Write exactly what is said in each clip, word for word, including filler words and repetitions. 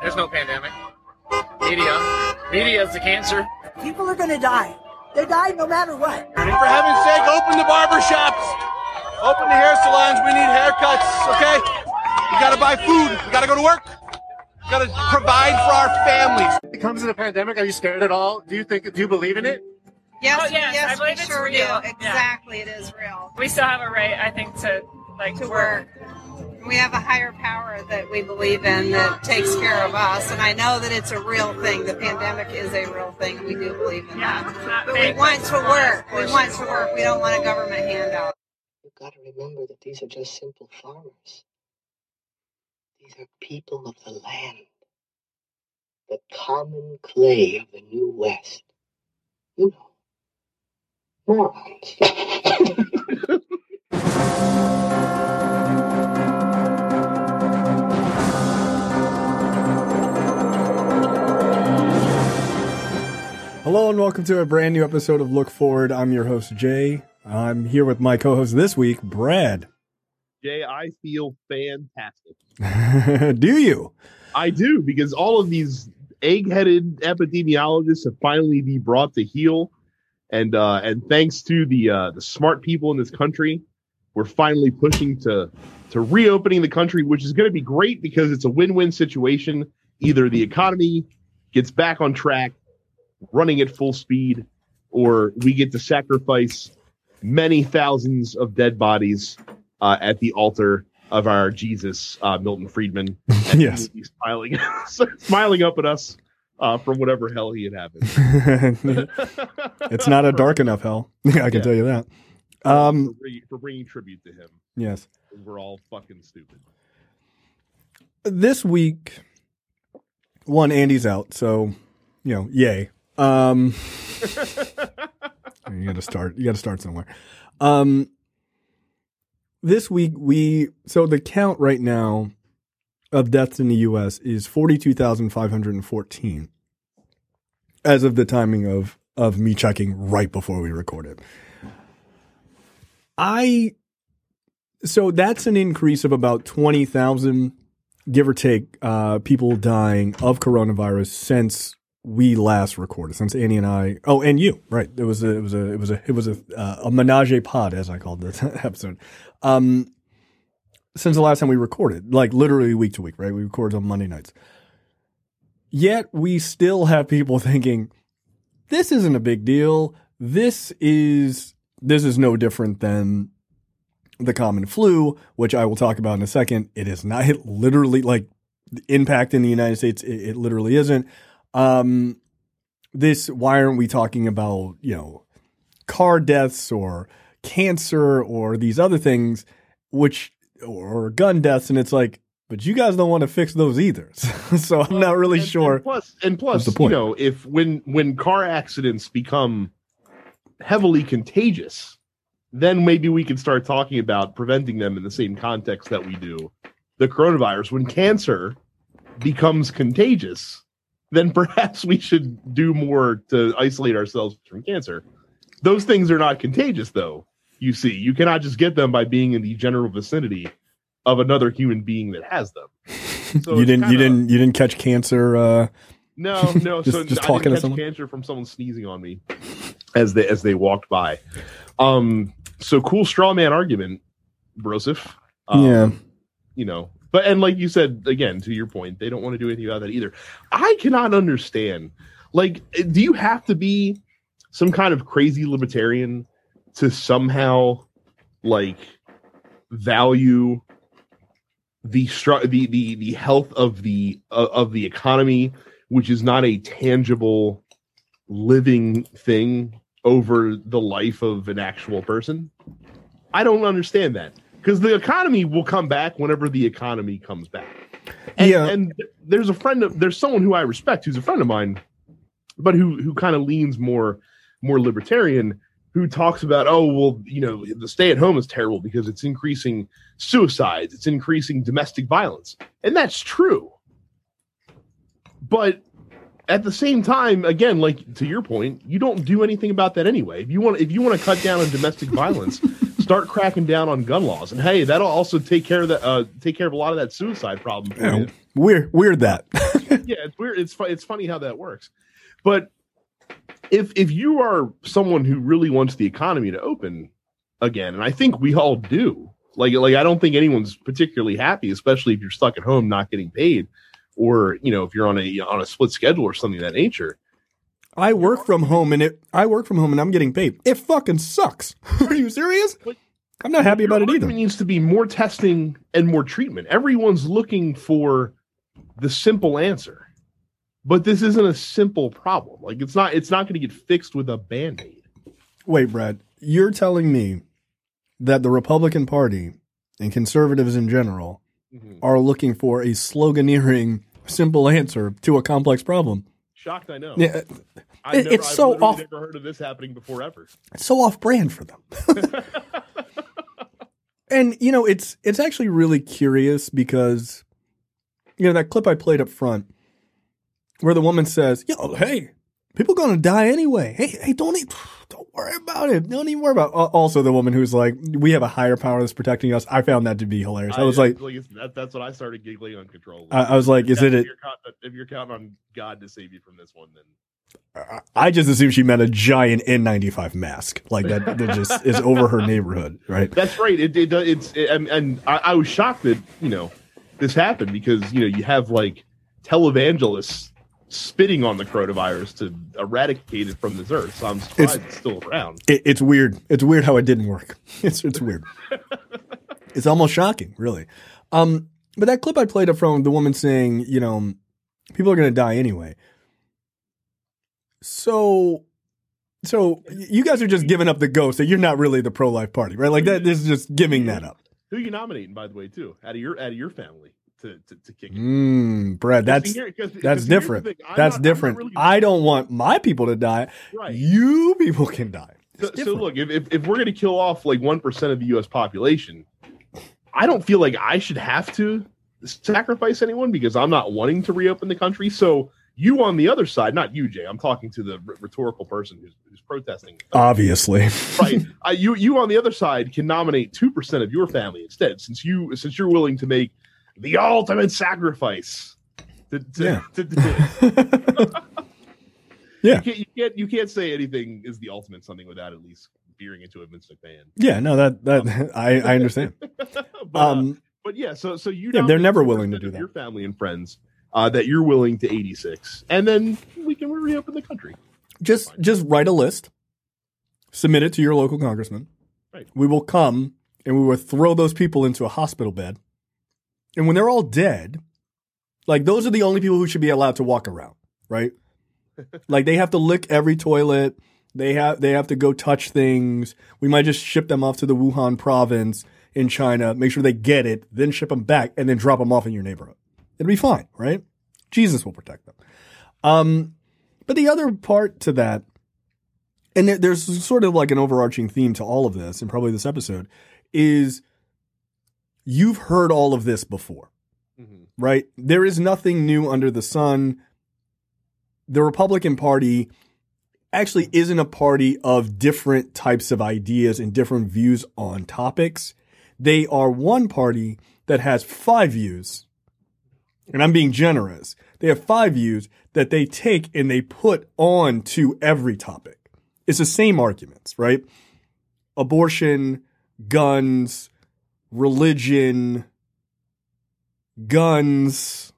There's no pandemic. Media. Media is the cancer. People are going to die. They die no matter what. And for heaven's sake, open the barber shops. Open the hair salons. We need haircuts, okay? We got to buy food. We got to go to work. We got to provide for our families. It comes in a pandemic. Are you scared at all? Do you think? Do you believe in it? Yes, oh, yes, yes, I believe we it's sure real. do. Exactly, yeah. It is real. We still have a right, I think, to like to work. We have a higher power that we believe in that takes care of us, and I know that it's a real thing. The pandemic is a real thing. We do believe in yeah, that. But we want to work. We want to work. We don't want a government handout. You've got to remember that these are just simple farmers. These are people of the land. The common clay of the New West. You know. Morons. Hello and welcome to a brand new episode of Look Forward. I'm your host, Jay. I'm here with my co-host this week, Brad. Jay, I feel fantastic. Do you? I do, because all of these egg-headed epidemiologists have finally been brought to heel. And uh, and thanks to the uh, the smart people in this country, we're finally pushing to to reopening the country, which is going to be great because it's a win-win situation. Either the economy gets back on track, running at full speed, or we get to sacrifice many thousands of dead bodies uh, at the altar of our Jesus, uh, Milton Friedman. Yes, he's smiling, smiling up at us. Uh, from whatever hell he had happened. It's not a dark enough hell. I can yeah. tell you that. Um, for, bringing, for bringing tribute to him. Yes. We're all fucking stupid. This week, one, Andy's out, so, you know, yay. Um, you gotta start, you gotta start somewhere. Um, this week, we, so the count right now of deaths in the U S is forty-two thousand five hundred fourteen as of the timing of, of me checking right before we recorded. I, so that's an increase of about twenty thousand, give or take, uh, people dying of coronavirus since we last recorded, since Annie and I, oh, and you, right. It was a, it was a, it was a, it was a, uh, a menage a pod, as I called this episode. Um, Since the last time we recorded, like literally week to week, right? We record on Monday nights. Yet we still have people thinking, this isn't a big deal. This is, this is no different than the common flu, which I will talk about in a second. It is not it literally like the impact in the United States. It, it literally isn't. Um, this, why aren't we talking about, you know, car deaths or cancer or these other things, which, or gun deaths, and it's like, but you guys don't want to fix those either. So I'm not really and, sure. And plus, and plus you know, if when when car accidents become heavily contagious, then maybe we can start talking about preventing them in the same context that we do the coronavirus. When cancer becomes contagious, then perhaps we should do more to isolate ourselves from cancer. Those things are not contagious, though. You see, you cannot just get them by being in the general vicinity of another human being that has them. So you didn't, kinda, you didn't, you didn't catch cancer. Uh, no, no. just, so just I talking didn't to catch someone? cancer from someone sneezing on me as they as they walked by. Um, so cool straw man argument, Broseph. Um, yeah, you know, but and like you said again, to your point, they don't want to do anything about that either. I cannot understand. Like, do you have to be some kind of crazy libertarian to somehow like value the str- the the the health of the uh, of the economy, which is not a tangible living thing, over the life of an actual person? I don't understand that, because the economy will come back whenever the economy comes back. And, yeah, and there's a friend of there's someone who I respect who's a friend of mine, but who who kind of leans more more libertarian, who talks about, oh, well, you know, the stay at home is terrible because it's increasing suicides, it's increasing domestic violence. And that's true. But at the same time, again, like to your point, you don't do anything about that anyway. If you want if you want to cut down on domestic violence, start cracking down on gun laws. And hey, that'll also take care of that uh, take care of a lot of that suicide problem for yeah, you. Weird, weird that. Yeah, it's weird. It's fu- it's funny how that works. But if if you are someone who really wants the economy to open again, and I think we all do, like like I don't think anyone's particularly happy, especially if you're stuck at home not getting paid, or you know if you're on a on a split schedule or something of that nature. I work from home and it. I work from home and I'm getting paid. It fucking sucks. Are you serious? But I'm not happy about it either. There needs to be more testing and more treatment. Everyone's looking for the simple answer, but this isn't a simple problem. Like it's not. It's not going to get fixed with a Band-Aid. Wait, Brad, you're telling me that the Republican Party and conservatives in general mm-hmm. are looking for a sloganeering, simple answer to a complex problem? Shocked, I know. Yeah, I've never, it's I've so off. Never heard of this happening before ever. It's so off brand for them. And you know, it's it's actually really curious because you know that clip I played up front where the woman says, "Yo, hey, people gonna die anyway. Hey, hey, don't even, don't worry about it. Don't even worry about." It. Also, the woman who's like, "We have a higher power that's protecting us." I found that to be hilarious. I, I was like, like that, "That's what I started giggling uncontrollably." I, I was like, "Is it?" If it you're, count, if you're counting on God to save you from this one, then. I just assumed she meant a giant N ninety-five mask, like that, that just is over her neighborhood, right? That's right. It, it it's it, and, and I, I was shocked that you know this happened because you know you have like televangelists spitting on the coronavirus to eradicate it from this earth. So I'm surprised it's, it's still around. It, it's weird. It's weird how it didn't work. It's it's weird. It's almost shocking, really. Um, but that clip I played up from the woman saying, you know, people are going to die anyway. So, so you guys are just giving up the ghost that you're not really the pro-life party, right? Like that. This is just giving that up. Who are you nominating, by the way, too, out of your out of your family to to, to kick it? Mm, Brad, that's here, cause, that's cause different. That's not, different. Really I don't want my people to die. Right. You people can die. So, so look, if, if if we're going to kill off like one percent of the U S population, I don't feel like I should have to sacrifice anyone because I'm not wanting to reopen the country. So. You on the other side, not you, Jay. I'm talking to the r- rhetorical person who's, who's protesting. Obviously, right? Uh, you, you on the other side can nominate two percent of your family instead, since you, since you're willing to make the ultimate sacrifice. To, to, yeah. To, to, to yeah. You can't, you can't, you can't say anything is the ultimate something without at least veering into a Vince McMahon. Yeah. No, that that um, I, I understand. but, um, uh, but yeah, so so you. Yeah, they're never willing to do that. Your family and friends. Uh, that you're willing to eighty-six, and then we can reopen the country. Just just write a list, submit it to your local congressman. Right. We will come and we will throw those people into a hospital bed. And when they're all dead, like those are the only people who should be allowed to walk around, right? Like they have to lick every toilet. They have they have to go touch things. We might just ship them off to the Wuhan province in China, make sure they get it, then ship them back, and then drop them off in your neighborhood. It'll be fine, right? Jesus will protect them. Um, but the other part to that, and there, there's sort of like an overarching theme to all of this, and probably this episode, is you've heard all of this before, mm-hmm. right? There is nothing new under the sun. The Republican Party actually isn't a party of different types of ideas and different views on topics. They are one party that has five views. And I'm being generous. They have five views that they take and they put on to every topic. It's the same arguments, right? Abortion, guns, religion, guns,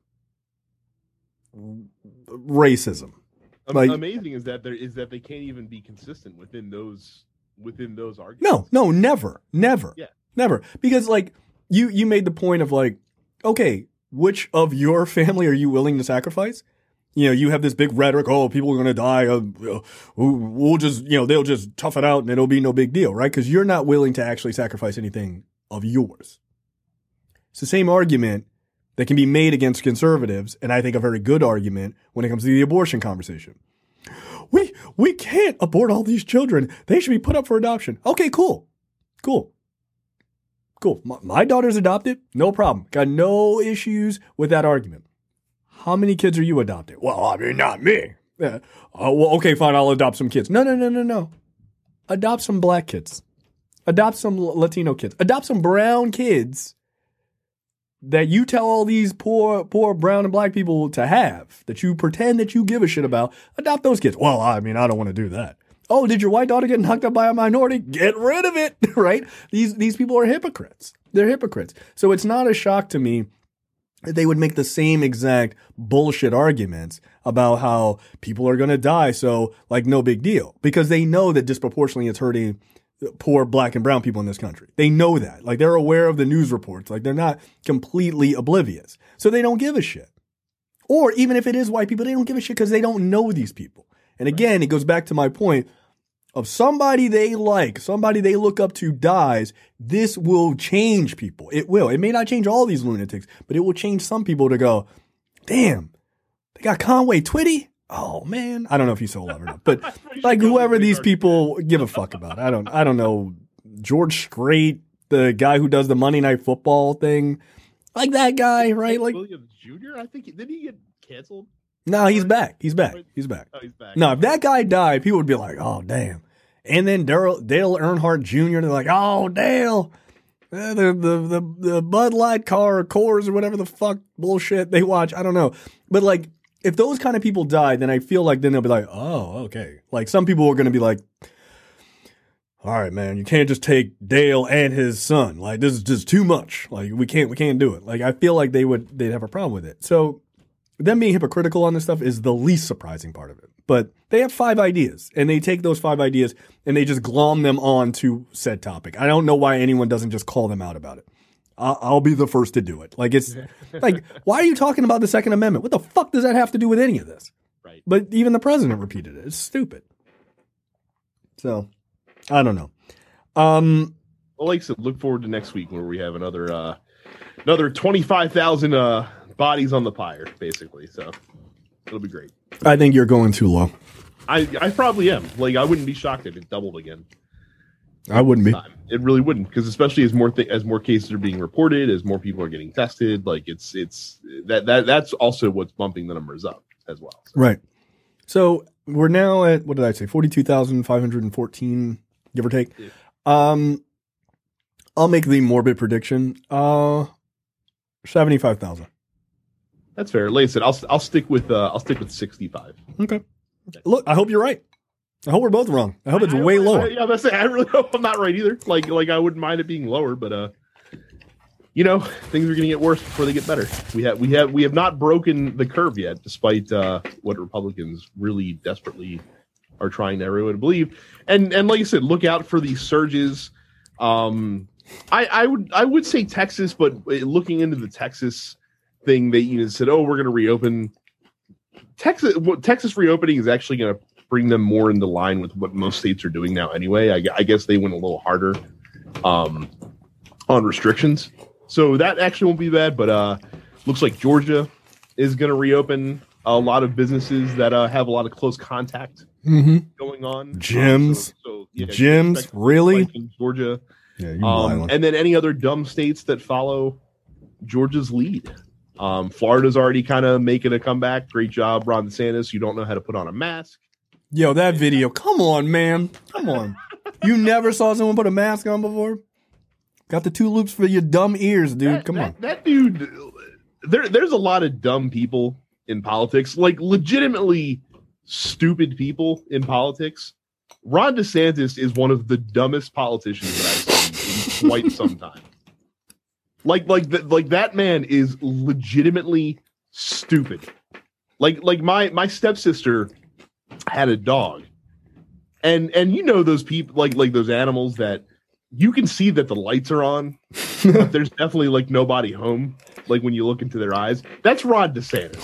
racism. Like, amazing is that there is that they can't even be consistent within those within those arguments. No, no, never, never, yeah, never. Because like you, you made the point of like, okay. Which of your family are you willing to sacrifice? You know, you have this big rhetoric, oh, people are going to die. Uh, we'll just, you know, they'll just tough it out and it'll be no big deal, right? Because you're not willing to actually sacrifice anything of yours. It's the same argument that can be made against conservatives, and I think a very good argument when it comes to the abortion conversation. We, we can't abort all these children. They should be put up for adoption. Okay, cool. Cool. Cool. My, my daughter's adopted. No problem. Got no issues with that argument. How many kids are you adopted? Well, I mean, not me. Yeah. Uh, well, okay, fine. I'll adopt some kids. No, no, no, no, no. Adopt some black kids. Adopt some Latino kids. Adopt some brown kids that you tell all these poor, poor brown and black people to have, that you pretend that you give a shit about, adopt those kids. Well, I mean, I don't want to do that. Oh, did your white daughter get knocked up by a minority? Get rid of it, right? These these people are hypocrites. They're hypocrites. So it's not a shock to me that they would make the same exact bullshit arguments about how people are going to die. So, like, no big deal, because they know that disproportionately it's hurting poor black and brown people in this country. They know that. Like, they're aware of the news reports. Like, they're not completely oblivious. So they don't give a shit. Or even if it is white people, they don't give a shit because they don't know these people. And again, it goes back to my point of somebody they like, somebody they look up to dies. This will change people. It will. It may not change all these lunatics, but it will change some people to go, damn, they got Conway Twitty? Oh man, I don't know if he's so love or not, but like whoever these people give a fuck about. I don't, I don't know. George Strait, the guy who does the Monday Night Football thing, like that guy, right? Like Williams Junior I think, did he get canceled? No, he's back. He's back. He's back. Oh, he's back. No, if that guy died, people would be like, oh damn. And then Dale, Dale Earnhardt Junior, they're like, oh Dale, uh, the, the the the Bud Light car or Coors or whatever the fuck bullshit they watch. I don't know, but like. If those kind of people die, then I feel like then they'll be like, oh, okay. Like some people are going to be like, all right, man, you can't just take Dale and his son. Like this is just too much. Like we can't, we can't do it. Like I feel like they would, they'd have a problem with it. So them being hypocritical on this stuff is the least surprising part of it. But they have five ideas and they take those five ideas and they just glom them on to said topic. I don't know why anyone doesn't just call them out about it. I'll be the first to do it. Like it's like, why are you talking about the Second Amendment? What the fuck does that have to do with any of this? Right. But even the president repeated it. It's stupid. So I don't know. Um, well, like I said, look forward to next week where we have another, uh, another twenty-five thousand, uh, bodies on the pyre, basically. So it'll be great. I think you're going too low. I, I probably am. Like, I wouldn't be shocked if it doubled again. I wouldn't be. It really wouldn't, because especially as more th- as more cases are being reported, as more people are getting tested, like it's it's that that that's also what's bumping the numbers up as well. So. Right. So we're now at, what did I say, forty-two thousand five hundred fourteen, give or take. Yeah. Um, I'll make the morbid prediction. Uh, seventy-five thousand. That's fair. Like I said, I'll I'll stick with uh, I'll stick with sixty-five. Okay. Look, I hope you're right. I hope we're both wrong. I hope it's I, way I, lower. I, yeah, that's it. I really hope I'm not right either. Like, like I wouldn't mind it being lower, but uh, you know, things are going to get worse before they get better. We have, we have, we have not broken the curve yet, despite uh, what Republicans really desperately are trying to everyone to believe. And and like you said, look out for these surges. Um, I, I would, I would say Texas, but looking into the Texas thing, they you know said, oh, we're going to reopen. Texas, well, Texas reopening is actually going to bring them more into line with what most states are doing now anyway. I, I guess they went a little harder um, on restrictions. So that actually won't be bad, but uh, looks like Georgia is going to reopen a lot of businesses that uh, have a lot of close contact mm-hmm. going on. Gyms. Um, so, so, yeah, Gyms, really? In Georgia. Yeah, you um, and then any other dumb states that follow Georgia's lead. Um, Florida's already kind of making a comeback. Great job, Ron DeSantis. You don't know how to put on a mask. Yo, that video. Come on, man. Come on. You never saw someone put a mask on before? Got the two loops for your dumb ears, dude. That, Come that, on. That dude, there, there's a lot of dumb people in politics, like legitimately stupid people in politics. Ron DeSantis is one of the dumbest politicians that I've seen in quite some time. Like, like, the, like that man is legitimately stupid. Like, like my my stepsister had a dog, and and you know those people, like like those animals that you can see that the lights are on, but there's definitely like nobody home. Like when you look into their eyes, that's Ron DeSantis.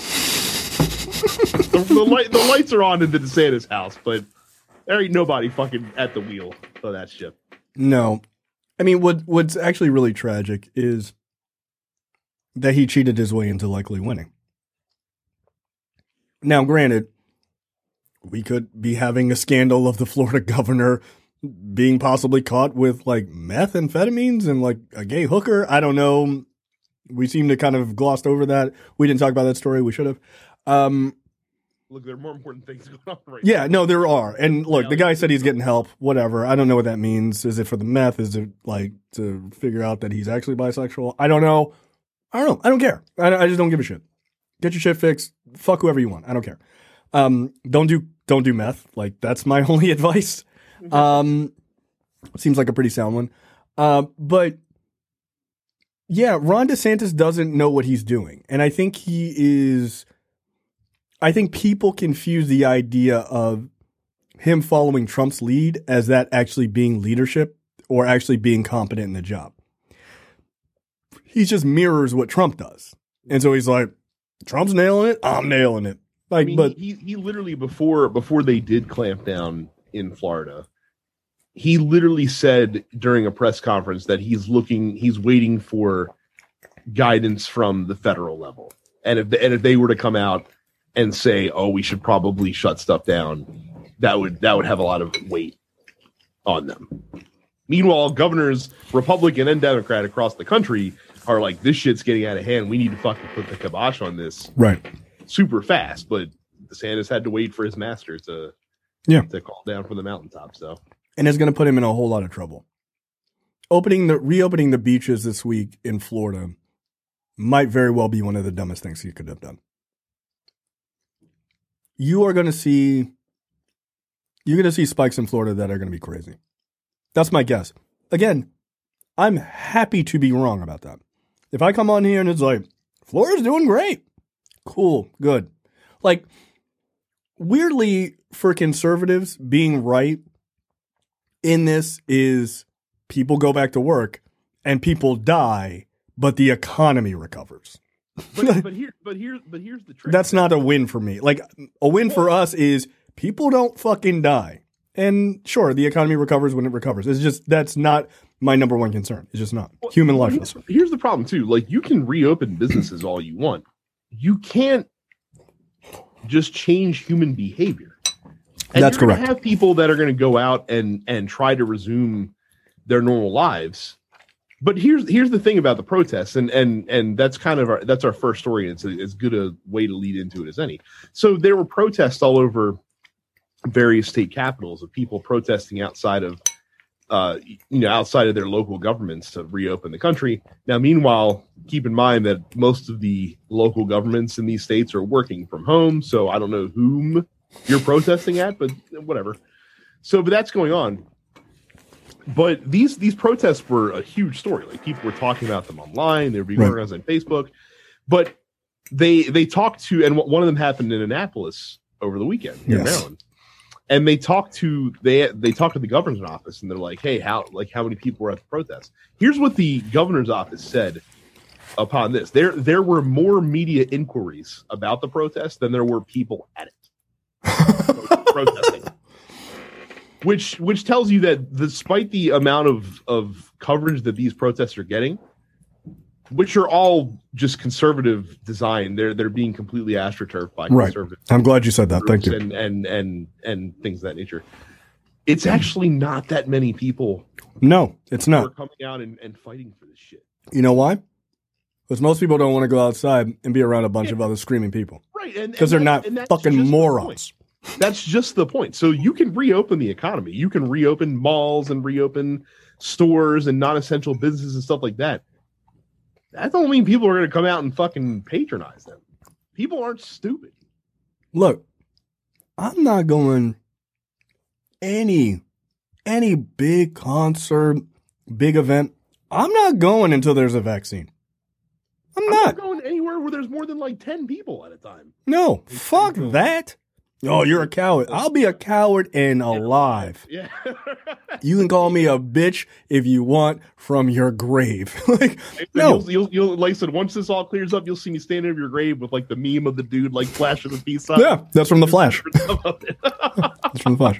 the, the light the lights are on in the DeSantis house, but there ain't nobody fucking at the wheel of that ship. No, I mean what what's actually really tragic is that he cheated his way into likely winning. Now, granted, we could be having a scandal of the Florida governor being possibly caught with like methamphetamines and like a gay hooker. I don't know. We seem to kind of glossed over that. We didn't talk about that story. We should have. Um, look, there are more important things going on right yeah, now. no, there are. And look, the guy said he's getting help, whatever. I don't know what that means. Is it for the meth? Is it like to figure out that he's actually bisexual? I don't know. I don't know. I don't care. I, I just don't give a shit. Get your shit fixed. Fuck whoever you want. I don't care. Um, don't do don't do meth. Like that's my only advice. Um, seems like a pretty sound one. Uh, but yeah, Ron DeSantis doesn't know what he's doing, and I think he is. I think people confuse the idea of him following Trump's lead as that actually being leadership or actually being competent in the job. He just mirrors what Trump does. And so he's like, Trump's nailing it, I'm nailing it. Like, I mean, but he, he literally before before they did clamp down in Florida, he literally said during a press conference that he's looking, he's waiting for guidance from the federal level. And if and if they were to come out and say, "Oh, we should probably shut stuff down," that would that would have a lot of weight on them. Meanwhile, governors, Republican and Democrat across the country, are like, "This shit's getting out of hand. We need to fucking put the kibosh on this right super fast." But DeSantis had to wait for his master to yeah to call down from the mountaintop. So, and it's going to put him in a whole lot of trouble. Opening the reopening the beaches this week in Florida might very well be one of the dumbest things he could have done. You are going to see, you're going to see spikes in Florida that are going to be crazy. That's my guess. Again, I'm happy to be wrong about that. If I come on here and it's like, Florida's doing great. Cool. Good. Like, weirdly, for conservatives, being right in this is people go back to work and people die, but the economy recovers. but but here but here but here's the trick. That's not a win for me. Like, a win for us is people don't fucking die. And sure, the economy recovers when it recovers. It's just, that's not my number one concern. It's just not. Well, Human life here's, is. here's the problem, too. Like, you can reopen businesses all you want. You can't just change human behavior. And That's you're correct. Gonna have people that are going to go out and and try to resume their normal lives. But here's here's the thing about the protests, and and and that's kind of our that's our first story. And it's a, as good a way to lead into it as any. So there were protests all over various state capitals of people protesting outside of uh you know outside of their local governments to reopen the country. Now, meanwhile, keep in mind that most of the local governments in these states are working from home, so I don't know whom you're protesting at, but whatever. So, but that's going on. But these these protests were a huge story. Like, people were talking about them online. They were being Right. organized on Facebook. But they they talked to, and one of them happened in Annapolis over the weekend in Yes. Maryland. And they talked to they they talked to the governor's office, and they're like, "Hey, how like how many people were at the protest?" Here's what the governor's office said upon this: there there were more media inquiries about the protest than there were people at it protesting. Which which tells you that despite the amount of, of coverage that these protests are getting, which are all just conservative design, they're they're being completely astroturfed by Right. conservative I'm glad you said that. Thank groups you. and, and and and things of that nature. It's actually not that many people No, it's who are not. coming out and, and fighting for this shit. You know why? Because most people don't want to go outside and be around a bunch of other screaming people. Right. And Because and they're that- not and that's fucking just the morons. point. That's just the point. So you can reopen the economy. You can reopen malls and reopen stores and non-essential businesses and stuff like that. That don't mean people are going to come out and fucking patronize them. People aren't stupid. Look, I'm not going any any big concert, big event. I'm not going until there's a vaccine. I'm I'm not. not going anywhere where there's more than like ten people at a time. No, fuck that. Oh, you're a coward. I'll be a coward and alive. Yeah. You can call me a bitch if you want from your grave. Like, no. You'll, you'll, you'll, like I said, once this all clears up, you'll see me standing over your grave with like the meme of the dude like flashing the peace sign. Yeah, that's from The Flash. That's from The Flash.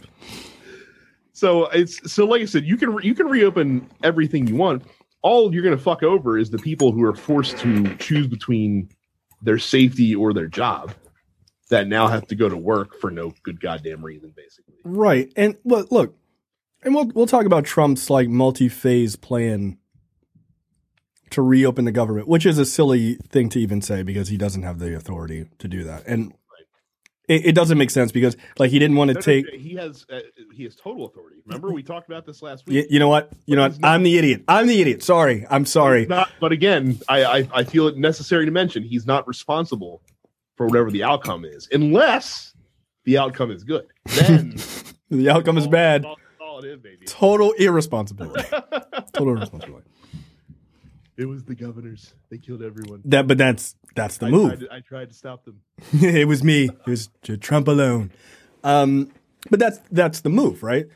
So it's so like I said, you can you can reopen everything you want. All you're going to fuck over is the people who are forced to choose between their safety or their job, that now have to go to work for no good goddamn reason, basically. Right. And look, look, and we'll we'll talk about Trump's like multi-phase plan to reopen the government, which is a silly thing to even say because he doesn't have the authority to do that. And It, it doesn't make sense because like he didn't want to No, no, take. no, he has uh, he has total authority. Remember we talked about this last You, week. you know what? You know what? I'm the idiot. I'm the idiot. Sorry. I'm sorry. Not, but again, I, I I feel it necessary to mention he's not responsible for whatever the outcome is, unless the outcome is good. Then The outcome is all- bad. all- all it is, baby. Total irresponsibility. Total irresponsibility. It was the governors. They killed everyone. That, but that's that's the I move. Tried to, I tried to stop them. It was me. It was Trump alone. Um, but that's that's the move, right?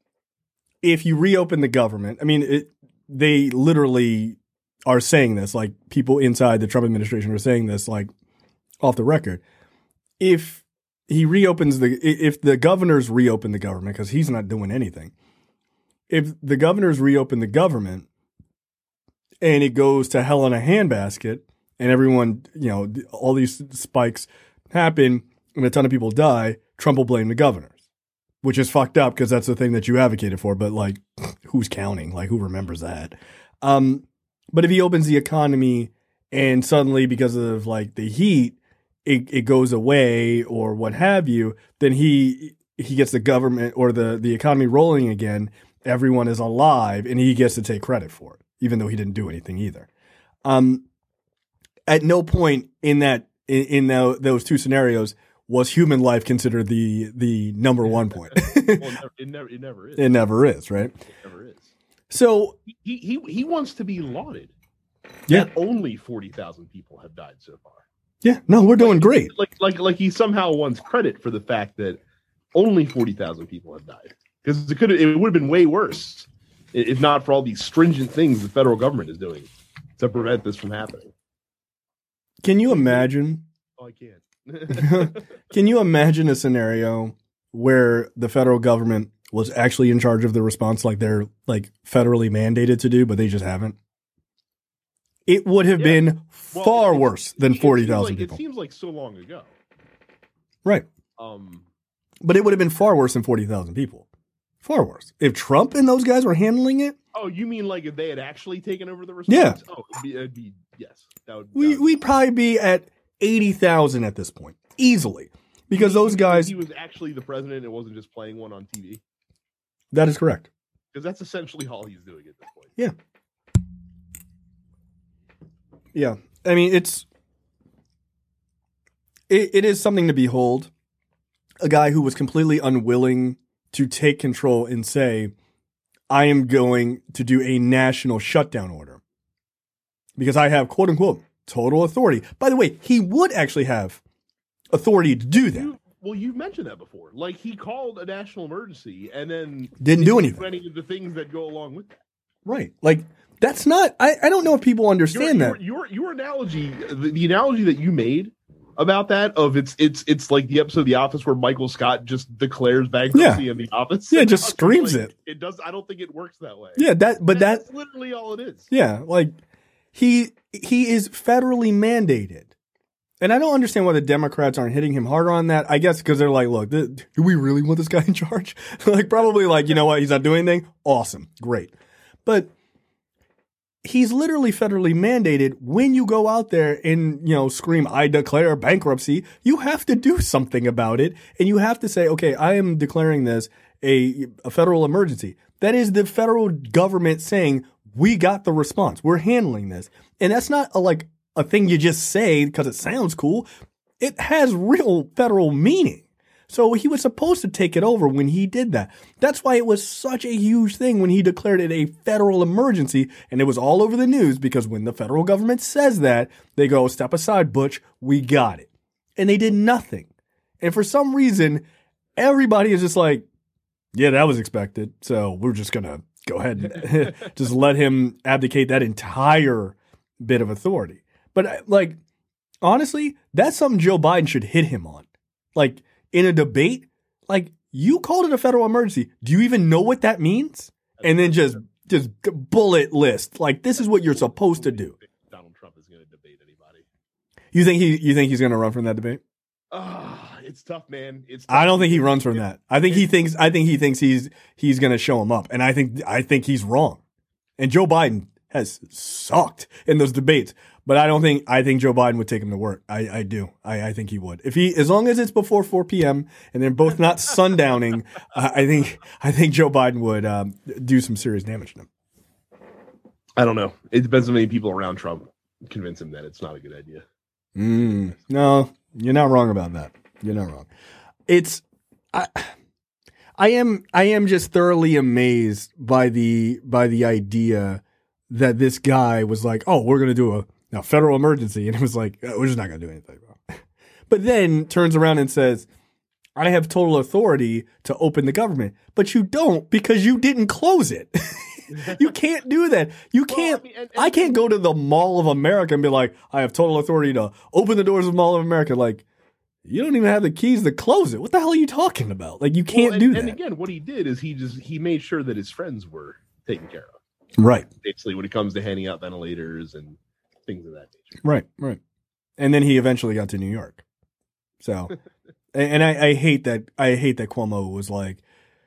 If you reopen the government, I mean, it, they literally are saying this. Like people inside the Trump administration are saying this, like off the record. If he reopens the, if the governors reopen the government, because he's not doing anything. If the governors reopen the government, and it goes to hell in a handbasket, and everyone, you know, all these spikes happen, and a ton of people die, Trump will blame the governors, which is fucked up because that's the thing that you advocated for. But like, who's counting? Like, who remembers that? Um, but if he opens the economy and suddenly because of like the heat, it, it goes away or what have you, then he he gets the government or the the economy rolling again. Everyone is alive, and he gets to take credit for it, even though he didn't do anything either. Um, at no point in that in, in the, those two scenarios was human life considered the the number one point. Well, it never, it never, it never is. It never is, right? It never is. So He he he wants to be lauded. yeah, That only forty thousand people have died so far. yeah, no, we're doing great. Like like like he somehow wants credit for the fact that only forty thousand people have died. Because it could it would have been way worse if not for all these stringent things the federal government is doing to prevent this from happening. Can you imagine? Oh, I can't. Can you imagine a scenario where the federal government was actually in charge of the response, like they're like federally mandated to do, but they just haven't? It would have Yeah. been Well, far it- worse than it seems forty thousand like- people. It seems like so long ago. Right. Um, But it would have been far worse than forty thousand people. Far worse. If Trump and those guys were handling it, oh, you mean like if they had actually taken over the Yeah. response? Oh, it'd be, it'd be yes. That would. we, that would we'd probably be at eighty thousand at this point. Easily. Because He- those guys, He was actually the president. It wasn't just playing one on T V. that is correct. Because that's essentially all he's doing at this point. Yeah. Yeah. I mean, it's, it, it is something to behold. A guy who was completely unwilling to take control and say, I am going to do a national shutdown order because I have quote unquote total authority. By the way, he would actually have authority to do that. You, well, you mentioned that before. Like he called a national emergency and then Didn't do anything. Any of the things that go along with that. Right. Like that's not, I, I don't know if people understand your, that. Your, your your analogy, the, the analogy that you made about that of it's it's it's like the episode of The Office where Michael Scott just declares bankruptcy Yeah. in the office. Yeah, And just I was screams like, it. It does. I don't think it works that way. Yeah, that, but that, that's literally all it is. yeah, like he, he is federally mandated. And I don't understand why the Democrats aren't hitting him harder on that. I guess because they're like, look, th- do we really want this guy in charge? Like probably like, you know what? He's not doing anything. Awesome. Great. But he's literally federally mandated. When you go out there and, you know, scream, I declare bankruptcy, you have to do something about it. And you have to say, okay, I am declaring this a, a federal emergency. That is the federal government saying, we got the response. We're handling this. And that's not a, like a thing you just say because it sounds cool. It has real federal meaning. So he was supposed to take it over when he did that. That's why it was such a huge thing when he declared it a federal emergency. And it was all over the news because when the federal government says that, they go, step aside, Butch, we got it. And they did nothing. And for some reason, everybody is just like, yeah, that was expected. So we're just going to go ahead and just let him abdicate that entire bit of authority. But like, honestly, that's something Joe Biden should hit him on. Like in a debate, like you called it a federal emergency. Do you even know what that means? And then just, just bullet list. Like this is what you're supposed to do. Donald Trump is going to debate anybody. You think he, you think he's going to run from that debate? Ah, it's tough, man. It's tough. I don't think he runs from that. I think he thinks, I think he thinks he's, he's going to show him up. And I think, I think he's wrong. And Joe Biden has sucked in those debates. But I don't think I think Joe Biden would take him to work. I, I do. I, I think he would. If he, as long as it's before four p.m. and they're both not sundowning, uh, I think I think Joe Biden would um, do some serious damage to him. I don't know. It depends on how many people around Trump convince him that it's not a good idea. Mm, no, you're not wrong about that. You're not wrong. It's I, I am I am just thoroughly amazed by the by the idea that this guy was like, oh, we're gonna do a, a federal emergency, and it was like, oh, we're just not gonna do anything. But then turns around and says, I have total authority to open the government, but you don't because you didn't close it. You can't do that. You can't. Well, I, mean, and, and, I can't go to the Mall of America and be like, I have total authority to open the doors of the Mall of America. Like, you don't even have the keys to close it. What the hell are you talking about? Like, you can't well, and, do that. And again, what he did is he just he made sure that his friends were taken care of. Right. Basically, when it comes to handing out ventilators and things of that nature. Right. Right. And then he eventually got to New York. So, and I, I hate that. I hate that Cuomo was like,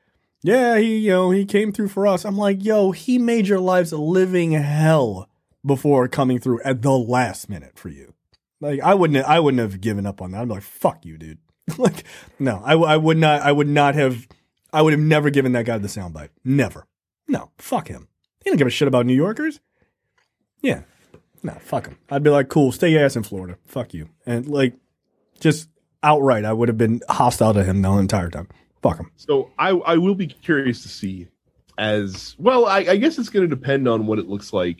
yeah, he, you know, he came through for us. I'm like, yo, he made your lives a living hell before coming through at the last minute for you. Like, I wouldn't, I wouldn't have given up on that. I'd be like, fuck you, dude. Like, no, I, I would not, I would not have, I would have never given that guy the soundbite. Never. No, fuck him. He don't give a shit about New Yorkers. Yeah. No, fuck him. I'd be like, cool, stay your ass in Florida. Fuck you. And like, just outright, I would have been hostile to him the whole entire time. Fuck him. So I, I will be curious to see as well. I, I guess it's going to depend on what it looks like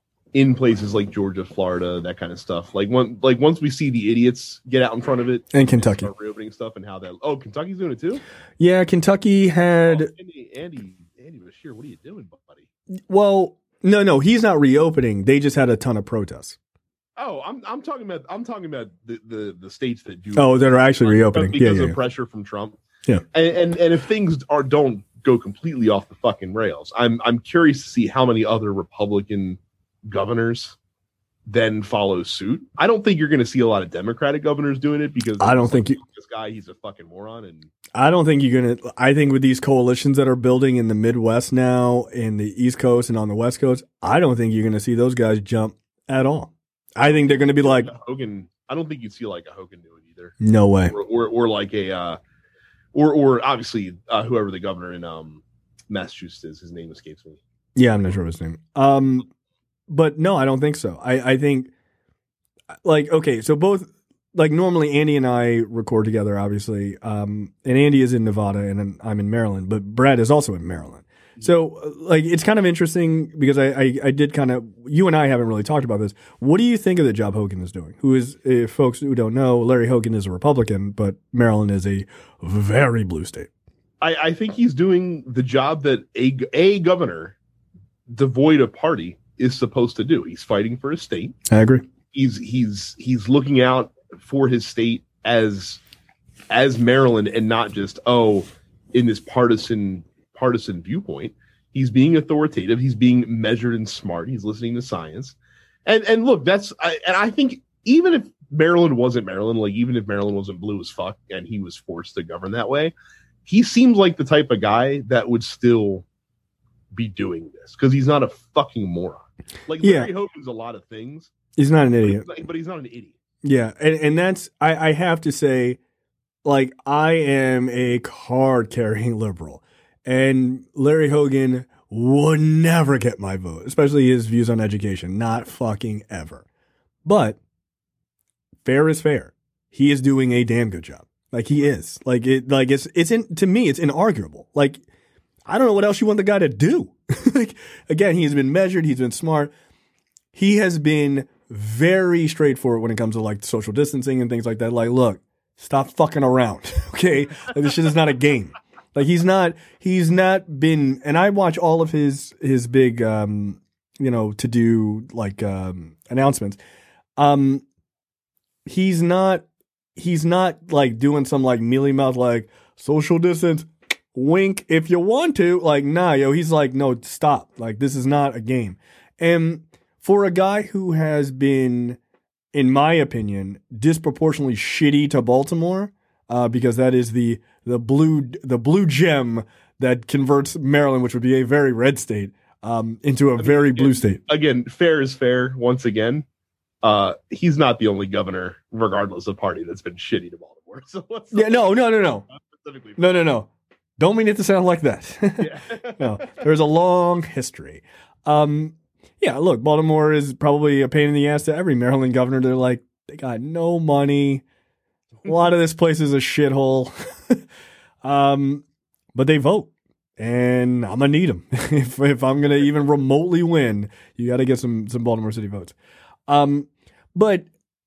in places like Georgia, Florida, that kind of stuff. Like one, like once we see the idiots get out in front of it, and Kentucky start reopening stuff, and how that. Oh, Kentucky's doing it too. Yeah, Kentucky had oh, Andy, Andy, Andy Bashir. What are you doing, buddy? Well, no, no, he's not reopening. They just had a ton of protests. Oh, I'm I'm talking about I'm talking about the the, the states that do. Oh, that are actually reopening because yeah, of yeah, pressure from Trump. Yeah, and, and and if things are don't go completely off the fucking rails, I'm I'm curious to see how many other Republican governors then follow suit. I don't think you're going to see a lot of Democratic governors doing it because I don't think you, this guy he's a fucking moron, and I don't think you're going to. I think with these coalitions that are building in the Midwest now, in the East Coast and on the West Coast, I don't think you're going to see those guys jump at all. I think they're going to be like Hogan. I don't think you'd see like a Hogan do it either. No way. Or or, or like a. Uh, Or, or obviously, uh, whoever the governor in um, Massachusetts is, his name escapes me. Yeah, I'm not sure of his name. Um, but no, I don't think so. I, I think, like, okay, so both, like, normally Andy and I record together, obviously. Um, and Andy is in Nevada, and I'm in Maryland, but Brad is also in Maryland. So, like, it's kind of interesting because I, I, I did kind of, you and I haven't really talked about this. What do you think of the job Hogan is doing? Who is, if folks who don't know, Larry Hogan is a Republican, but Maryland is a very blue state. I, I think he's doing the job that a, a governor devoid of party is supposed to do. He's fighting for his state. I agree. He's, he's, he's looking out for his state as, as Maryland and not just, oh, in this partisan partisan viewpoint. He's being authoritative. He's being measured and smart. He's listening to science. And and look, that's I, and I think even if Maryland wasn't Maryland, like even if Maryland wasn't blue as fuck and he was forced to govern that way, he seems like the type of guy that would still be doing this because he's not a fucking moron. Like Larry yeah. Hogan's a lot of things. He's not an idiot, but he's not, but he's not an idiot. Yeah, and and that's I, I have to say, like I am a card carrying liberal. And Larry Hogan would never get my vote, especially his views on education. Not fucking ever. But fair is fair. He is doing a damn good job. Like he is. Like it. Like it's. It's in. To me, it's inarguable. Like I don't know what else you want the guy to do. Like again, he's been measured. He's been smart. He has been very straightforward when it comes to like social distancing and things like that. Like, look, stop fucking around. Okay, like, this shit is not a game. Like he's not, he's not been, and I watch all of his, his big, um, you know, to do like, um, announcements. Um, he's not, he's not like doing some like mealy mouth, like social distance, wink if you want to. Like, nah, yo, he's like, no, stop. Like, this is not a game. And for a guy who has been, in my opinion, disproportionately shitty to Baltimore, uh, because that is the, the blue, the blue gem that converts Maryland, which would be a very red state, um, into a I mean, very again, blue state. Again, fair is fair once again. uh, he's not the only governor, regardless of party, that's been shitty to Baltimore. So let's Yeah, no, no, no, no. specifically. No, no, no. Don't mean it to sound like that. Yeah. No, there's a long history. Um, yeah, look, Baltimore is probably a pain in the ass to every Maryland governor. They're like, they got no money. A lot of this place is a shithole. um, but they vote, and I'm gonna need them if if I'm gonna even remotely win. You got to get some some Baltimore City votes. Um, but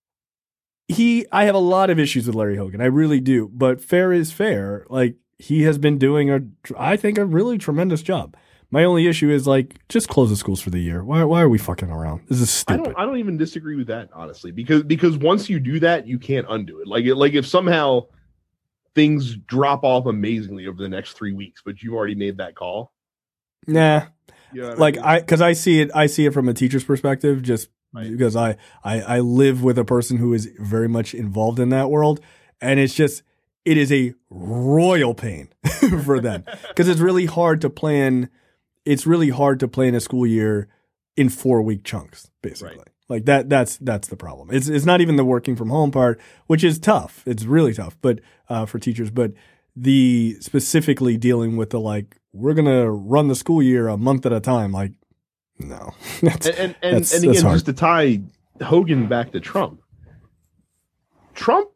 he, I have a lot of issues with Larry Hogan. I really do. But fair is fair. Like, he has been doing a, I think, a really tremendous job. My only issue is, like, just close the schools for the year. Why why are we fucking around? This is I stupid. don't. I don't even disagree with that, honestly, because because once you do that, you can't undo it. Like it, like if somehow things drop off amazingly over the next three weeks, but you've already made that call. Nah, You know what like mean? I, because I see it, I see it from a teacher's perspective, just Right. because I, I, I live with a person who is very much involved in that world, and it's just, it is a royal pain for them because it's really hard to plan. It's really hard to plan a school year in four week chunks, basically. Right. Like that, that's, that's the problem. It's, it's not even the working from home part, which is tough. It's really tough, but, uh, for teachers, but the specifically dealing with the, like, we're going to run the school year a month at a time. Like, no, that's, and and, and, that's- and that's again, hard. just to tie Hogan back to Trump, Trump,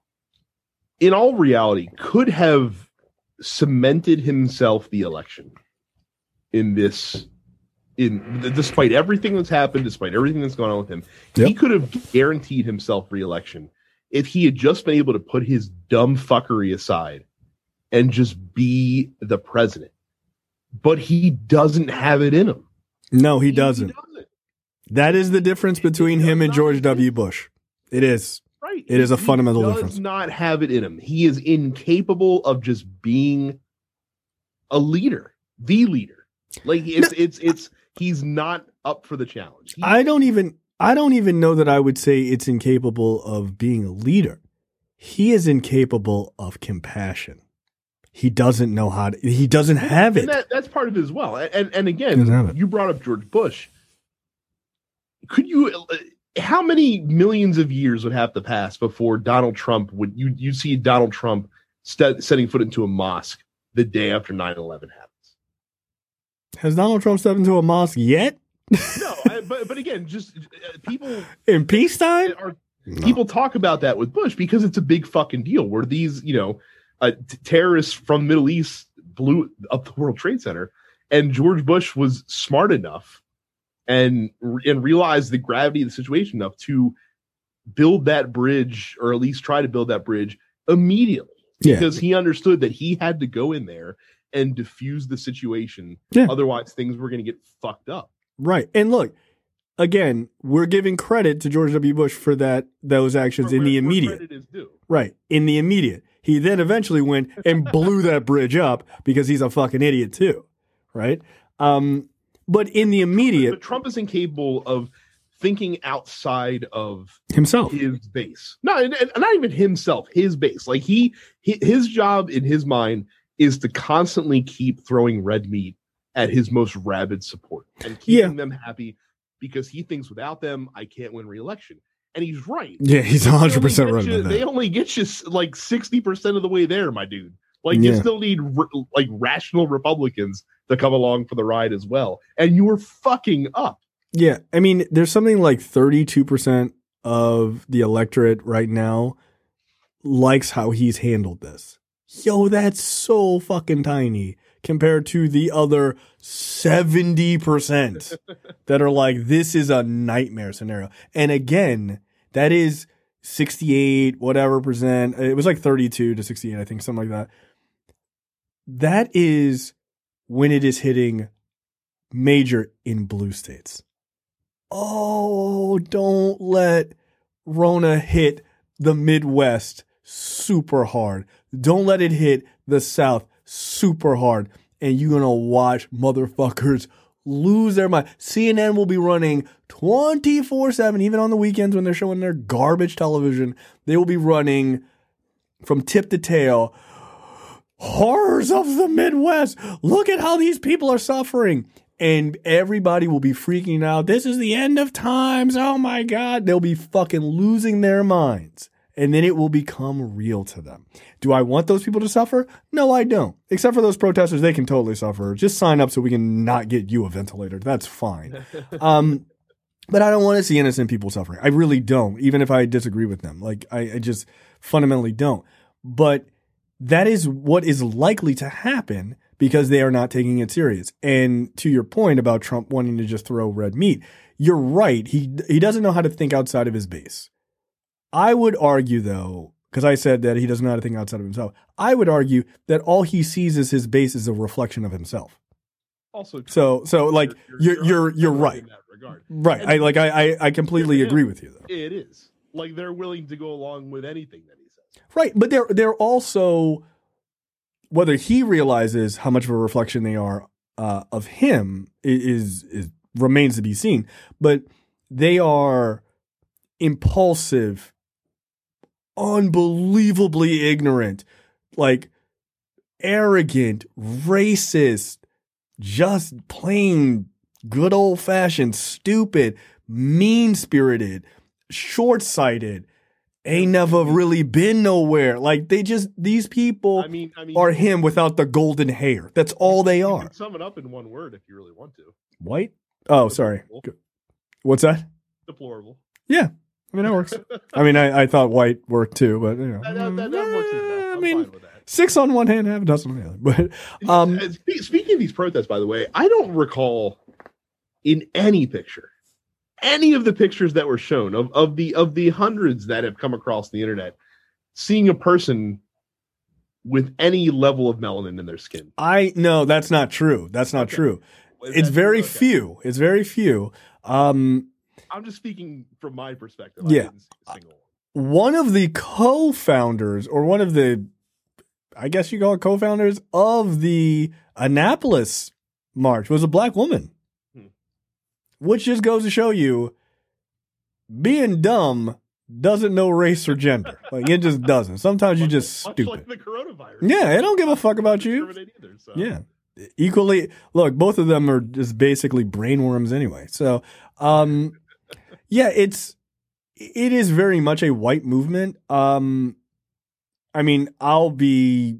in all reality, could have cemented himself the election in this. In despite everything that's happened, despite everything that's gone on with him, Yep. he could have guaranteed himself re-election if he had just been able to put his dumb fuckery aside and just be the president. But he doesn't have it in him. No, he doesn't. doesn't. That is the difference between him and George W. Bush. It is. Right. It is a He fundamental does difference. not have it in him. He is incapable of just being a leader, the leader. Like it's it's it's he's not up for the challenge. He- I don't even I don't even know that I would say it's incapable of being a leader. He is incapable of compassion. He doesn't know how to, he doesn't have and it. that, that's part of it as well. And and He doesn't have again, it. you brought up George Bush. Could you? How many millions of years would have to pass before Donald Trump would you you see Donald Trump st- setting foot into a mosque the day after nine eleven happens? Has Donald Trump stepped into a mosque yet? No, I, but but again, just uh, people In peacetime? are people talk about that with Bush because it's a big fucking deal. Where these you know uh, t- terrorists from the Middle East blew up the World Trade Center, and George Bush was smart enough and and realized the gravity of the situation enough to build that bridge, or at least try to build that bridge immediately, Yeah. because he understood that he had to go in there and diffuse the situation. Yeah. Otherwise, things were going to get fucked up. Right. And look, again, we're giving credit to George W. Bush for that those actions Where- in the where immediate. credit is due. Right. In the immediate. He then eventually went and blew that bridge up because he's a fucking idiot too. Right. Um, but in the immediate But Trump is incapable of thinking outside of himself. his base. No, and, and not even himself, his base. Like he, he, his job in his mind is to constantly keep throwing red meat at his most rabid support and keeping Yeah. them happy, because he thinks without them, I can't win re-election. And he's right. Yeah, he's They one only hundred percent get right you- about They that. only get you like sixty percent of the way there, my dude. Like Yeah. you still need r- like rational Republicans to come along for the ride as well. And you were fucking up. Yeah. I mean, there's something like thirty-two percent of the electorate right now likes how he's handled this. Yo, that's so fucking tiny compared to the other seventy percent that are like, this is a nightmare scenario. And again, that is sixty-eight, whatever percent. It was like thirty-two to sixty-eight, I think, something like that. That is when it is hitting major in blue states. Oh, don't let Rona hit the Midwest super hard. Don't let it hit the South super hard. And you're going to watch motherfuckers lose their mind. C N N will be running twenty-four seven, even on the weekends when they're showing their garbage television. They will be running from tip to tail. Horrors of the Midwest. Look at how these people are suffering. And everybody will be freaking out. This is the end of times. Oh my God. They'll be fucking losing their minds. And then it will become real to them. Do I want those people to suffer? No, I don't. Except for those protesters, they can totally suffer. Just sign up so we can not get you a ventilator. That's fine. Um, but I don't want to see innocent people suffering. I really don't, even if I disagree with them. Like, I, I just fundamentally don't. But that is what is likely to happen because they are not taking it serious. And to your point about Trump wanting to just throw red meat, you're right. He he doesn't know how to think outside of his base. I would argue, though, because I said that he doesn't know how to think outside of himself, I would argue that all he sees as his base is a reflection of himself. Also, true. so so like you're you're you're, you're right, in that regard. right. And I like I I, I completely him, agree with you, though. It is like they're willing to go along with anything that he says. Right, but they're they're also, whether he realizes how much of a reflection they are uh, of him is is remains to be seen. But they are impulsive, unbelievably ignorant, like arrogant, racist, just plain good old fashioned, stupid, mean spirited, short sighted. Ain't never really been nowhere. Like they just, these people I mean, I mean, are him without the golden hair. That's all they you are. can sum it up in one word if you really want to. White? Oh, sorry. What's that? Deplorable. Yeah. I mean, that works. I mean, I, I thought white worked too, but you know. That, that, that, that works as well. I I'm mean, fine with that. six on one hand, half a dozen on the other. But um, Uh, spe- speaking of these protests, by the way, I don't recall in any picture, any of the pictures that were shown of, of the of the hundreds that have come across the internet, seeing a person with any level of melanin in their skin. I no, that's not true. That's not Okay. true. Is It's that very true? Okay. few. It's very few. Um, I'm just speaking from my perspective. Yeah. I didn't see a single one. one of the co-founders, or one of the, I guess you call it co-founders of the Annapolis March, was a black woman. Hmm. Which just goes to show you, being dumb doesn't know race or gender. Like, it just doesn't. Sometimes you're just Much stupid. like the coronavirus. Yeah, they don't give a fuck about you. Discriminate either, so. Yeah. Equally, look, both of them are just basically brainworms anyway. So, um, yeah, it's, it is very much a white movement. Um, I mean, I'll be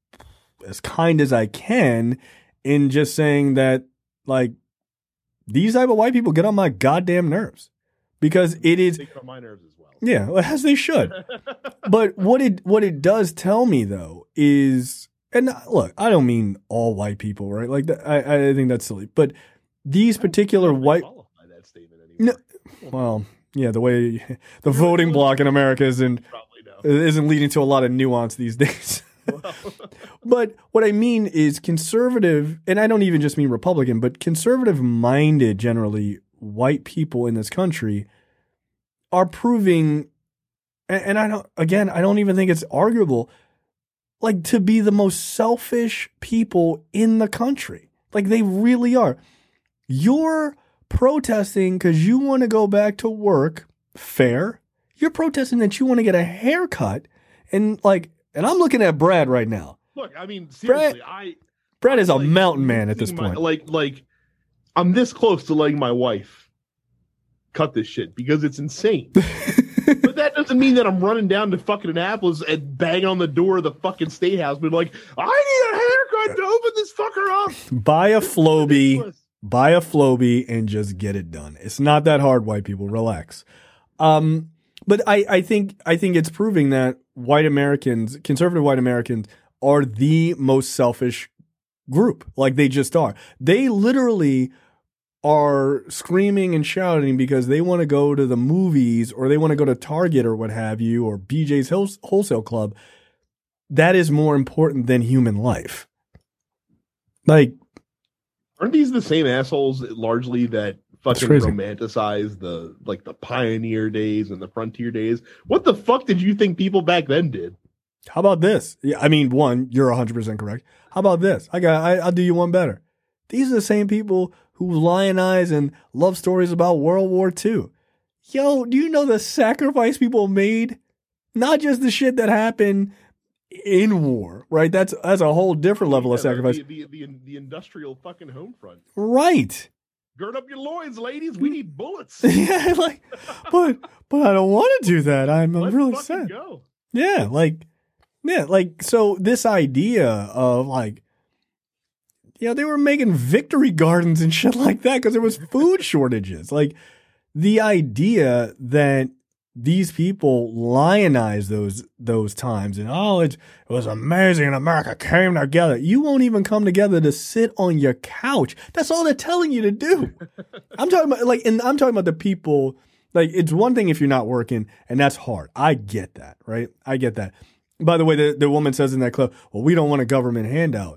as kind as I can in just saying that, like, these type of white people get on my goddamn nerves because it is, They get on my nerves as well. yeah, well, as they should. But what it what it does tell me though is, and look, I don't mean all white people, right? Like that, I I think that's silly. But these particular I don't white, qualify that statement anymore. no, well, yeah, the way the voting bloc in America isn't Probably no. isn't leading to a lot of nuance these days. But what I mean is conservative, and I don't even just mean Republican, but conservative minded, generally white people in this country are proving, and, and I don't, again, I don't even think it's arguable, like to be the most selfish people in the country. Like they really are. You're protesting because you want to go back to work. Fair. You're protesting that you want to get a haircut. And like, and I'm looking at Brad right now. Look, I mean, seriously, I Brad is a like, mountain man at this my- point. like, like, I'm this close to letting my wife cut this shit because it's insane. But that doesn't mean that I'm running down to fucking Annapolis and bang on the door of the fucking state house, but like, I need a haircut to open this fucker up. Buy a Flowbee, Ridiculous. buy a Flowbee, and just get it done. It's not that hard, white people. Relax. Um, but I, I think I think it's proving that white Americans, conservative white Americans, are the most selfish group. Like they just are. They literally are screaming and shouting because they want to go to the movies or they want to go to Target or what have you, or B J's Wholesale Club. That is more important than human life. Like, Aren't these the same assholes largely that fucking crazy. romanticize the like the pioneer days and the frontier days? What the fuck did you think people back then did? how about this? Yeah, I mean, one, you're one hundred percent correct. How about this? I got, I, I'll do you one better. These are the same people who lionize and love stories about World War Two. Yo, do you know the sacrifice people made? Not just the shit that happened in war, right? That's that's a whole different level Yeah, of sacrifice. The, the, the, the industrial fucking home front. Right. Gird up your loins, ladies. We need bullets. Yeah, like, but but I don't want to do that. I'm, I'm Let's really fucking sad. go. Yeah, like, yeah, like, so this idea of like, you know, they were making victory gardens and shit like that because there was food shortages. Like, the idea that these people lionize those those times and oh, it, it was amazing and America came together. You won't even come together to sit on your couch. That's all they're telling you to do. I'm talking about like, and I'm talking about the people. Like, it's one thing if you're not working, and that's hard. I get that, right? I get that. By the way, the, the woman says in that clip, well, we don't want a government handout.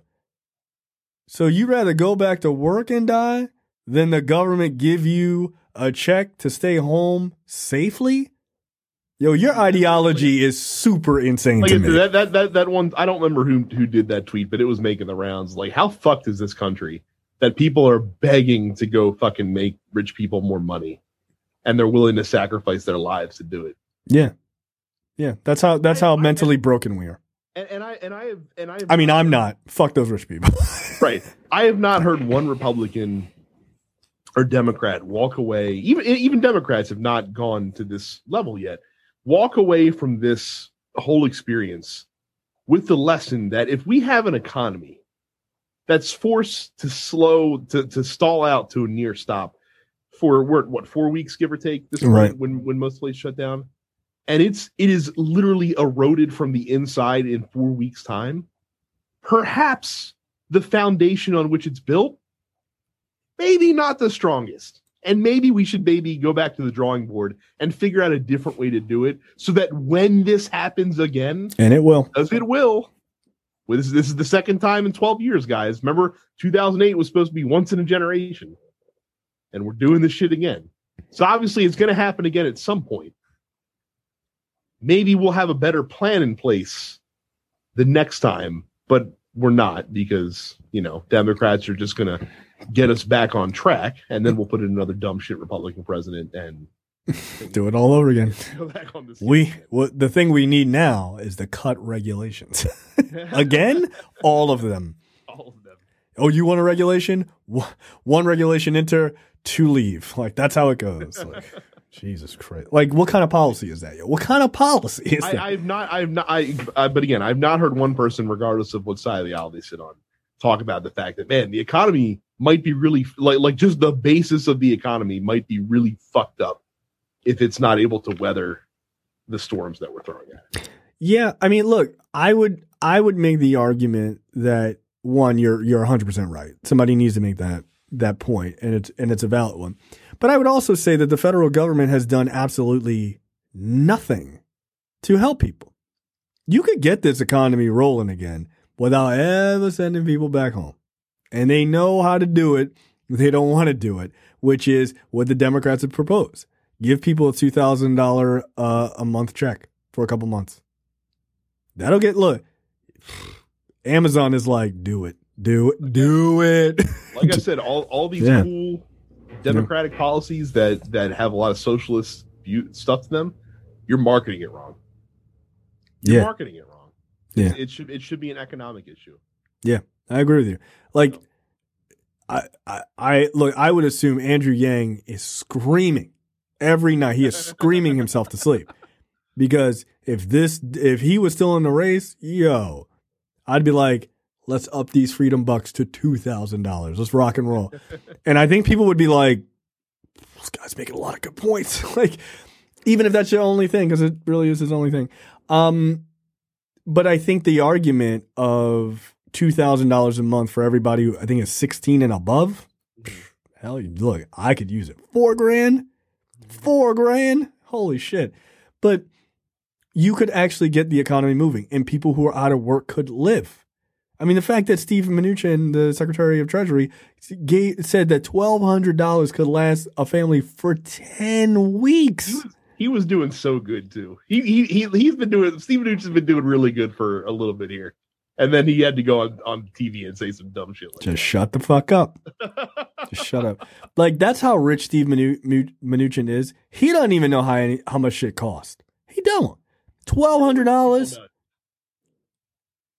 So you'd rather go back to work and die than the government give you a check to stay home safely? Yo, your ideology is super insane Like to me. that, that that that one, I don't remember who who did that tweet, but it was making the rounds. Like, how fucked is this country that people are begging to go fucking make rich people more money, and they're willing to sacrifice their lives to do it? Yeah, yeah. That's how that's how I- mentally broken we are. And, and I and I have and I. Have I mean, I'm not. Fuck those rich people. Right. I have not heard one Republican or Democrat walk away. Even even Democrats have not gone to this level yet. Walk away from this whole experience with the lesson that if we have an economy that's forced to slow to, to stall out to a near stop for what, what four weeks, give or take, this point, Right. when when most places shut down, and it's it is literally eroded from the inside in four weeks' time, perhaps the foundation on which it's built, maybe not the strongest. And maybe we should maybe go back to the drawing board and figure out a different way to do it so that when this happens again, And it will. as it will, well, this, this is the second time in twelve years, guys. Remember, two thousand eight was supposed to be once in a generation. And we're doing this shit again. So obviously it's going to happen again at some point. Maybe we'll have a better plan in place the next time, but we're not because, you know, Democrats are just going to get us back on track, and then we'll put in another dumb shit Republican president and Do it all over again. go back on this. We what the thing we need now is to cut regulations. Again, all of them. All of them. Oh, you want a regulation? Wh- One regulation enter, two leave. Like, that's how it goes. Like, Jesus Christ. Like, what kind of policy is that? Yo? What kind of policy is that? I, I've not, I've not, I, uh, but again, I've not heard one person, regardless of what side of the aisle they sit on, talk about the fact that, man, the economy might be really, like, like just the basis of the economy might be really fucked up if it's not able to weather the storms that we're throwing at it. Yeah, I mean, look, I would I would make the argument that one, you're you're one hundred percent right. Somebody needs to make that that point, and it's and it's a valid one. But I would also say that the federal government has done absolutely nothing to help people. You could get this economy rolling again without ever sending people back home. And they know how to do it. They don't want to do it, which is what the Democrats have proposed. Give people a two thousand dollars uh, a month check for a couple months. That'll get, look, Amazon is like, do it, do it, do it. Like I said, all, all these Yeah. cool democratic yeah. policies that, that have a lot of socialist view, stuff to them, you're marketing it wrong. You're yeah. marketing it wrong. Yeah. It, it should it should be an economic issue. Yeah, I agree with you. Like, I, I, I look, I would assume Andrew Yang is screaming every night. He is screaming himself to sleep because if this, if he was still in the race, yo, I'd be like, let's up these freedom bucks to two thousand dollars. Let's rock and roll. And I think people would be like, this guy's making a lot of good points. Like, even if that's your only thing, because it really is his only thing. Um, but I think the argument of two thousand dollars a month for everybody who I think is sixteen and above, hell, look, I could use it. Four grand? Four grand? Holy shit. But you could actually get the economy moving, and people who are out of work could live. I mean, the fact that Steve Mnuchin, the Secretary of Treasury, gave, said that twelve hundred dollars could last a family for ten weeks. He was, he was doing so good, too. He, he, he, he's been doing, Steve Mnuchin's been doing really good for a little bit here. And then he had to go on, on T V and say some dumb shit like Just that. shut the fuck up. Just shut up. Like, that's how rich Steve Mnu- Mnu- Mnuchin is. He doesn't even know how, any, how much shit costs. He don't. twelve hundred dollars.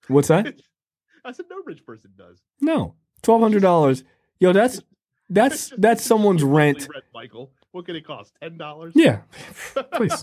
What's that? I said no rich person does. No, twelve hundred dollars. Yo, that's that's that's someone's rent. rent. Michael, what can it cost? Ten dollars? Yeah, please.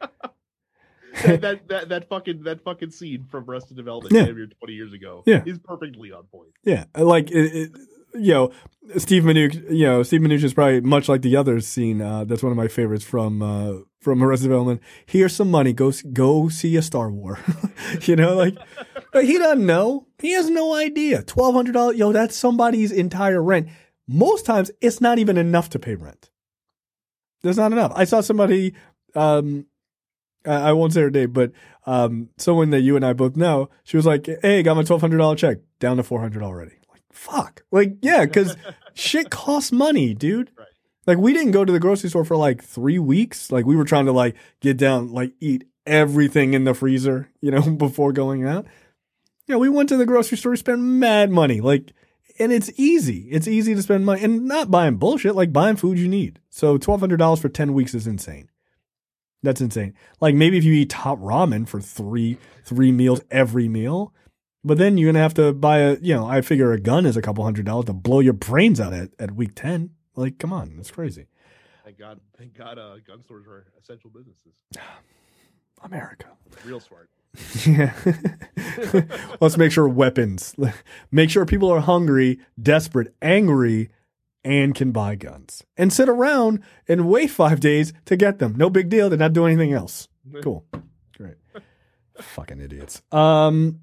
that, that that that fucking that fucking scene from Arrested Development Yeah. twenty years ago Yeah. is perfectly on point. Yeah, like it, it, you know, Steve Mnuchin. You know, Steve Mnuchin is probably much like the other scene. Uh, that's one of my favorites from uh, from Arrested Development. Here's some money. Go s- go see a Star War. You know, like, but he doesn't know. He has no idea. Twelve hundred dollars. Yo, that's somebody's entire rent. Most times, it's not even enough to pay rent. There's not enough. I saw somebody. Um, I I won't say her name, but um, someone that you and I both know. She was like, "Hey, got my twelve hundred dollar check down to four hundred already." Like, fuck. Like, yeah, because shit costs money, dude. Right. Like, we didn't go to the grocery store for like three weeks. Like, we were trying to like get down, like eat everything in the freezer, you know, before going out. Yeah, we went to the grocery store, spent mad money, like, and it's easy. It's easy to spend money and not buying bullshit, like buying food you need. So twelve hundred dollars for ten weeks is insane. That's insane. Like maybe if you eat top ramen for three three meals every meal, but then you're gonna have to buy a, you know, I figure a gun is a couple hundred dollars to blow your brains out at, at week ten. Like, come on, it's crazy. Thank God, thank God, uh, gun stores are essential businesses. America. Real smart. Yeah. Let's make sure weapons. Make sure people are hungry, desperate, angry, and can buy guns. And sit around and wait five days to get them. No big deal. They're not doing anything else. Cool. Great. Fucking idiots. Um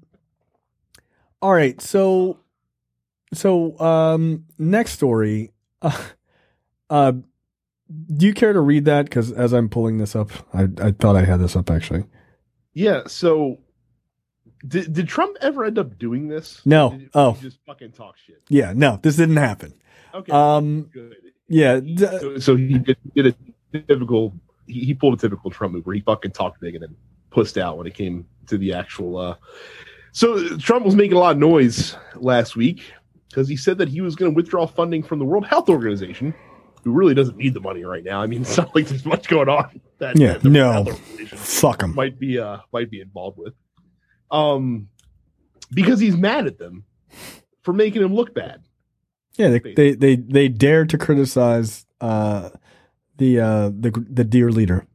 all right, so so um next story. Uh, uh do you care to read that? Because as I'm pulling this up, I, I thought I had this up actually. Yeah. So, did did Trump ever end up doing this? No. Did he, Oh. did he just fucking talk shit. Yeah, no, this didn't happen. Okay. Um, Good. Yeah, d- So, so he did, did a typical. He, he pulled a typical Trump move where he fucking talked big and then pussed out when it came to the actual. Uh... So Trump was making a lot of noise last week because he said that he was going to withdraw funding from the World Health Organization, who really doesn't need the money right now. I mean, it's not like there's much going on that, Yeah, that the no. World Health Organization fuck them. might be uh might be involved with. Um, because he's mad at them for making him look bad. Yeah, they, they they they dare to criticize uh, the uh, the the dear leader.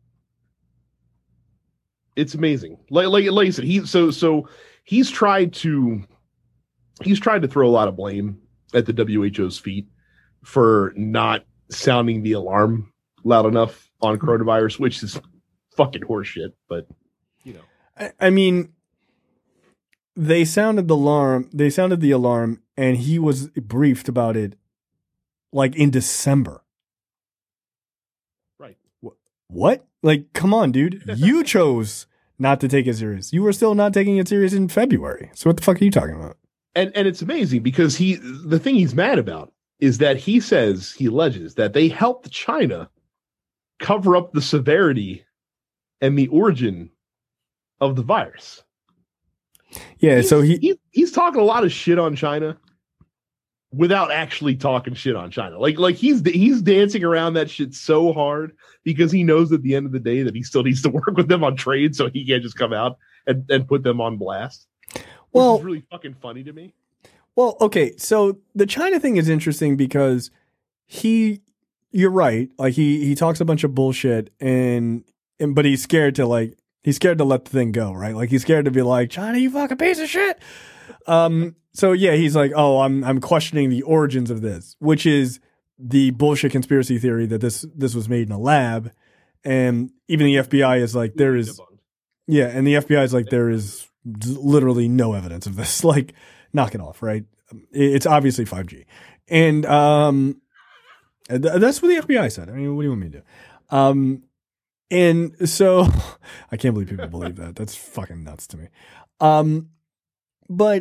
It's amazing. Like like like I said, he so so he's tried to he's tried to throw a lot of blame at the W H O's feet for not sounding the alarm loud enough on coronavirus, which is fucking horseshit. But you know, I, I mean, they sounded the alarm. They sounded the alarm, and he was briefed about it, like in December. right? What? Like, come on, dude. You chose not to take it serious. You were still not taking it serious in February. So what the fuck are you talking about? And and it's amazing because he the thing he's mad about is that he says he alleges that they helped China cover up the severity and the origin of the virus. Yeah. He's, So he. he he's talking a lot of shit on China without actually talking shit on China. Like like he's he's dancing around that shit so hard because he knows at the end of the day that he still needs to work with them on trade, so he can't just come out and, and put them on blast. Which Well, is really fucking funny to me. Well, okay, so the China thing is interesting because he, you're right, like he he talks a bunch of bullshit and and but he's scared to like he's scared to let the thing go, right? Like he's scared to be like, China, you fucking piece of shit. Um, so yeah, he's like, oh, I'm I'm questioning the origins of this, which is the bullshit conspiracy theory that this this was made in a lab, and even the F B I is like there is, yeah, and the F B I is like there is literally no evidence of this, like. Knock it off, right? It's obviously five G. And um, that's what the F B I said. I mean, what do you want me to do? Um, and so I can't believe people believe that. That's fucking nuts to me. Um, but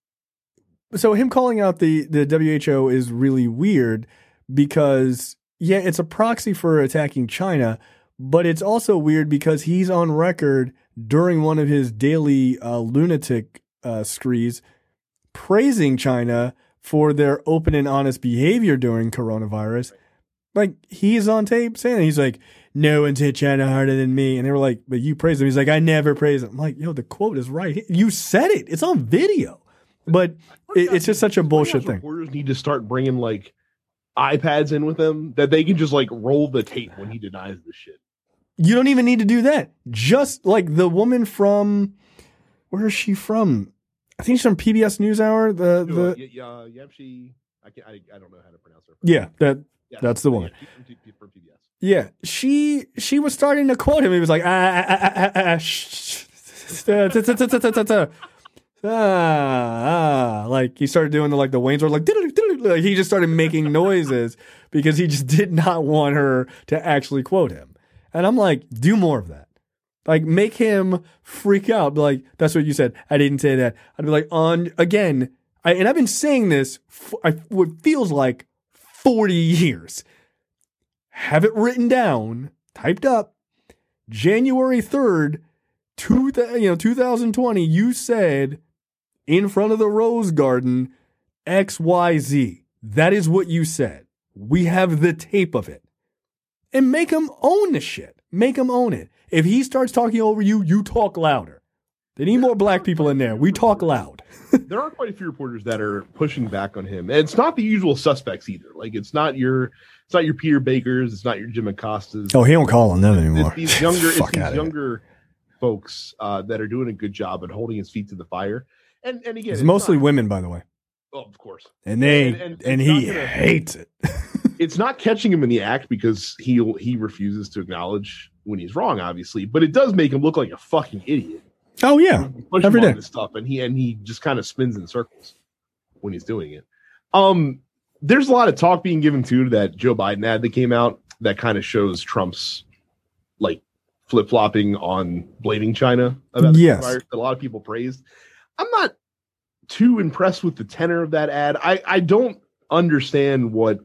so him calling out the, the W H O is really weird because, yeah, it's a proxy for attacking China, but it's also weird because he's on record during one of his daily uh, lunatic uh, screes praising China for their open and honest behavior during coronavirus. Like he's on tape saying, he's like, no one's hit China harder than me. And they were like, but you praise him. He's like, I never praise him. I'm like, yo, the quote is right. You said it. It's on video. But it, it's just such a bullshit thing. Reporters need to start bringing like iPads in with them that they can just like roll the tape when he denies the shit. You don't even need to do that. Just like the woman from, where is she from? I think she's from P B S NewsHour. The No, the yeah, uh, yeah, she. I can't. I, I don't know how to pronounce her. yeah, that Yeah, that's the yeah, woman. she's from T- from P B S. Yeah, she she was starting to quote him. He was like, ah, ah, ah, ah, ah, shh, ta, ta, ta, ta, ta, ta, ta. ah, ah, like he started doing the like the Wayne's World, like, diddle, diddle, like he just started making noises because he just did not want her to actually quote him. And I'm like, do more of that. Like, make him freak out. Be like, that's what you said. I didn't say that. I'd be like, on again. I, and I've been saying this for I, what feels like forty years. Have it written down, typed up. January third, two, you know, two thousand twenty. You said in front of the Rose Garden, X Y Z. That is what you said. We have the tape of it. And make him own the shit. Make him own it. If he starts talking over you, you talk louder. They need more black people in there. We talk loud. There are quite a few reporters that are pushing back on him. And it's not the usual suspects either. Like it's not your it's not your Peter Bakers, it's not your Jim Acostas. Oh, he don't call on them anymore. It's these younger it's Fuck these outta younger folks uh, that are doing a good job at holding his feet to the fire. And and again, It's it's mostly not, women, by the way. oh, of course. And they And- and, and- and he it's not gonna- hates it. It's not catching him in the act because he he refuses to acknowledge when he's wrong, obviously, but it does make him look like a fucking idiot. Oh yeah. Push Every him on day. this stuff, and he and he just kind of spins in circles when he's doing it. Um, there's a lot of talk being given too to that Joe Biden ad that came out that kind of shows Trump's like flip flopping on blaming China about the Yes. coronavirus that a lot of people praised. I'm not too impressed with the tenor of that ad. I I don't understand what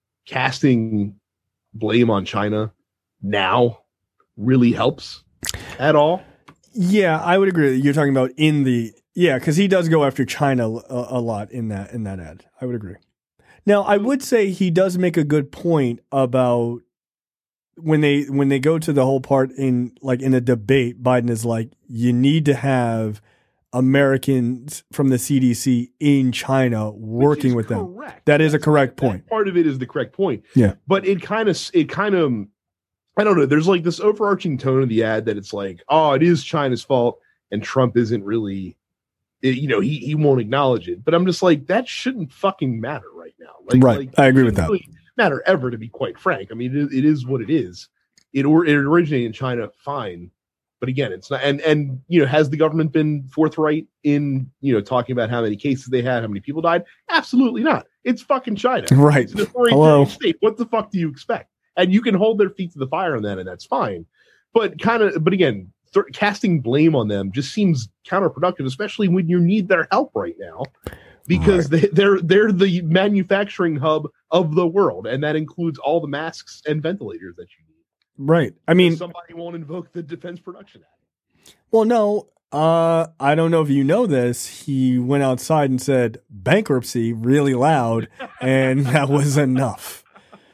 casting blame on China now really helps at all. Yeah, I would agree. You're talking about in the yeah, because he does go after China a, a lot in that in that ad. I would agree. Now, I would say he does make a good point about when they when they go to the whole part in like in a debate. Biden is like, you need to have Americans from the C D C in China working with them. Correct. That is a That's- correct that point. Part of it is the correct point. Yeah. But it kind of, it kind of, I don't know. There's like this overarching tone of the ad that it's like, oh, it is China's fault, and Trump isn't really, it- you know, he he won't acknowledge it. But I'm just like, that shouldn't fucking matter right now. Like, Right. like, I agree it with that. shouldn't really matter ever, to be quite frank. I mean, it, it is what it is. It or it originated in China, fine. But again, it's not, and, and, you know, has the government been forthright in, you know, talking about how many cases they had, how many people died? Absolutely not. It's fucking China. Right. It's an authoritarian Hello. state. What the fuck do you expect? And you can hold their feet to the fire on that, and that's fine. But kind of, but again, th- casting blame on them just seems counterproductive, especially when you need their help right now, because they, they're they're the manufacturing hub of the world, and that includes all the masks and ventilators that you need. Right. I mean, Somebody won't invoke the Defense Production Act. well, no, uh, I don't know if you know this. He went outside and said bankruptcy really loud, and that was enough.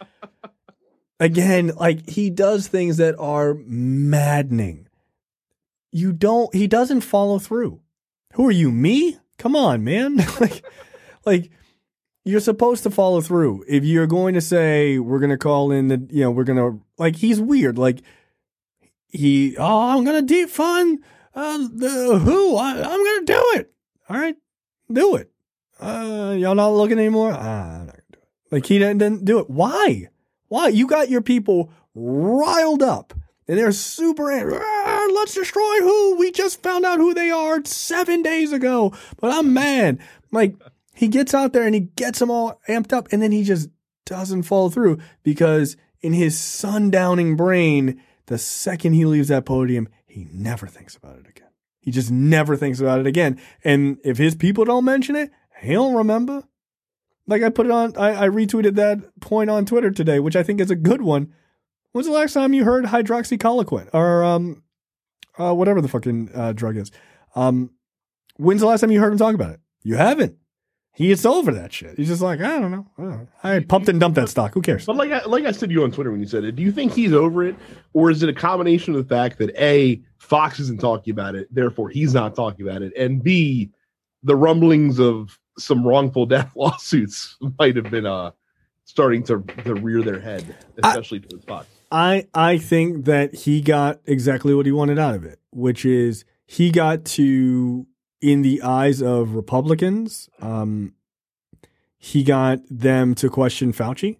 Again, like he does things that are maddening. You don't, he doesn't follow through. Who are you, me? Come on, man. like, like you're supposed to follow through. If you're going to say, we're going to call in the, you know, we're going to, like, he's weird. Like, he, oh, I'm going to defund uh, the who? I, I'm going to do it. All right, do it. Uh, y'all not looking anymore? Ah, I'm not going to do it. Like, he didn't, didn't do it. Why? Why? You got your people riled up and they're super angry. Ah, let's destroy who? We just found out who they are seven days ago, but I'm mad. Like, he gets out there and he gets them all amped up, and then he just doesn't follow through because in his sundowning brain, the second he leaves that podium, he never thinks about it again. He just never thinks about it again. And if his people don't mention it, he'll remember. Like I put it on, I, I retweeted that point on Twitter today, which I think is a good one. When's the last time you heard hydroxychloroquine or um, uh, whatever the fucking uh, drug is? Um, when's the last time you heard him talk about it? You haven't. He gets over that shit. He's just like, I don't know. I, don't know. I pumped and dumped that stock. Who cares? But like I, like I said to you on Twitter when you said it, do you think he's over it? Or is it a combination of the fact that A, Fox isn't talking about it, therefore he's not talking about it, and B, the rumblings of some wrongful death lawsuits might have been uh, starting to, to rear their head, especially I, towards Fox? I, I think that he got exactly what he wanted out of it, which is he got to... in the eyes of Republicans, um, he got them to question Fauci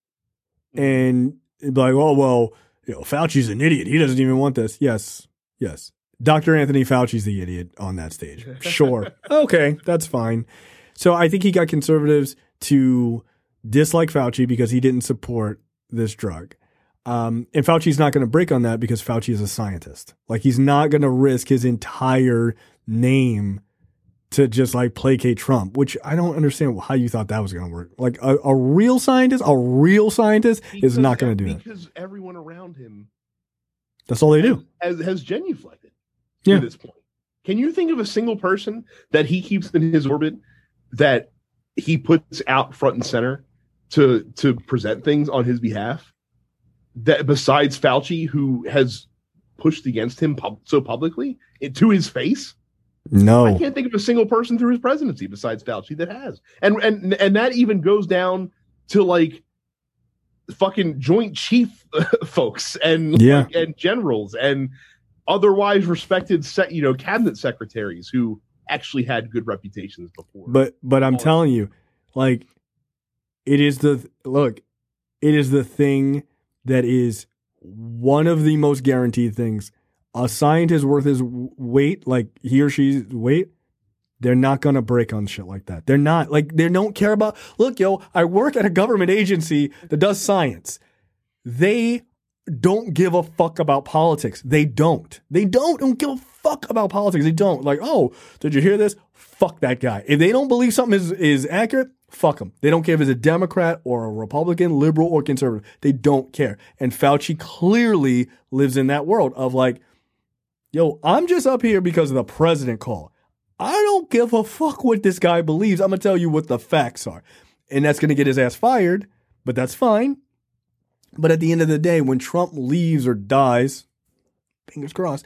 and be like, oh, well, you know, Fauci's an idiot. He doesn't even want this. Yes. Yes. Doctor Anthony Fauci's the idiot on that stage. Sure. Okay. That's fine. So I think he got conservatives to dislike Fauci because he didn't support this drug. Um, and Fauci's not going to break on that because Fauci is a scientist. Like, he's not going to risk his entire name to just like placate Trump, which I don't understand how you thought that was going to work. Like a, a real scientist, a real scientist because is not going to do because that. Because everyone around him, that's all they do, has, has genuflected yeah. to this point. Can you think of a single person that he keeps in his orbit that he puts out front and center to to present things on his behalf? That besides Fauci, who has pushed against him pub- so publicly to his face. No, I can't think of a single person through his presidency besides Fauci that has, and and and that even goes down to like fucking Joint Chief folks and yeah. like, and generals and otherwise respected set you know cabinet secretaries who actually had good reputations before. But but I'm telling you, like, it is the look, it is the thing that is one of the most guaranteed things. A scientist worth his weight, like he or she's weight, they're not going to break on shit like that. They're not. Like, they don't care about, look, yo, I work at a government agency that does science. They don't give a fuck about politics. They don't. They don't, don't give a fuck about politics. They don't. Like, oh, did you hear this? Fuck that guy. If they don't believe something is, is accurate, fuck them. They don't care if it's a Democrat or a Republican, liberal or conservative. They don't care. And Fauci clearly lives in that world of like, yo, I'm just up here because of the president call. I don't give a fuck what this guy believes. I'm going to tell you what the facts are. And that's going to get his ass fired, but that's fine. But at the end of the day, when Trump leaves or dies, fingers crossed,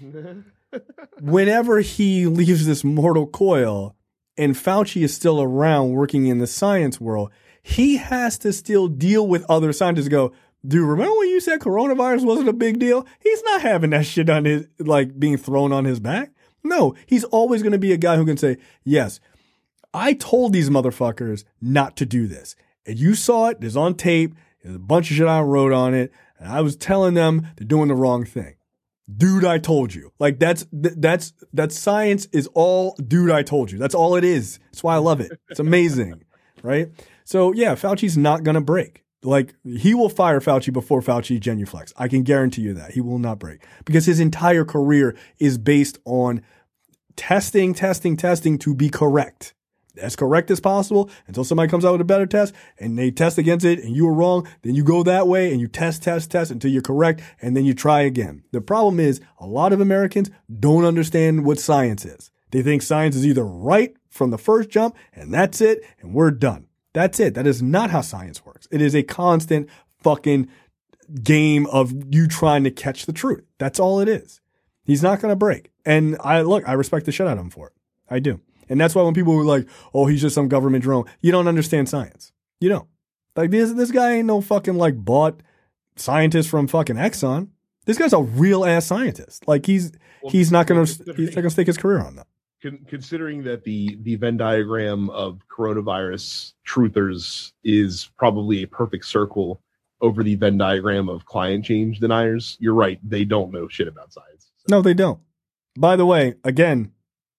whenever he leaves this mortal coil and Fauci is still around working in the science world, he has to still deal with other scientists and go, dude, remember when you said coronavirus wasn't a big deal? He's not having that shit on his, like, being thrown on his back. No, he's always going to be a guy who can say, yes, I told these motherfuckers not to do this. And you saw it. There's on tape. There's a bunch of shit I wrote on it. And I was telling them they're doing the wrong thing. Dude, I told you. Like, that's, that's, that science is all, dude, I told you. That's all it is. That's why I love it. It's amazing. Right? So, yeah, Fauci's not going to break. Like, he will fire Fauci before Fauci genuflects. I can guarantee you that. He will not break. Because his entire career is based on testing, testing, testing to be correct. As correct as possible until somebody comes out with a better test and they test against it and you were wrong. Then you go that way and you test, test, test until you're correct and then you try again. The problem is a lot of Americans don't understand what science is. They think science is either right from the first jump and that's it and we're done. That's it. That is not how science works. It is a constant fucking game of you trying to catch the truth. That's all it is. He's not going to break. And I look, I respect the shit out of him for it. I do. And that's why when people were like, oh, he's just some government drone, you don't understand science. You don't. Like this, this guy ain't no fucking like bought scientist from fucking Exxon. This guy's a real ass scientist. Like he's, well, he's not going to, he's not going to stake his career on that. Considering that the, the Venn diagram of coronavirus truthers is probably a perfect circle over the Venn diagram of climate change deniers, you're right. They don't know shit about science. So. No, they don't. By the way, again,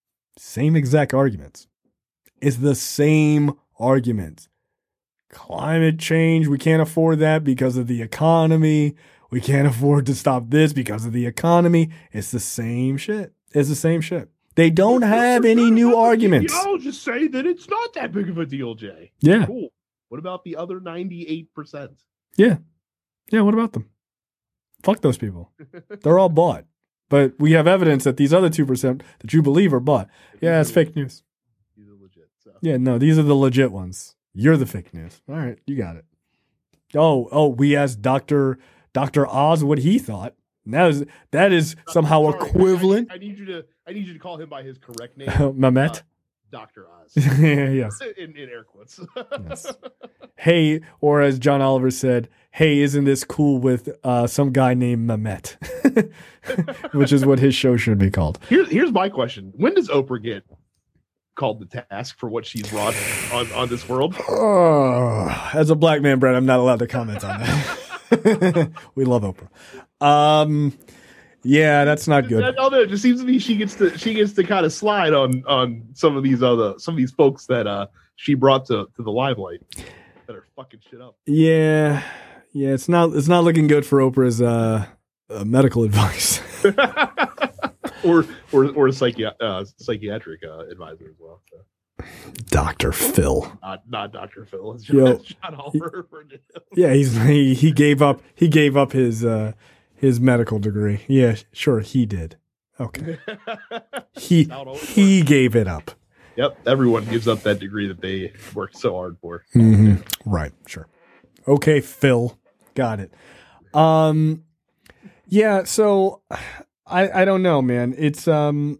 same exact arguments. It's the same arguments. Climate change, we can't afford that because of the economy. We can't afford to stop this because of the economy. It's the same shit. It's the same shit. They don't have any new arguments. I'll just say that it's not that big of a deal, Jay. Yeah. Cool. What about the other ninety-eight percent? Yeah. Yeah, what about them? Fuck those people. They're all bought. But we have evidence that these other two percent that you believe are bought. Yeah, it's fake news. These are legit. So. Yeah, no, these are the legit ones. You're the fake news. All right, you got it. Oh, oh, we asked Doctor Doctor Oz what he thought. And that is that is somehow Sorry, equivalent. I, I need you to I need you to call him by his correct name. Mehmet? Uh, Doctor Oz. Yes. In, in air quotes. Yes. Hey, or as John Oliver said, hey, isn't this cool with uh, some guy named Mehmet? Which is what his show should be called. Here's here's my question. When does Oprah get called to task for what she's wrought on, on this world? Oh, as a black man, Brett, I'm not allowed to comment on that. We love Oprah. Um, yeah, that's not good. I don't know. It just seems to me she gets to she gets to kind of slide on on some of these other some of these folks that uh she brought to, to the limelight that are fucking shit up. Yeah, yeah, it's not it's not looking good for Oprah's uh, uh medical advice. or or or a psychi- uh, psychiatric uh, advisor as well. So. Doctor Phil, not not Doctor Phil. It's Yo, John Oliver. Yeah, he's he, he gave up he gave up his uh, his medical degree. Yeah, sure, he did. Okay, he he works. gave it up. Yep, everyone gives up that degree that they worked so hard for. Mm-hmm. Right, sure. Okay, Phil, got it. Um, yeah, so. I, I don't know, man. It's um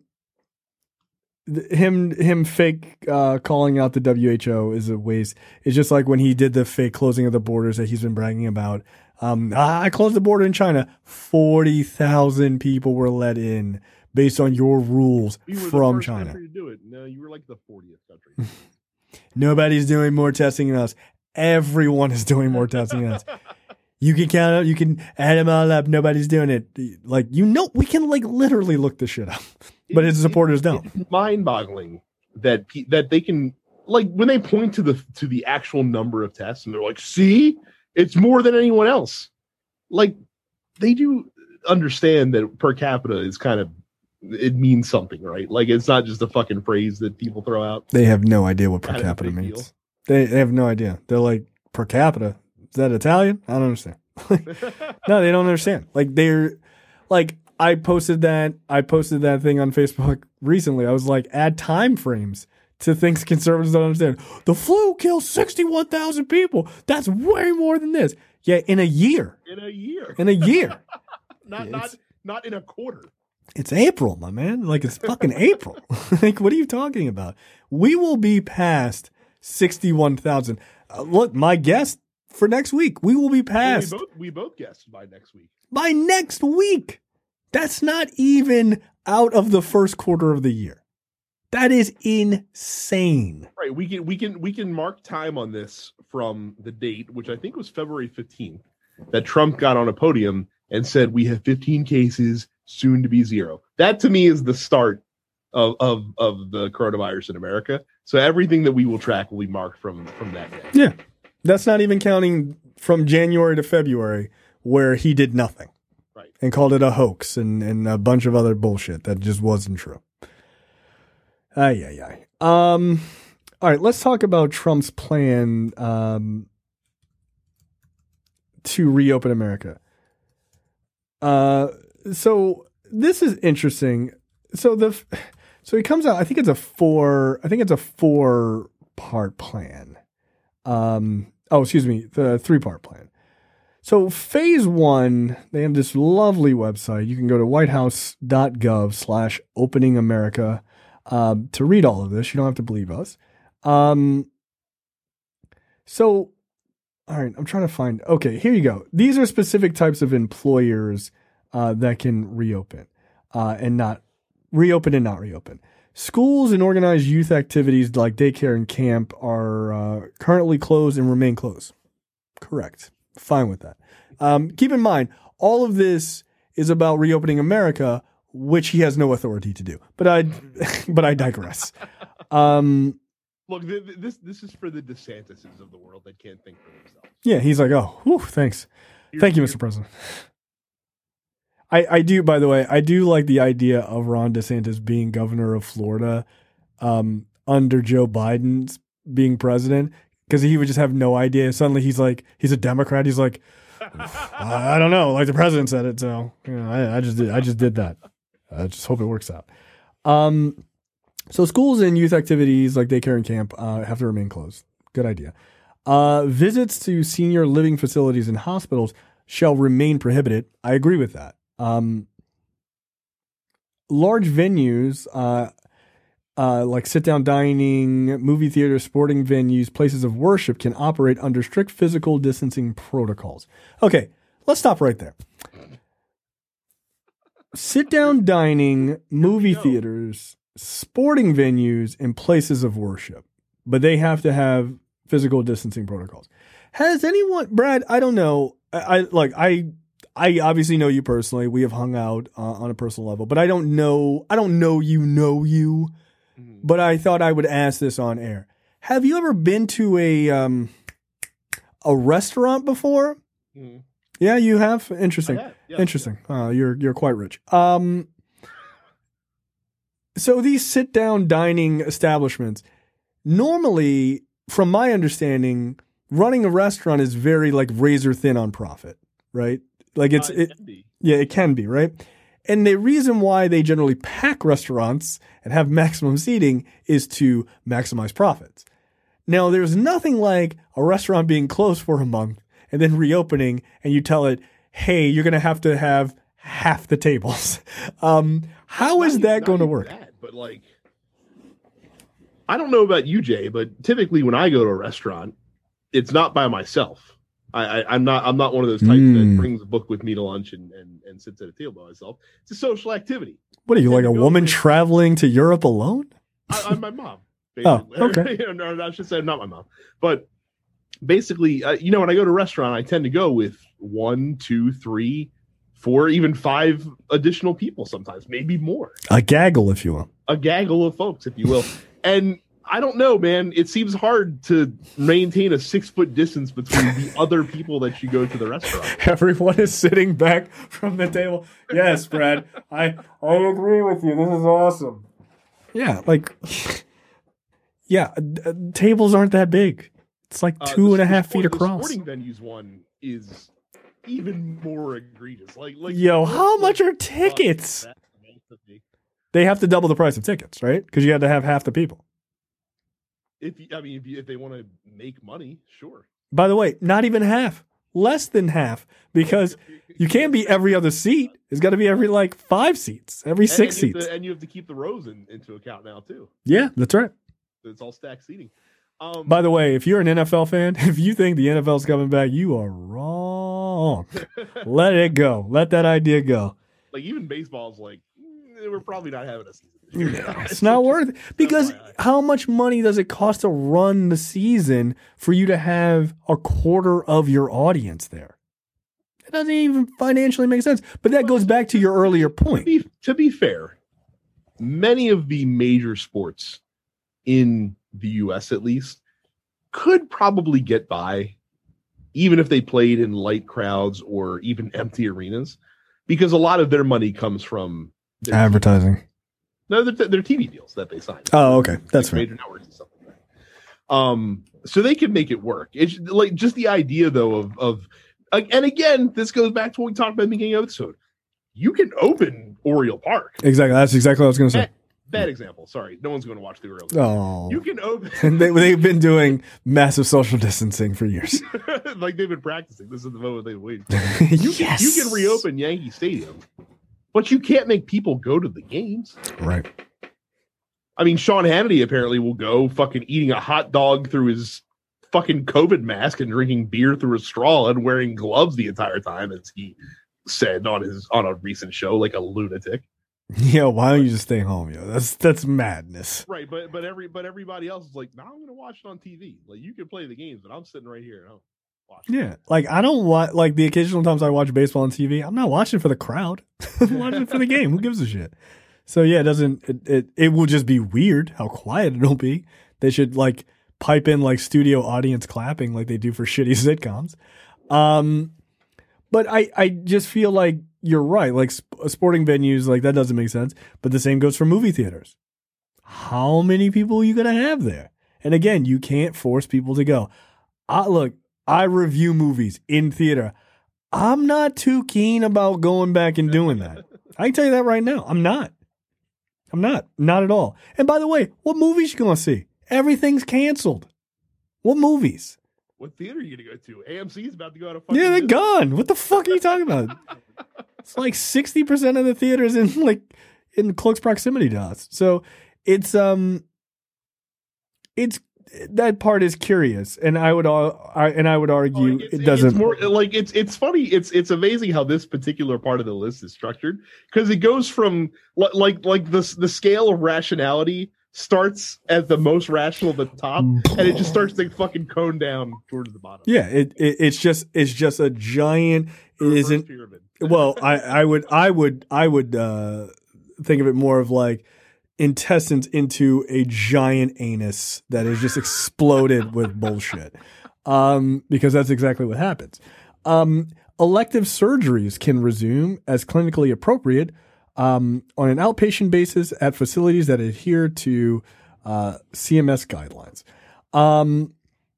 him him fake uh, calling out the W H O is a waste. It's just like when he did the fake closing of the borders that he's been bragging about. Um, I closed the border in China. Forty thousand people were let in based on your rules we were from the first China. Country to do it. No, you were like the fortieth country. Nobody's doing more testing than us. Everyone is doing more testing than us. You can count out, you can add them all up. Nobody's doing it. Like, you know, we can like literally look this shit up, but his supporters don't. It's mind boggling that, that they can, like, when they point to the, to the actual number of tests and they're like, see, it's more than anyone else. Like, they do understand that per capita is kind of, it means something, right? Like, it's not just a fucking phrase that people throw out. They have no idea what per Kind of capita big means. deal. They, they have no idea. They're like, per capita? Is that Italian? I don't understand. No, they don't understand. Like, they're like, I posted that, I posted that thing on Facebook recently. I was like, add time frames to things conservatives don't understand. The flu kills sixty-one thousand people. That's way more than this. Yeah, in a year. In a year. In a year. not, not, not in a quarter. It's April, my man. Like, it's fucking April. Like, what are you talking about? We will be past sixty-one thousand. Uh, look, my guess for next week, we will be past. Well, we both we both guessed by next week. By next week. That's not even out of the first quarter of the year. That is insane. Right. We can we can we can mark time on this from the date, which I think was February fifteenth, that Trump got on a podium and said we have fifteen cases, soon to be zero. That to me is the start of of of the coronavirus in America. So everything that we will track will be marked from from that day. Yeah. That's not even counting from January to February where he did nothing. Right. And called it a hoax and, and a bunch of other bullshit that just wasn't true. Ay, ay, ay. Um, all right, let's talk about Trump's plan um, to reopen America. Uh, so this is interesting. So the so he comes out. I think it's a four. I think it's a four part plan. Um, oh, excuse me, the three part plan. So phase one, they have this lovely website. You can go to whitehouse.gov slash opening America um, to read all of this. You don't have to believe us. Um, so, all right, I'm trying to find. Okay, here you go. These are specific types of employers uh, that can reopen uh, and not reopen and not reopen. Schools and organized youth activities like daycare and camp are uh, currently closed and remain closed. Correct. Fine with that. Um, keep in mind, all of this is about reopening America, which he has no authority to do. But I, but I digress. Um, Look, th- th- this this is for the DeSantises of the world that can't think for themselves. Yeah, he's like, oh, whew, thanks. Thank you, Mister President. I, I do, by the way, I do like the idea of Ron DeSantis being governor of Florida um, under Joe Biden's being president, because he would just have no idea. Suddenly he's like, he's a Democrat. He's like, I don't know. Like the president said it. So, you know, I, I just did, I just did that. I just hope it works out. Um, So schools and youth activities like daycare and camp uh, have to remain closed. Good idea. Uh, visits to senior living facilities and hospitals shall remain prohibited. I agree with that. Um, large venues, uh, uh, like sit-down dining, movie theaters, sporting venues, places of worship can operate under strict physical distancing protocols. Okay, let's stop right there. Sit-down dining, movie theaters, sporting venues, and places of worship, but they have to have physical distancing protocols. Has anyone, Brad? I don't know. I, I like I. I obviously know you personally. We have hung out uh, on a personal level, but I don't know. I don't know you. Know you. Mm-hmm. But I thought I would ask this on air. Have you ever been to a um, a restaurant before? Mm-hmm. Yeah, you have. Interesting. Have. Yes, Interesting. Yeah. Uh, you're you're quite rich. Um. So these sit down dining establishments, normally, from my understanding, running a restaurant is very like razor thin on profit, right? Like it's, uh, it, it yeah, it can be, right? And the reason why they generally pack restaurants and have maximum seating is to maximize profits. Now, there's nothing like a restaurant being closed for a month and then reopening and you tell it, hey, you're going to have to have half the tables. Um, how is that going to work? That, but like, I don't know about you, Jay, but typically when I go to a restaurant, it's not by myself. I, I, I'm not. I'm not one of those types mm. that brings a book with me to lunch and, and, and sits at a table by myself. It's a social activity. What are you, like a woman traveling to Europe alone? I, I'm my mom. Basically. Oh, okay. no, I should say not my mom, but basically, uh, you know, when I go to a restaurant, I tend to go with one, two, three, four, even five additional people. Sometimes, maybe more. A gaggle, if you will. A gaggle of folks, if you will, and. I don't know, man. It seems hard to maintain a six foot distance between the other people that you go to the restaurant. Everyone is sitting back from the table. Yes, Brad, I I agree with you. This is awesome. Yeah, like, yeah, uh, tables aren't that big. It's like two uh, the, and a half feet across. The sporting venues one is even more egregious. Like, like yo, how much are tickets? They have to double the price of tickets, right? Because you had to have half the people. If I mean, if, you, if they want to make money, sure. By the way, not even half, less than half, because you can't be every other seat. It's got to be every like five seats, every six and, and seats, to, and you have to keep the rows in, into account now too. Yeah, that's right. It's all stacked seating. Um, By the way, if you're an N F L fan, if you think the N F L is coming back, you are wrong. Let it go. Let that idea go. Like even baseball's like, mm, we're probably not having a season. No, it's not worth it because how much money does it cost to run the season for you to have a quarter of your audience there? It doesn't even financially make sense. But that goes back to your earlier point. To be, to be fair, many of the major sports in the U S at least could probably get by even if they played in light crowds or even empty arenas because a lot of their money comes from advertising. No, they're, they're T V deals that they sign. Oh, okay, that's like right. Major networks and stuff like that. Um, so they can make it work. It's like just the idea, though, of of, and again, this goes back to what we talked about in the beginning of the episode. You can open Oriole Park. Exactly. That's exactly what I was going to say. Bad, bad example. Sorry, no one's going to watch the Orioles. Oh, you can open. And they, they've been doing massive social distancing for years. Like they've been practicing. This is the moment they've waited for. You, yes. can, you can reopen Yankee Stadium. But you can't make people go to the games. Right. I mean, Sean Hannity apparently will go fucking eating a hot dog through his fucking COVID mask and drinking beer through a straw and wearing gloves the entire time, as he said on his on a recent show, like a lunatic. Yeah, why don't you just stay home, yo? That's that's madness. Right, but but every but everybody else is like, no, I'm gonna watch it on T V. Like you can play the games, but I'm sitting right here at home. Yeah, like I don't want like the occasional times I watch baseball on T V. I'm not watching for the crowd. I'm watching for the game. Who gives a shit? So yeah, it doesn't. It, it it will just be weird how quiet it'll be. They should like pipe in like studio audience clapping like they do for shitty sitcoms. Um, but I I just feel like you're right. Like sp- sporting venues, like that doesn't make sense. But the same goes for movie theaters. How many people are you gonna have there? And again, you can't force people to go. I look. I review movies in theater. I'm not too keen about going back and doing that. I can tell you that right now. I'm not. I'm not. Not at all. And by the way, what movies you going to see? Everything's canceled. What movies? What theater are you going to go to? A M C is about to go out of fucking Yeah, they're business. gone. What the fuck are you talking about? It's like sixty percent of the theaters in like in close proximity to us. So it's um it's that part is curious, and I would all I, and I would argue Oh, it's- it doesn't It's more like it's it's funny. It's it's amazing how this particular part of the list is structured because it goes from li- like like the the scale of rationality starts at the most rational at the top, and it just starts to fucking cone down towards the bottom. Yeah, it, it it's just it's just a giant. It Reverse isn't. pyramid. Well, I I would I would I would uh, think of it more of like intestines into a giant anus that is just exploded with bullshit. Um, because that's exactly what happens. Um, elective surgeries can resume as clinically appropriate um, on an outpatient basis at facilities that adhere to uh, C M S guidelines. Um,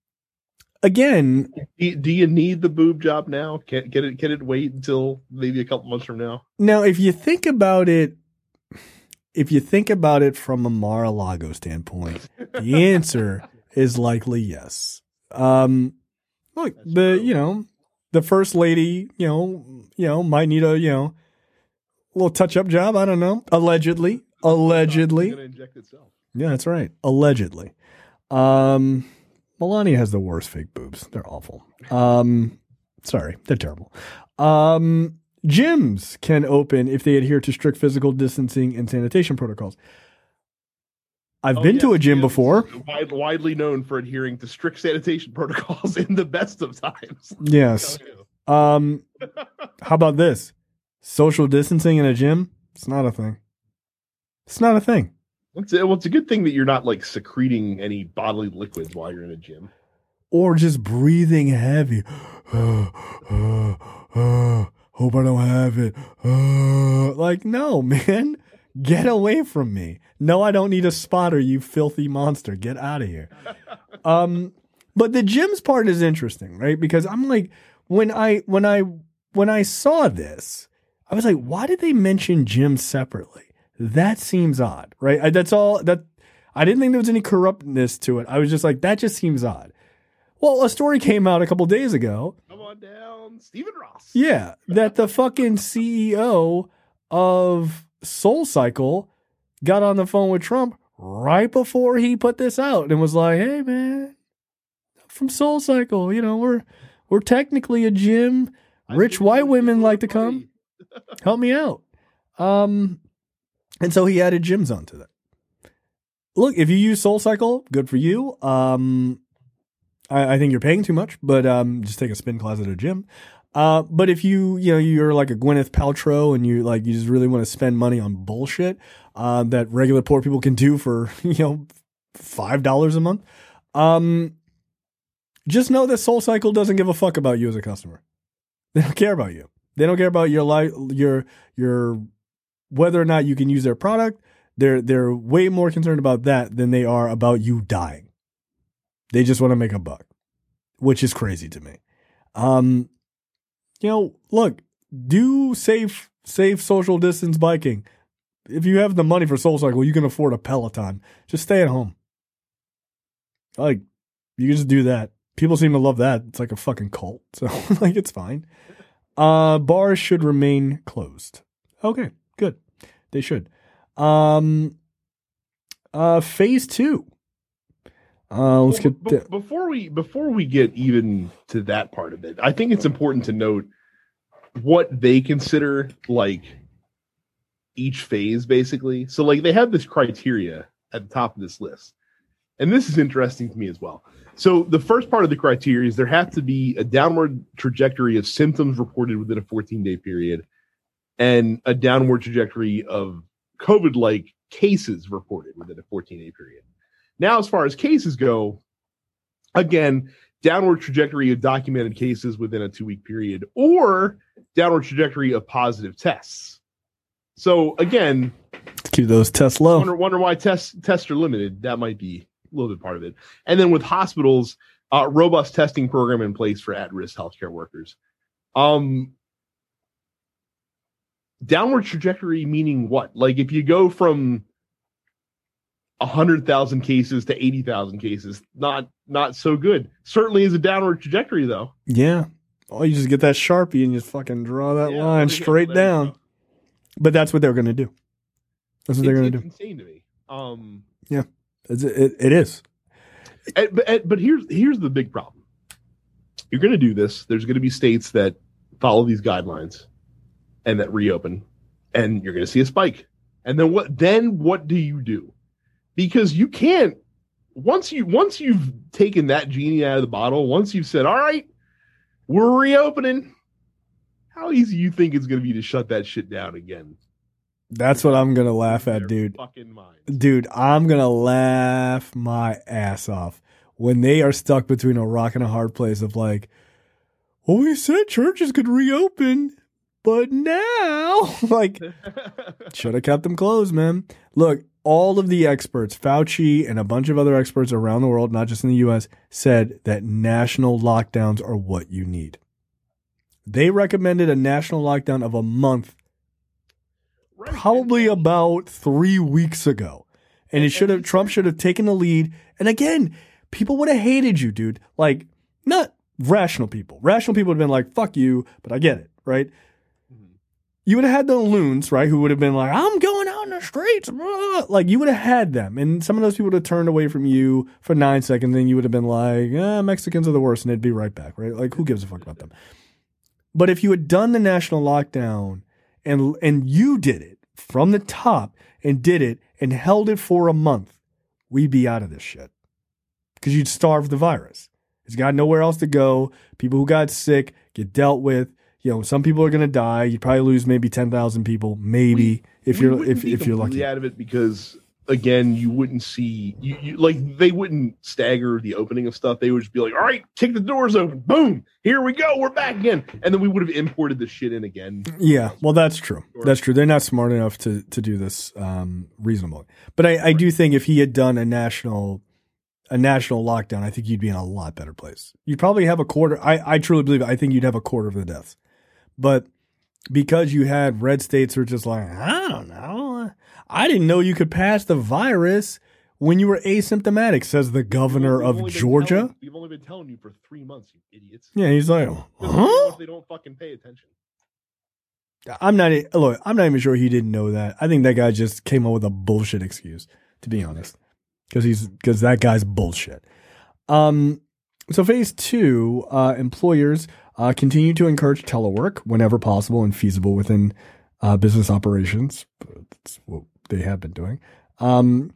again, Do, do you need the boob job now? Can can it can it wait until maybe a couple months from now? now if you think about it, if you think about it from a Mar-a-Lago standpoint, the answer is likely yes. Um, look, That's the true. you know the first lady, you know, you know, might need a you know little touch-up job. I don't know. Allegedly, allegedly. It's gonna inject itself. Yeah, that's right. Allegedly. Um, Melania has the worst fake boobs. They're awful. Um, sorry, they're terrible. Um, gyms can open if they adhere to strict physical distancing and sanitation protocols. I've Oh, been to yes, a gym gyms, before. Wide, widely known for adhering to strict sanitation protocols in the best of times. Yes. Um, how about this? Social distancing in a gym? It's not a thing. It's not a thing. It's a, well, it's a good thing that you're not like secreting any bodily liquids while you're in a gym. Or just breathing heavy. Hope I don't have it. Like, no, man. Get away from me. No, I don't need a spotter, you filthy monster. Get out of here. Um, but the gyms part is interesting, right? Because I'm like, when I when I when I saw this, I was like, why did they mention gyms separately? That seems odd, right? I, that's all that I didn't think there was any corruptness to it. I was just like, that just seems odd. Well, a story came out a couple days ago. Come on down, Stephen Ross. Yeah, that the fucking C E O of SoulCycle got on the phone with Trump right before he put this out and was like, "Hey, man, I'm from SoulCycle, you know, we're we're technically a gym. I Rich think white it's women good like to money. come help me out." Um, and so he added gyms onto that. Look, if you use SoulCycle, good for you. Um, I, I think you're paying too much, but um, just take a spin class at a gym. Uh, but if you, you know, you're like a Gwyneth Paltrow and you like, you just really want to spend money on bullshit, uh, that regular poor people can do for, you know, five dollars a month. Um, just know that SoulCycle doesn't give a fuck about you as a customer. They don't care about you. They don't care about your life, your, your, whether or not you can use their product. They're, they're way more concerned about that than they are about you dying. They just want to make a buck, which is crazy to me. Um, You know, look, do safe, safe social distance biking. If you have the money for SoulCycle, you can afford a Peloton. Just stay at home. Like, you can just do that. People seem to love that. It's like a fucking cult. So, like, it's fine. Uh, bars should remain closed. Okay, good. They should. Um, uh, phase two. Uh, let's Well, get be- th- before we before we get even to that part of it. I think it's important to note what they consider like each phase, basically. So, like, they have this criteria at the top of this list, and this is interesting to me as well. So, the first part of the criteria is there have to be a downward trajectory of symptoms reported within a fourteen day period, and a downward trajectory of COVID-like cases reported within a fourteen day period. Now, as far as cases go, again, downward trajectory of documented cases within a two-week period, or downward trajectory of positive tests. So, again, keep those tests low. wonder, wonder why tests tests are limited. That might be a little bit part of it. And then with hospitals, uh, robust testing program in place for at-risk healthcare workers. Um, downward trajectory meaning what? Like, if you go from one hundred thousand cases to eighty thousand cases. Not not so good. Certainly is a downward trajectory, though. Yeah. Oh, you just get that Sharpie and you fucking draw that Yeah, line there you go. straight There you down. go. But that's what they're going to do. That's what they're It's, going to it's do. insane to me. Um, Yeah, it's, it, it is. and- but and- but here's here's the big problem. You're going to do this. There's going to be states that follow these guidelines and that reopen, and you're going to see a spike. And then what? Then what do you do? Because you can't once you once you've taken that genie out of the bottle. Once you've said, "All right, we're reopening," how easy you think it's going to be to shut that shit down again? That's what I'm going to laugh Their at, dude. Fucking minds. Dude, I'm going to laugh my ass off when they are stuck between a rock and a hard place of like, well, we said churches could reopen, but now, like, should have kept them closed, man. Look, all of the experts, Fauci and a bunch of other experts around the world, not just in the U S, said that national lockdowns are what you need. They recommended a national lockdown of a month Right. probably And- about three weeks ago. And it should have, Trump should have taken the lead. And again, people would have hated you, dude. Like, not rational people. Rational people would have been like, fuck you, but I get it, right? You would have had the loons, right, who would have been like, I'm going out in the streets. Blah. Like, you would have had them. And some of those people would have turned away from you for nine seconds. Then you would have been like, eh, Mexicans are the worst. And they'd be right back, right? Like, who gives a fuck about them? But if you had done the national lockdown and and you did it from the top and did it and held it for a month, we'd be out of this shit. Because you'd starve the virus. It's got nowhere else to go. People who got sick get dealt with. You know, some people are going to die. You'd probably lose maybe ten thousand people, maybe, if we you're wouldn't if be if you're completely lucky. out of it because again, you wouldn't see you, you like they wouldn't stagger the opening of stuff. They would just be like, "All right, kick the doors open, boom, here we go, we're back again," and then we would have imported the shit in again. Yeah, well, that's true. That's true. They're not smart enough to to do this um, reasonably. But I, I do think if he had done a national a national lockdown, I think you'd be in a lot better place. You'd probably have a quarter. I, I truly believe it. I think you'd have a quarter of the deaths. But because you had red states who are just like, I don't know. I didn't know you could pass the virus when you were asymptomatic, says the governor We've only of been Georgia. telling- we've only been telling you for three months, you idiots. Yeah, he's like, huh? They don't fucking pay attention. I'm not, look, I'm not even sure he didn't know that. I think that guy just came up with a bullshit excuse, to be honest. Because he's, because that guy's bullshit. Um, so phase two, uh, employers uh, continue to encourage telework whenever possible and feasible within uh, business operations. That's what they have been doing. Um,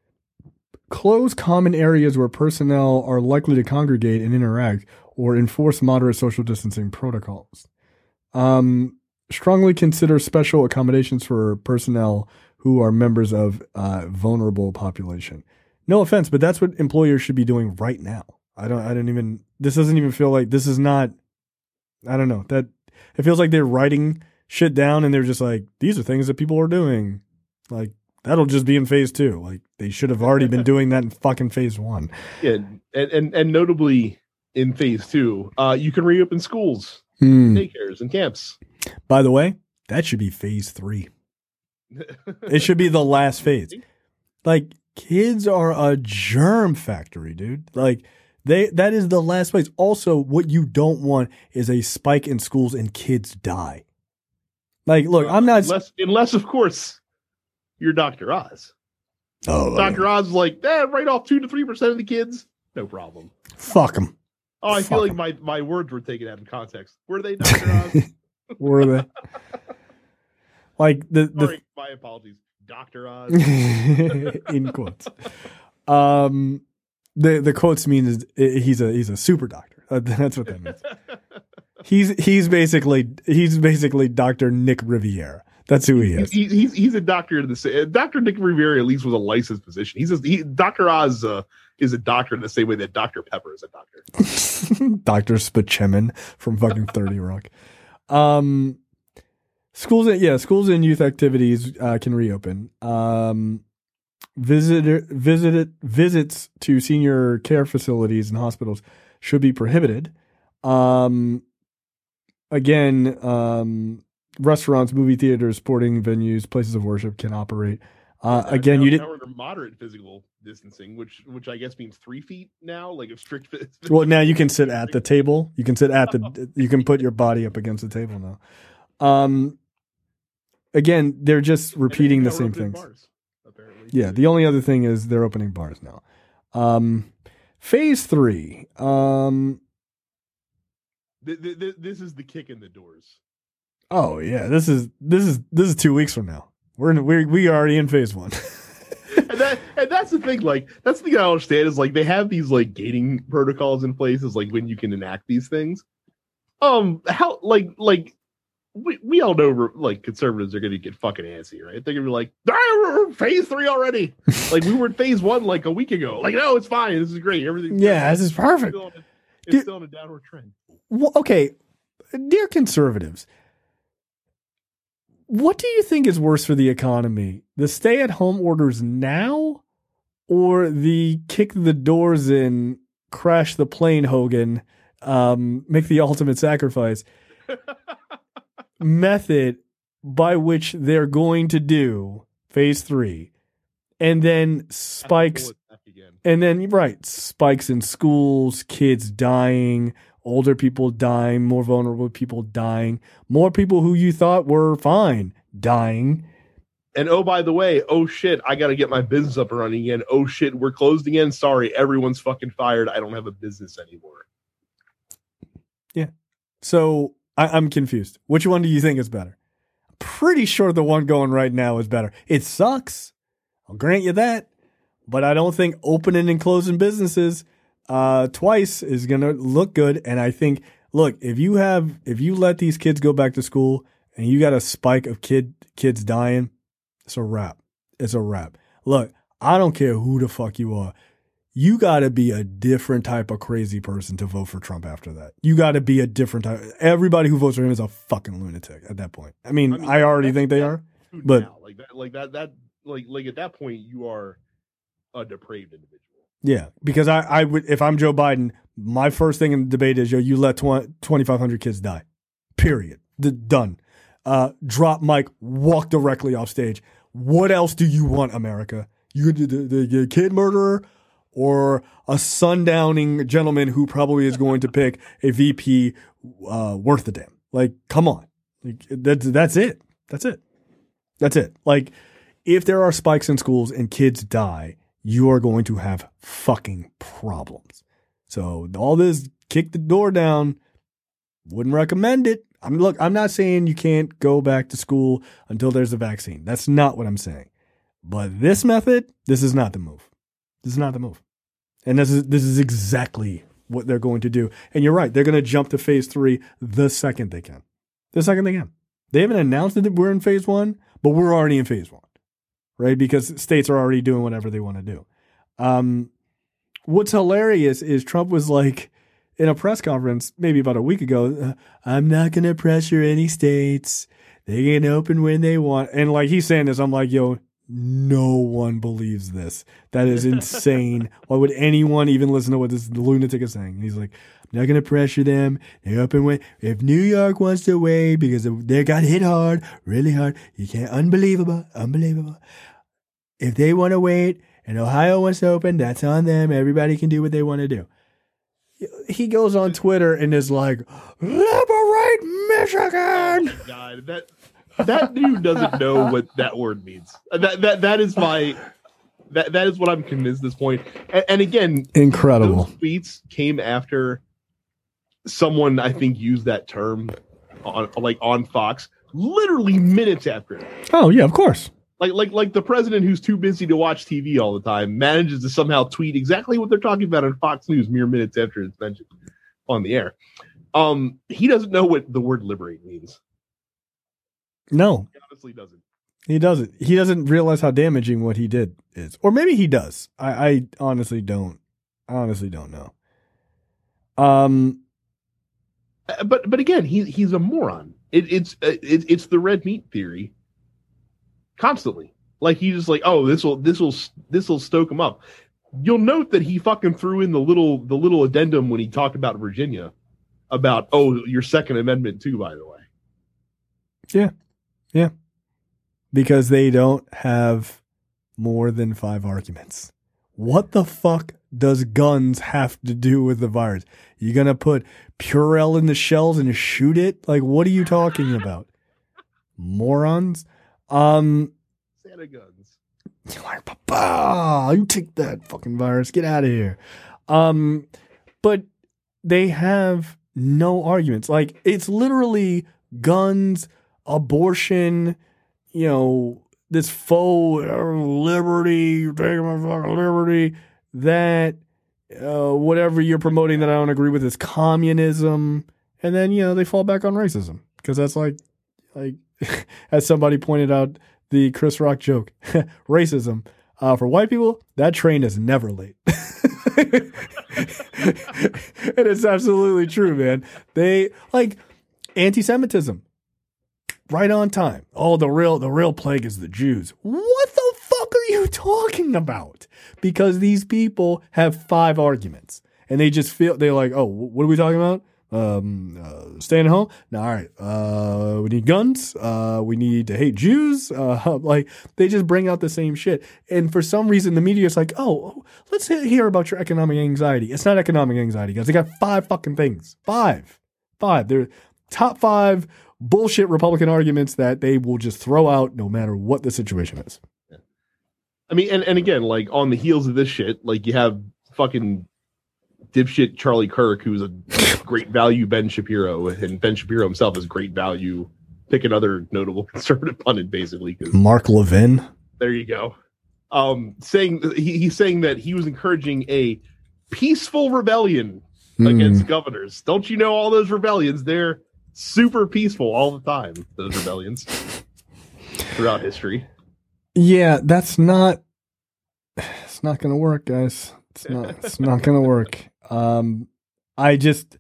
close common areas where personnel are likely to congregate and interact, or enforce moderate social distancing protocols. Um, strongly consider special accommodations for personnel who are members of uh, vulnerable population. No offense, but that's what employers should be doing right now. I don't, I don't even, this doesn't even feel like, this is not, I don't know, that it feels like they're writing shit down and they're just like, these are things that people are doing. Like, that'll just be in phase two. Like, they should have already been doing that in fucking phase one. Yeah, and and, and notably in phase two, uh, you can reopen schools, Hmm. daycares, and camps. By the way, that should be phase three. It should be the last phase. Like, kids are a germ factory, dude. Like, they that is the last phase. Also, what you don't want is a spike in schools and kids die. Like, look, I'm not. Unless, unless of course, you're Doctor Oz. Oh, Doctor Oz is like, eh, write off two to three percent of the kids, no problem. fuck them. Oh, I Fuck feel like 'em. my, my words were taken out of context. Were they, Doctor Oz? Were they? Like the the Sorry, my apologies, Doctor Oz. in quotes. Um, the the quotes mean is he's a he's a super doctor. Uh, That's what that means. He's he's basically he's basically Doctor Nick Riviera. That's who he is. He, he's he's a doctor in the same. Doctor Nick Riviera at least was a licensed physician. He's a, he, Doctor Oz uh, is a doctor in the same way that Doctor Pepper is a doctor. Doctor Spachemin from fucking thirty Rock. Um, schools, yeah, schools and youth activities uh, can reopen. Um, visitor visit visits to senior care facilities and hospitals should be prohibited. Um, again, um, restaurants, movie theaters, sporting venues, places of worship can operate Uh, Now- again, now- you did now we're under moderate physical distancing, which which I guess means three feet now, like if strict. phys- well. Now you can sit at the table. You can sit at the. You can put your body up against the table now. Um. Again, they're just And repeating now the we're same opening things. bars, apparently. Yeah. The only other thing is they're opening bars now. Um. Phase three. Um. Th- th- th- this is the kick in the doors. Oh yeah. This is this is this is two weeks from now. We're in, we we already in phase one. and that and that's the thing. Like that's the thing I don't understand is like they have these like gating protocols in place is like when you can enact these things. Um, how like like we we all know like conservatives are going to get fucking antsy, right? They're going to be like, ah, we're in phase three already. Like we were in phase one like a week ago. Like no, it's fine. This is great. Everything. Yeah, this is perfect. It's still, on a, it's Dude. still on a downward trend. Well, okay, dear conservatives, what do you think is worse for the economy? The stay-at-home orders now, or the kick the doors in, crash the plane, Hogan, um, make the ultimate sacrifice method by which they're going to do phase three, and then spikes, and then right spikes in schools, kids dying, older people dying, more vulnerable people dying, more people who you thought were fine dying. And oh, by the way, oh shit, I got to get my business up and running again. Oh shit, we're closed again. Sorry, everyone's fucking fired. I don't have a business anymore. Yeah. So I, I'm confused. Which one do you think is better? Pretty sure the one going right now is better. It sucks. I'll grant you that. But I don't think opening and closing businesses uh, twice is going to look good. And I think, look, if you have, if you let these kids go back to school and you got a spike of kid kids dying, it's a wrap. It's a wrap. Look, I don't care who the fuck you are. You got to be a different type of crazy person to vote for Trump after that. You got to be a different type. Everybody who votes for him is a fucking lunatic at that point. I mean, I, mean, I already think they are, but now. like that, like that, that, like, like at that point, you are a depraved individual. Yeah, because I, I would, if I'm Joe Biden, my first thing in the debate is, yo, you let twenty-five hundred kids die. Period. D- done. Uh, drop mic, walk directly off stage. What else do you want, America? You the, the, the kid murderer or a sundowning gentleman who probably is going to pick a V P uh, worth a damn? Like, come on. Like, that's, that's it. That's it. That's it. Like, if there are spikes in schools and kids die, you are going to have fucking problems. So all this kick the door down, wouldn't recommend it. I'm look, I'm not saying you can't go back to school until there's a vaccine. That's not what I'm saying. But this method, this is not the move. This is not the move. And this is this is exactly what they're going to do. And you're right, they're going to jump to phase three the second they can. The second they can. They haven't announced that we're in phase one, but we're already in phase one. Right? Because states are already doing whatever they want to do. Um, what's hilarious is Trump was like, in a press conference maybe about a week ago, uh, I'm not going to pressure any states. They can open when they want. And like he's saying this, I'm like, yo, no one believes this. That is insane. Why would anyone even listen to what this lunatic is saying? And he's like, I'm not going to pressure them. They open when, if New York wants to wait because they got hit hard, really hard. You can't, unbelievable, unbelievable. If they want to wait and Ohio wants to open, that's on them. Everybody can do what they want to do. He goes on Twitter and is like, liberate Michigan. Oh God, that that dude doesn't know what that word means. That that that is my that that is what I'm convinced at this point. And, and again, incredible those tweets came after someone I think used that term on like on Fox, literally minutes after it. Oh yeah, of course. Like, like, like the president who's too busy to watch T V all the time manages to somehow tweet exactly what they're talking about on Fox News mere minutes after it's mentioned on the air. Um, he doesn't know what the word liberate means. No, He honestly doesn't. He doesn't. He doesn't realize how damaging what he did is, or maybe he does. I, I honestly don't. I honestly don't know. Um, but but again, he he's a moron. It, it's it, it's the red meat theory. Constantly, like he's just like, oh, this will this will this will stoke him up. You'll note that he fucking threw in the little the little addendum when he talked about Virginia, about oh, your Second Amendment too, by the way. Yeah, yeah, because they don't have more than five arguments. What the fuck does guns have to do with the virus? You gonna put Purell in the shells and shoot it? Like, what are you talking about? Morons. Um, Santa guns. You're like, Papa, you take that fucking virus. Get out of here. Um, but they have no arguments. Like, it's literally guns, abortion, you know, this faux liberty, taking my fucking liberty, that uh, whatever you're promoting that I don't agree with is communism. And then, you know, they fall back on racism because that's like, like, as somebody pointed out, the Chris Rock joke, racism. Uh, for white people, that train is never late. And it's absolutely true, man. They like anti-Semitism. Right on time. Oh, the real the real plague is the Jews. What the fuck are you talking about? Because these people have five arguments. And they just feel, they're like, oh, what are we talking about? Um, uh, staying at home? No, all right. Uh, we need guns. Uh, we need to hate Jews. Uh, like, they just bring out the same shit. And for some reason, the media is like, oh, let's hear about your economic anxiety. It's not economic anxiety, guys. They got five fucking things. Five. Five. They're top five bullshit Republican arguments that they will just throw out no matter what the situation is. Yeah. I mean, and, and again, like on the heels of this shit, like you have fucking dipshit Charlie Kirk, who's a great value Ben Shapiro, and Ben Shapiro himself is great value. Pick another notable conservative pundit, basically. Mark Levin. There you go. Um, saying he, he's saying that he was encouraging a peaceful rebellion mm. against governors. Don't you know all those rebellions? They're super peaceful all the time, those rebellions throughout history. Yeah, that's not it's not gonna work, guys. It's not it's not gonna work. Um I just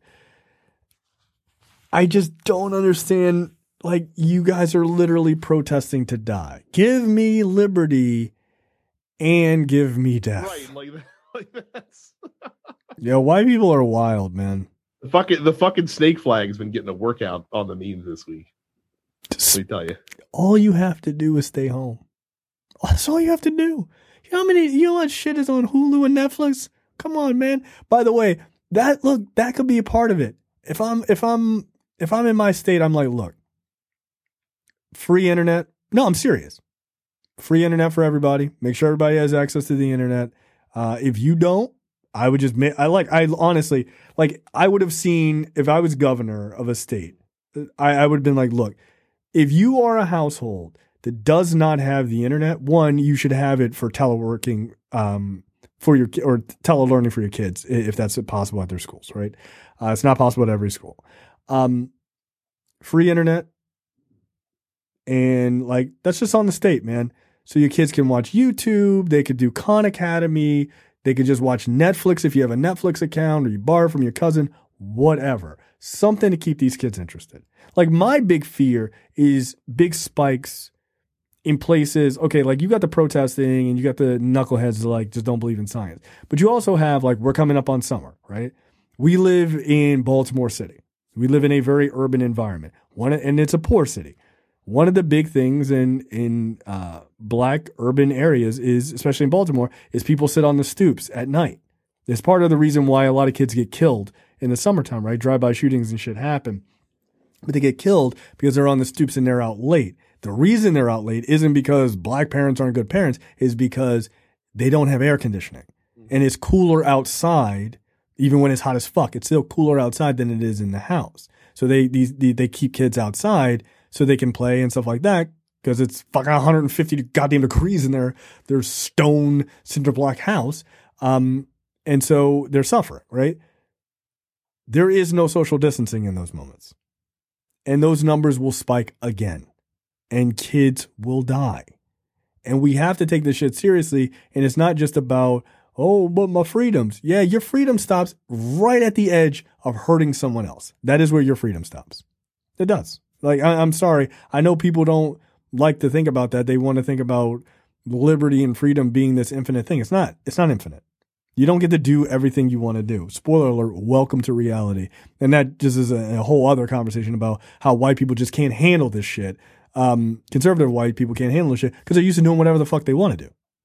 I just don't understand, like, you guys are literally protesting to die. Give me liberty and give me death. Right, like, like that's yeah, white people are wild, man. The fucking the fucking snake flag's been getting a workout on the memes this week. Let me tell you. All you have to do is stay home. That's all you have to do. You know how many, you know what shit is on Hulu and Netflix? Come on, man. By the way, that look, that could be a part of it. If I'm if I'm if I'm in my state, I'm like, look, free internet. No, I'm serious. Free internet for everybody. Make sure everybody has access to the internet. Uh, if you don't, I would just make, I like, I honestly, like, I would have seen, if I was governor of a state, I, I would have been like, look, if you are a household that does not have the internet, one, you should have it for teleworking, um, for your, or telelearning for your kids, if that's possible at their schools, right? Uh, it's not possible at every school. Um, free internet. And like, that's just on the state, man. So your kids can watch YouTube. They could do Khan Academy. They could just watch Netflix if you have a Netflix account, or you borrow from your cousin, whatever. Something to keep these kids interested. Like, my big fear is big spikes in places. Okay, like, you got the protesting and you got the knuckleheads that, like, just don't believe in science. But you also have, like, we're coming up on summer, right? We live in Baltimore City. We live in a very urban environment. One, and it's a poor city. One of the big things in in uh, black urban areas is, especially in Baltimore, is people sit on the stoops at night. It's part of the reason why a lot of kids get killed in the summertime, right? Drive-by shootings and shit happen. But they get killed because they're on the stoops and they're out late. The reason they're out late isn't because black parents aren't good parents, is because they don't have air conditioning. And it's cooler outside, even when it's hot as fuck. It's still cooler outside than it is in the house. So they these they, they keep kids outside so they can play and stuff like that, because it's fucking one hundred fifty goddamn degrees in their their stone cinder block house. Um, and so they're suffering, right? There is no social distancing in those moments. And those numbers will spike again. And kids will die. And we have to take this shit seriously. And it's not just about, oh, but my freedoms. Yeah, your freedom stops right at the edge of hurting someone else. That is where your freedom stops. It does. Like, I, I'm sorry. I know people don't like to think about that. They want to think about liberty and freedom being this infinite thing. It's not. It's not infinite. You don't get to do everything you want to do. Spoiler alert, welcome to reality. And that just is a, a whole other conversation about how white people just can't handle this shit. Um, conservative white people can't handle this shit because they're used to doing whatever the fuck they want to do.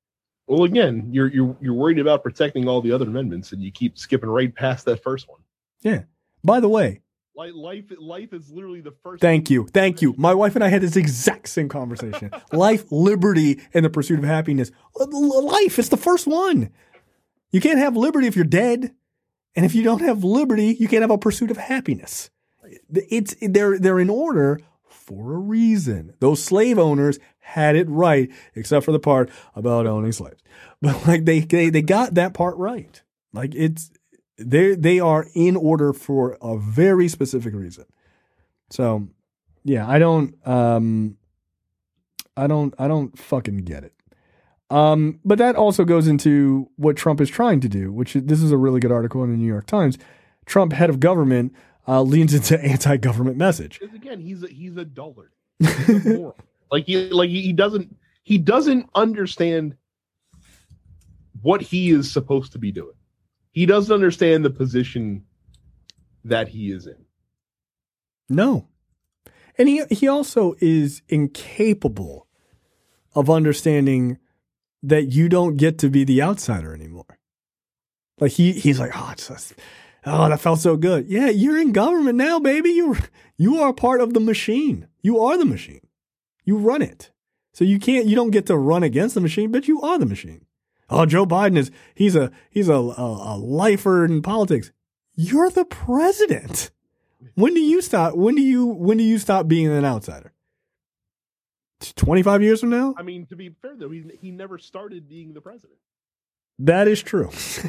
Well, again, you're you're you're worried about protecting all the other amendments, and you keep skipping right past that first one. Yeah. By the way, Like life, life is literally the first. thank you, thank you. My wife and I had this exact same conversation. Life, liberty, and the pursuit of happiness. Life is the first one. You can't have liberty if you're dead, and if you don't have liberty, you can't have a pursuit of happiness. It's they're they're in order for a reason. Those slave owners had it right, except for the part about owning slaves. But like they they they got that part right. Like it's they they are in order for a very specific reason. So yeah, I don't um I don't I don't fucking get it. Um, but that also goes into what Trump is trying to do, which is, this is a really good article in the New York Times. Trump, head of government, uh, leans into anti-government message. Because again, he's a, he's a dullard. He's a moron. Like he like he doesn't he doesn't understand what he is supposed to be doing. He doesn't understand the position that he is in. No. And he he also is incapable of understanding that you don't get to be the outsider anymore. Like he he's like, oh, it's just, oh, that felt so good. Yeah, you're in government now, baby. You you are part of the machine. You are the machine. You run it. So you can't you don't get to run against the machine, but you are the machine. Oh, Joe Biden is he's a he's a a, a lifer in politics. You're the president. When do you stop? When do you when do you stop being an outsider? twenty-five years from now? I mean, to be fair though, he he never started being the president. That is true.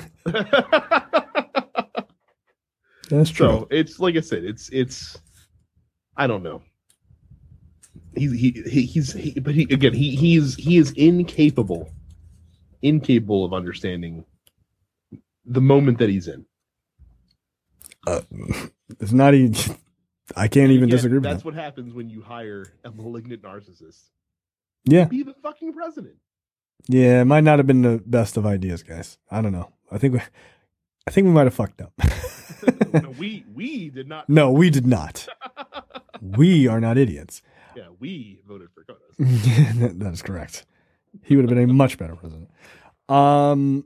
That's true. So it's like I said, it's it's I don't know. He's he, he he's he, but he again he he's he is incapable incapable of understanding the moment that he's in. Uh, it's not even. I can't even Again, disagree with that's that. what happens when you hire a malignant narcissist. Yeah, Be the fucking president. yeah. It might not have been the best of ideas, guys. I don't know. I think we, I think we might have fucked up. no, we we did not. No, we did not. We are not idiots. Yeah, we voted for Kodos. that, that is correct. He would have been a much better president. Um,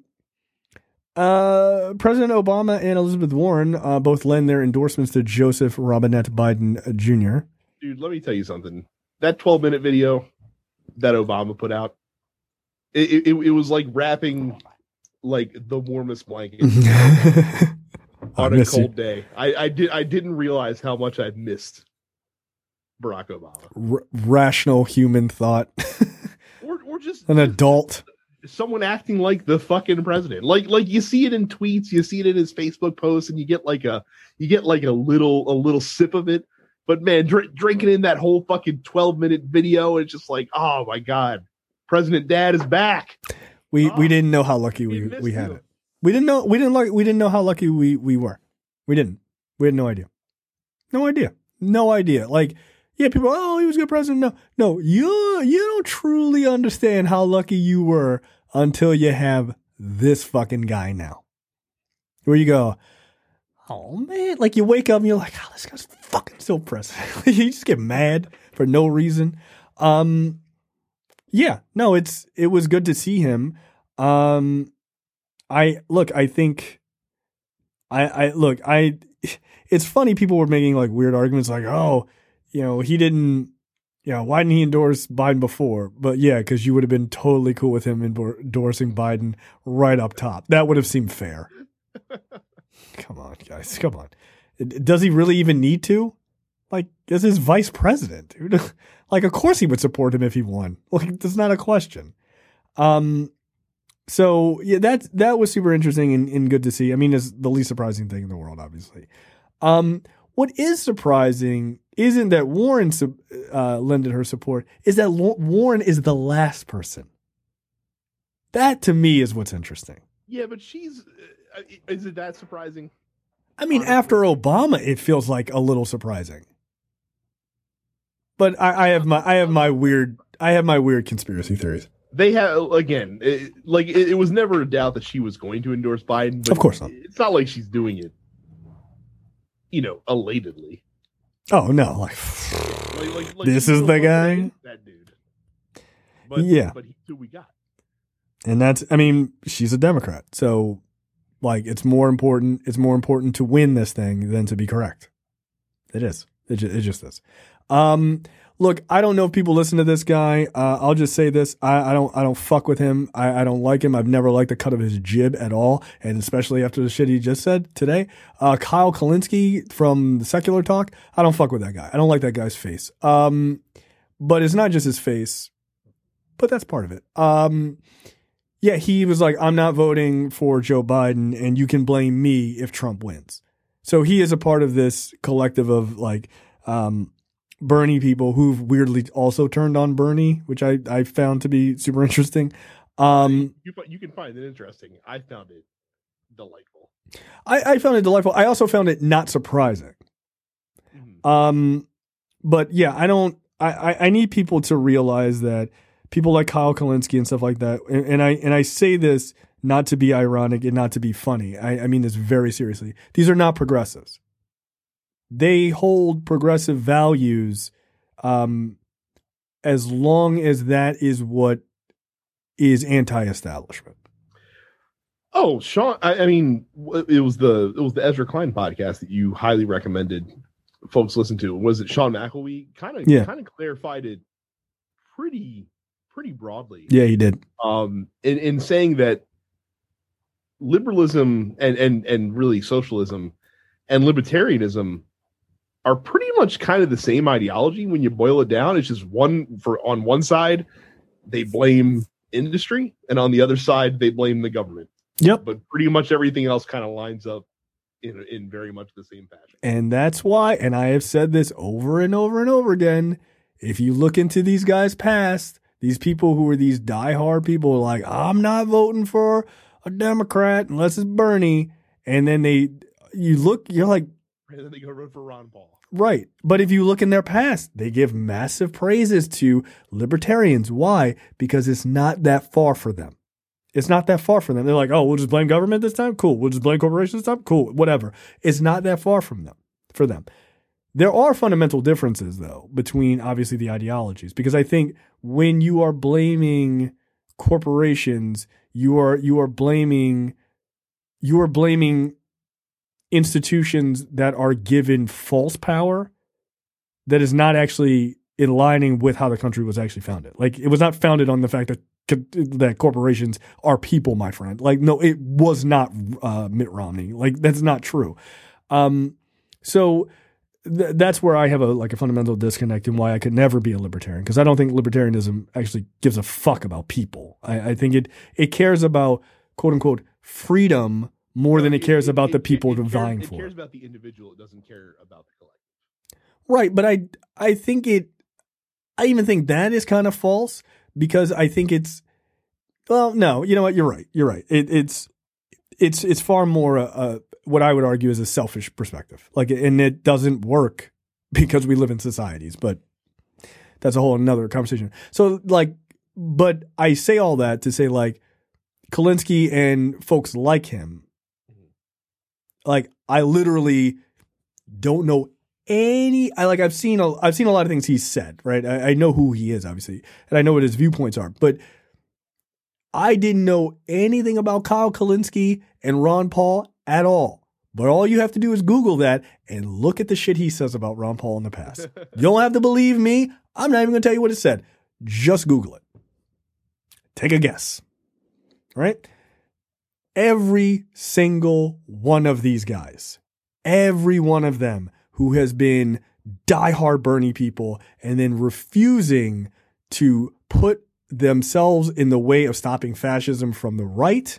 uh, President Obama and Elizabeth Warren uh, both lend their endorsements to Joseph Robinette Biden Junior Dude, let me tell you something. That twelve minute video that Obama put out, it it, it was like wrapping like the warmest blanket on a cold you. day. I, I did I didn't realize how much I'd missed Barack Obama. R- rational human thought. Or or just an adult. Someone acting like the fucking president. Like like you see it in tweets, you see it in his Facebook posts, and you get like a you get like a little a little sip of it. But man, dr- drinking in that whole fucking twelve minute video, it's just like, oh my god, President Dad is back. We oh, we didn't know how lucky we, we we had you. it. We didn't know we didn't like we didn't know how lucky we, we were. We didn't. We had no idea. No idea. No idea. Like, yeah, people, oh, he was a good president. No, no, you you don't truly understand how lucky you were until you have this fucking guy now. Where you go, oh man, like you wake up and you're like, oh, this guy's fucking still president. You just get mad for no reason. Um, yeah, no, it's it was good to see him. Um, I look, I think, I I look, I. It's funny. People were making like weird arguments, like, oh, you know, he didn't, you know, why didn't he endorse Biden before? But yeah, because you would have been totally cool with him endorsing Biden right up top. That would have seemed fair. Come on, guys. Come on. Does he really even need to? Like, as his vice president, dude. Like, of course he would support him if he won. Like, that's not a question. Um, so yeah, that that was super interesting and, and good to see. I mean, it's the least surprising thing in the world, obviously. Um, what is surprising isn't that Warren uh, lended her support, is that Warren is the last person. That to me is what's interesting. Yeah, but she's, uh, is it that surprising? I mean, after Obama, it feels like a little surprising. But I, I have my, I have my weird, I have my weird conspiracy theories. They have, again, it, like it, it was never a doubt that she was going to endorse Biden. But of course not. It's not like she's doing it, you know, elatedly. Oh no! Like, like, like, like this is the guy. That dude. But, yeah. But he's who we got. And that's, I mean, she's a Democrat. So, like, it's more important, it's more important to win this thing than to be correct. It is. It, ju- it just is. Um, look, I don't know if people listen to this guy. Uh, I'll just say this. I, I don't, I don't fuck with him. I, I don't like him. I've never liked the cut of his jib at all. And especially after the shit he just said today. Uh, Kyle Kalinske from the Secular Talk. I don't fuck with that guy. I don't like that guy's face. Um, but it's not just his face, but that's part of it. Um, yeah, he was like, I'm not voting for Joe Biden and you can blame me if Trump wins. So he is a part of this collective of like, um, Bernie people who've weirdly also turned on Bernie, which I, I found to be super interesting. Um, you, you can find it interesting. I found it delightful. I, I found it delightful. I also found it not surprising. Mm-hmm. Um, but yeah, I don't, I, I, I need people to realize that people like Kyle Kalinske and stuff like that. And, and I, and I say this not to be ironic and not to be funny. I, I mean this very seriously. These are not progressives. They hold progressive values, um, as long as that is what is anti-establishment. Oh, Sean! I, I mean, it was the it was the Ezra Klein podcast that you highly recommended folks listen to. Was it Sean McElwee? Kind of, yeah. kind of clarified it pretty, pretty broadly. Yeah, he did. Um, in in saying that liberalism and and and really socialism and libertarianism are pretty much kind of the same ideology when you boil it down. It's just one for on one side, they blame industry, and on the other side, they blame the government. Yep. But pretty much everything else kind of lines up in in very much the same fashion. And that's why, and I have said this over and over and over again, if you look into these guys' past, these people who are these diehard people like, I'm not voting for a Democrat unless it's Bernie. And then they, you look, you're like, and then they go run for Ron Paul. Right. But if you look in their past, they give massive praises to libertarians. Why? Because it's not that far for them. It's not that far from them. They're like, oh, we'll just blame government this time? Cool. We'll just blame corporations this time? Cool. Whatever. It's not that far from them, for them. There are fundamental differences, though, between obviously the ideologies, because I think when you are blaming corporations, you are you are blaming you are blaming institutions that are given false power that is not actually in lining with how the country was actually founded. Like, it was not founded on the fact that that corporations are people, my friend. Like, no, it was not uh, Mitt Romney. Like, that's not true. Um, so th- that's where I have a like a fundamental disconnect in why I could never be a libertarian, because I don't think libertarianism actually gives a fuck about people. I, I think it it cares about quote unquote freedom more no, than it cares it, about it, the people it, it vying cares, for. It cares about the individual. It doesn't care about the collective. Right, but I I think it. I even think that is kind of false, because I think it's. Well, no, you know what? You're right. You're right. It, it's it's it's far more a, a, what I would argue is a selfish perspective. Like, and it doesn't work because we live in societies. But that's a whole another conversation. So, like, but I say all that to say, like, Kalinske and folks like him. Like, I literally don't know any. I like. I've seen a. I've seen a lot of things he's said. Right. I, I know who he is, obviously, and I know what his viewpoints are. But I didn't know anything about Kyle Kalinske and Ron Paul at all. But all you have to do is Google that and look at the shit he says about Ron Paul in the past. You don't have to believe me. I'm not even going to tell you what it said. Just Google it. Take a guess. All right? Every single one of these guys, every one of them who has been diehard Bernie people and then refusing to put themselves in the way of stopping fascism from the right,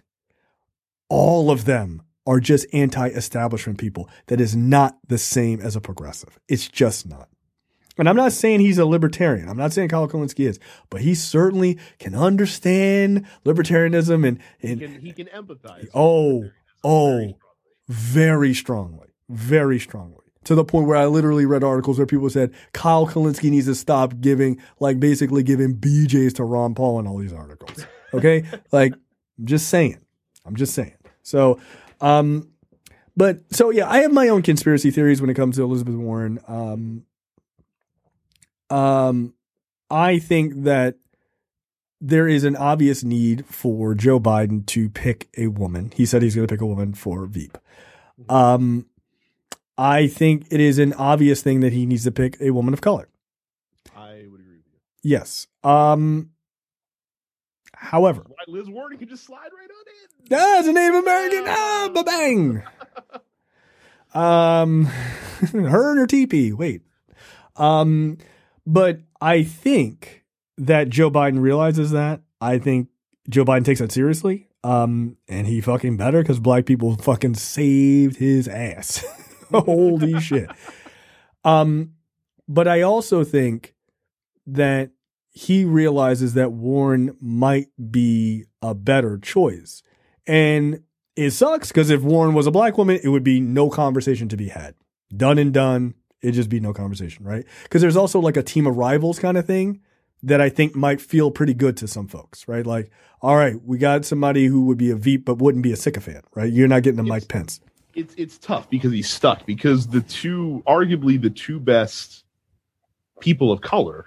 all of them are just anti-establishment people. That is not the same as a progressive. It's just not. And I'm not saying he's a libertarian. I'm not saying Kyle Kalinske is, but he certainly can understand libertarianism and, and he, can, he can empathize. Oh, oh, very strongly, very strongly. To the point where I literally read articles where people said Kyle Kalinske needs to stop giving, like, basically giving B Js to Ron Paul in all these articles. Okay? Like, I'm just saying. I'm just saying. So, um, but, so yeah, I have my own conspiracy theories when it comes to Elizabeth Warren. Um, um, I think that there is an obvious need for Joe Biden to pick a woman. He said he's going to pick a woman for Veep. Um, I think it is an obvious thing that he needs to pick a woman of color. I would agree with you. Yes. Um, however, Why Liz Warren can just slide right on in. that's a Native American. Ah, ba-bang. um, her and her teepee. Wait. Um, but I think that Joe Biden realizes that. I think Joe Biden takes that seriously. Um, and he fucking better because black people fucking saved his ass. Holy shit. Um, but I also think that he realizes that Warren might be a better choice. And it sucks because if Warren was a black woman, it would be no conversation to be had. Done and done. It'd just be no conversation, right? Because there's also like a team of rivals kind of thing that I think might feel pretty good to some folks, right? Like, all right, we got somebody who would be a Veep but wouldn't be a sycophant, right? You're not getting a Mike Pence. It's it's tough because he's stuck because the two, arguably the two best people of color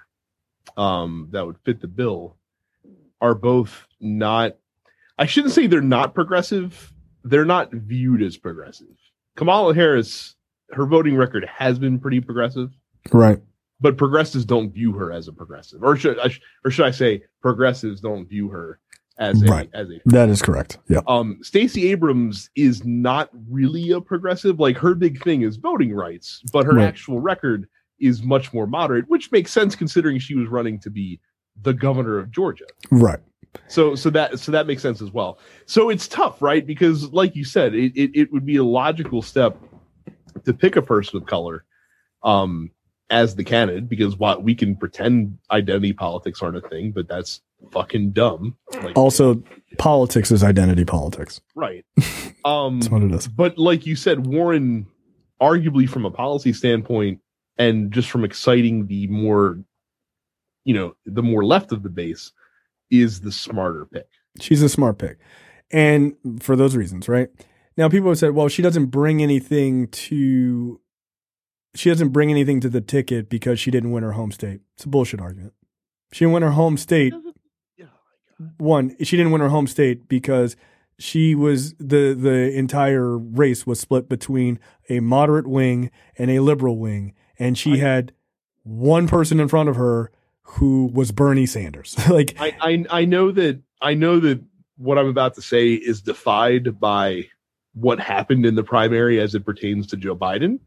um, that would fit the bill are both not, I shouldn't say they're not progressive. They're not viewed as progressive. Kamala Harris, her voting record has been pretty progressive. Right. But progressives don't view her as a progressive. Or should I, or should I say progressives don't view her as a, right. as a, that is correct. Yeah. Um, Stacey Abrams is not really a progressive. Like her big thing is voting rights, but her Right. actual record is much more moderate, which makes sense considering she was running to be the governor of Georgia. Right. So, so that, so that makes sense as well. So it's tough, right? Because like you said, it, it, it would be a logical step to pick a person of color, um, as the candidate, because what we can pretend identity politics aren't a thing, but that's fucking dumb. Like, Also, politics is identity politics. right. Um, That's what it is. But like you said, Warren, arguably from a policy standpoint and just from exciting the more, you know, the more left of the base, is the smarter pick. She's a smart pick. And for those reasons, right? Now, people have said, well, she doesn't bring anything to she doesn't bring anything to the ticket because she didn't win her home state. It's a bullshit argument. She didn't win her home state. One, she didn't win her home state because she was the the entire race was split between a moderate wing and a liberal wing, and she had one person in front of her who was Bernie Sanders. like I, I I know that I know that what I'm about to say is defied by what happened in the primary as it pertains to Joe Biden.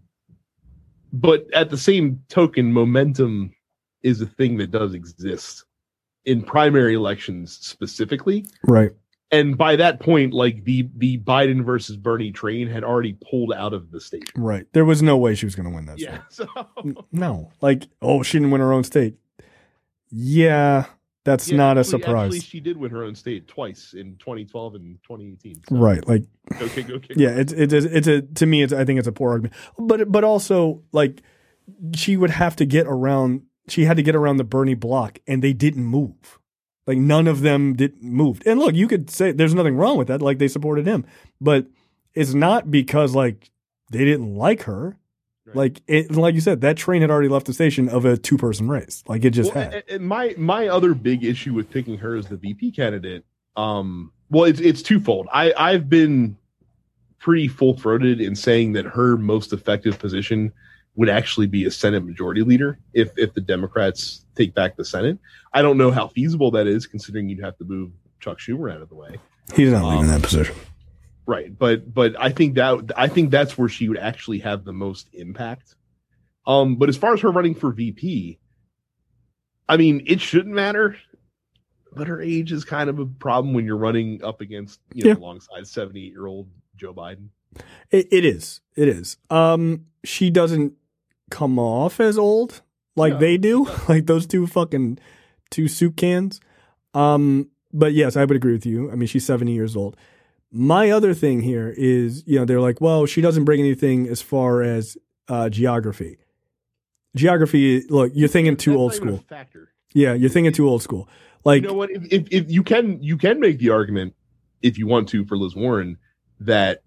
But at the same token, momentum is a thing that does exist in primary elections specifically. Right. And by that point, like the, the Biden versus Bernie train had already pulled out of the state. Right. There was no way she was going to win that Yeah. state. So No. Like, oh, she didn't win her own state. Yeah, that's Yeah, not a actually- surprise. Actually, she did win her own state twice in twenty twelve and twenty eighteen. So Right. Like, Go kick, go kick. yeah, it's it's it's a to me, it's I think it's a poor argument. But but also like she would have to get around. She had to get around the Bernie block, and they didn't move. Like none of them did moved. And look, you could say there's nothing wrong with that. Like they supported him, but it's not because like they didn't like her. Right. Like it, like you said, that train had already left the station of a two person race. Like it just Well, had. and- and my my other big issue with picking her as the V P candidate, um, well, it's it's twofold. I I've been pretty full throated in saying that her most effective position would actually be a Senate majority leader if if the Democrats take back the Senate. I don't know how feasible that is, considering you'd have to move Chuck Schumer out of the way. He's not leaving um, that position. Right, but but I think that I think that's where she would actually have the most impact. Um, but as far as her running for V P, I mean, it shouldn't matter. But her age is kind of a problem when you're running up against, you know, Yeah. alongside seventy-eight year old Joe Biden. It, it is. It is. Um, she doesn't come off as old like No, they do, like those two fucking two soup cans. Um, but yes, I would agree with you. I mean, she's seventy years old. My other thing here is, you know, they're like, well, she doesn't bring anything as far as uh, geography. Geography, look, you're thinking too That's old not even a school. factor. Yeah, you're thinking too old school. Like, You know what? If, if if you can you can make the argument, if you want to, for Liz Warren, that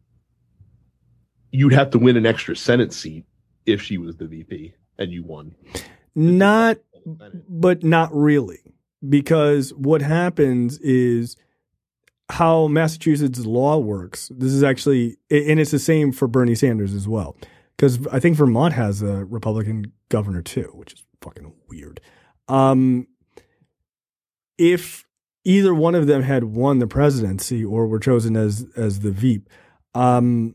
you'd have to win an extra Senate seat if she was the V P and you won. not, but not really. because what happens is how Massachusetts law works. This is actually, and it's the same for Bernie Sanders as well. Because I think Vermont has a Republican governor too, which is fucking weird. Um, if either one of them had won the presidency or were chosen as as the V P, um,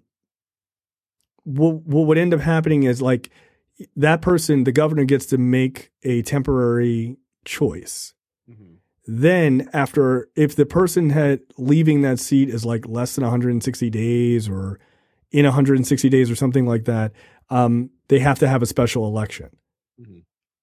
what, what would end up happening is like that person, the governor, gets to make a temporary choice. Mm-hmm. Then after, if the person had leaving that seat is like less than one hundred sixty days or in one hundred sixty days or something like that, um, they have to have a special election. Mm-hmm.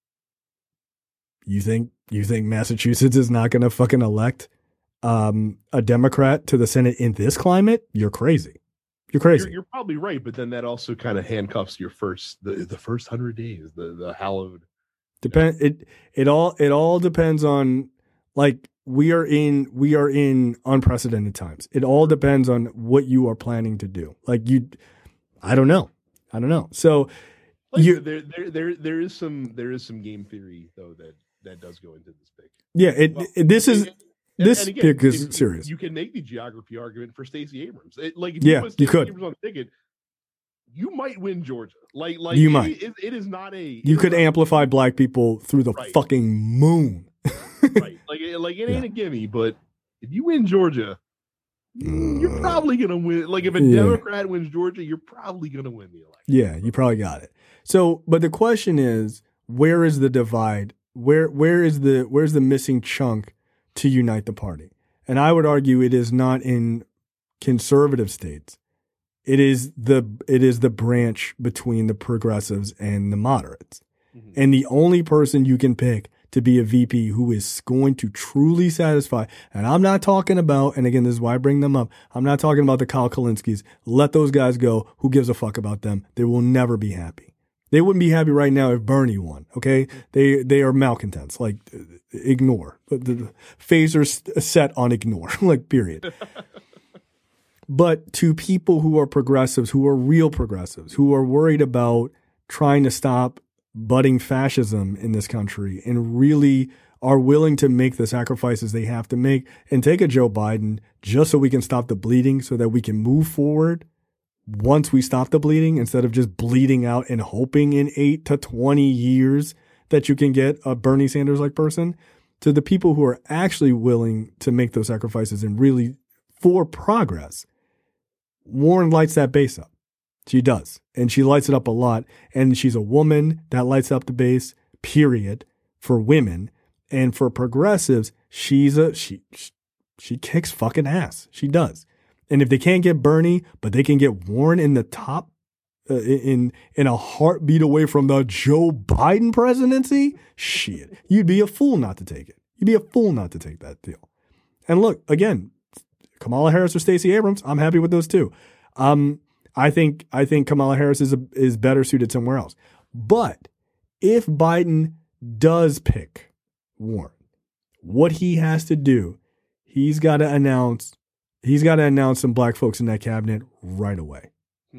You think you think Massachusetts is not going to fucking elect um, a Democrat to the Senate in this climate? You're crazy. You're crazy. You're, you're probably right, but then that also kind of handcuffs your first the, the first hundred days, the the hallowed. Depend it it all it all depends on, like, we are in we are in unprecedented times. It all depends on what you are planning to do. Like you, I don't know, I don't know. So like you there there there there is some there is some game theory though that that does go into this pick. Yeah, it, well, it this is. And, this and again, pick is if, serious. You can make the geography argument for Stacey Abrams. It, like if yeah, you, put you Stacey could. Abrams on the ticket, you might win Georgia. Like, like you it, might. It, it is not a. You could amplify a, black people through the right. fucking moon. Right. Like, like it ain't yeah. a gimme. But if you win Georgia, you're probably gonna win. Like if a yeah. Democrat wins Georgia, you're probably gonna win the election. Yeah, you probably got it. So, but the question is, where is the divide? Where where is the where's the missing chunk to unite the party? And I would argue it is not in conservative states. It is the it is the branch between the progressives and the moderates. Mm-hmm. And the only person you can pick to be a V P who is going to truly satisfy, and I'm not talking about, and again, this is why I bring them up, I'm not talking about the Kyle Kalinskis. Let those guys go. Who gives a fuck about them? They will never be happy. They wouldn't be happy right now if Bernie won, okay? They they are malcontents. Like, ignore. The, the phasers set on ignore, like, period. But to people who are progressives, who are real progressives, who are worried about trying to stop budding fascism in this country and really are willing to make the sacrifices they have to make and take a Joe Biden just so we can stop the bleeding, so that we can move forward once we stop the bleeding, instead of just bleeding out and hoping in eight to twenty years that you can get a Bernie Sanders-like person. To the people who are actually willing to make those sacrifices and really for progress, Warren lights that base up. She does. And she lights it up a lot. And she's a woman that lights up the base, period, for women. And for progressives, she's a, she, she kicks fucking ass. She does. And if they can't get Bernie, but they can get Warren in the top, uh, in in a heartbeat away from the Joe Biden presidency, shit, you'd be a fool not to take it. You'd be a fool not to take that deal. And look, again, Kamala Harris or Stacey Abrams, I'm happy with those two. Um, I think I think Kamala Harris is a, is better suited somewhere else. But if Biden does pick Warren, what he has to do, he's got to announce. He's got to announce some black folks in that cabinet right away.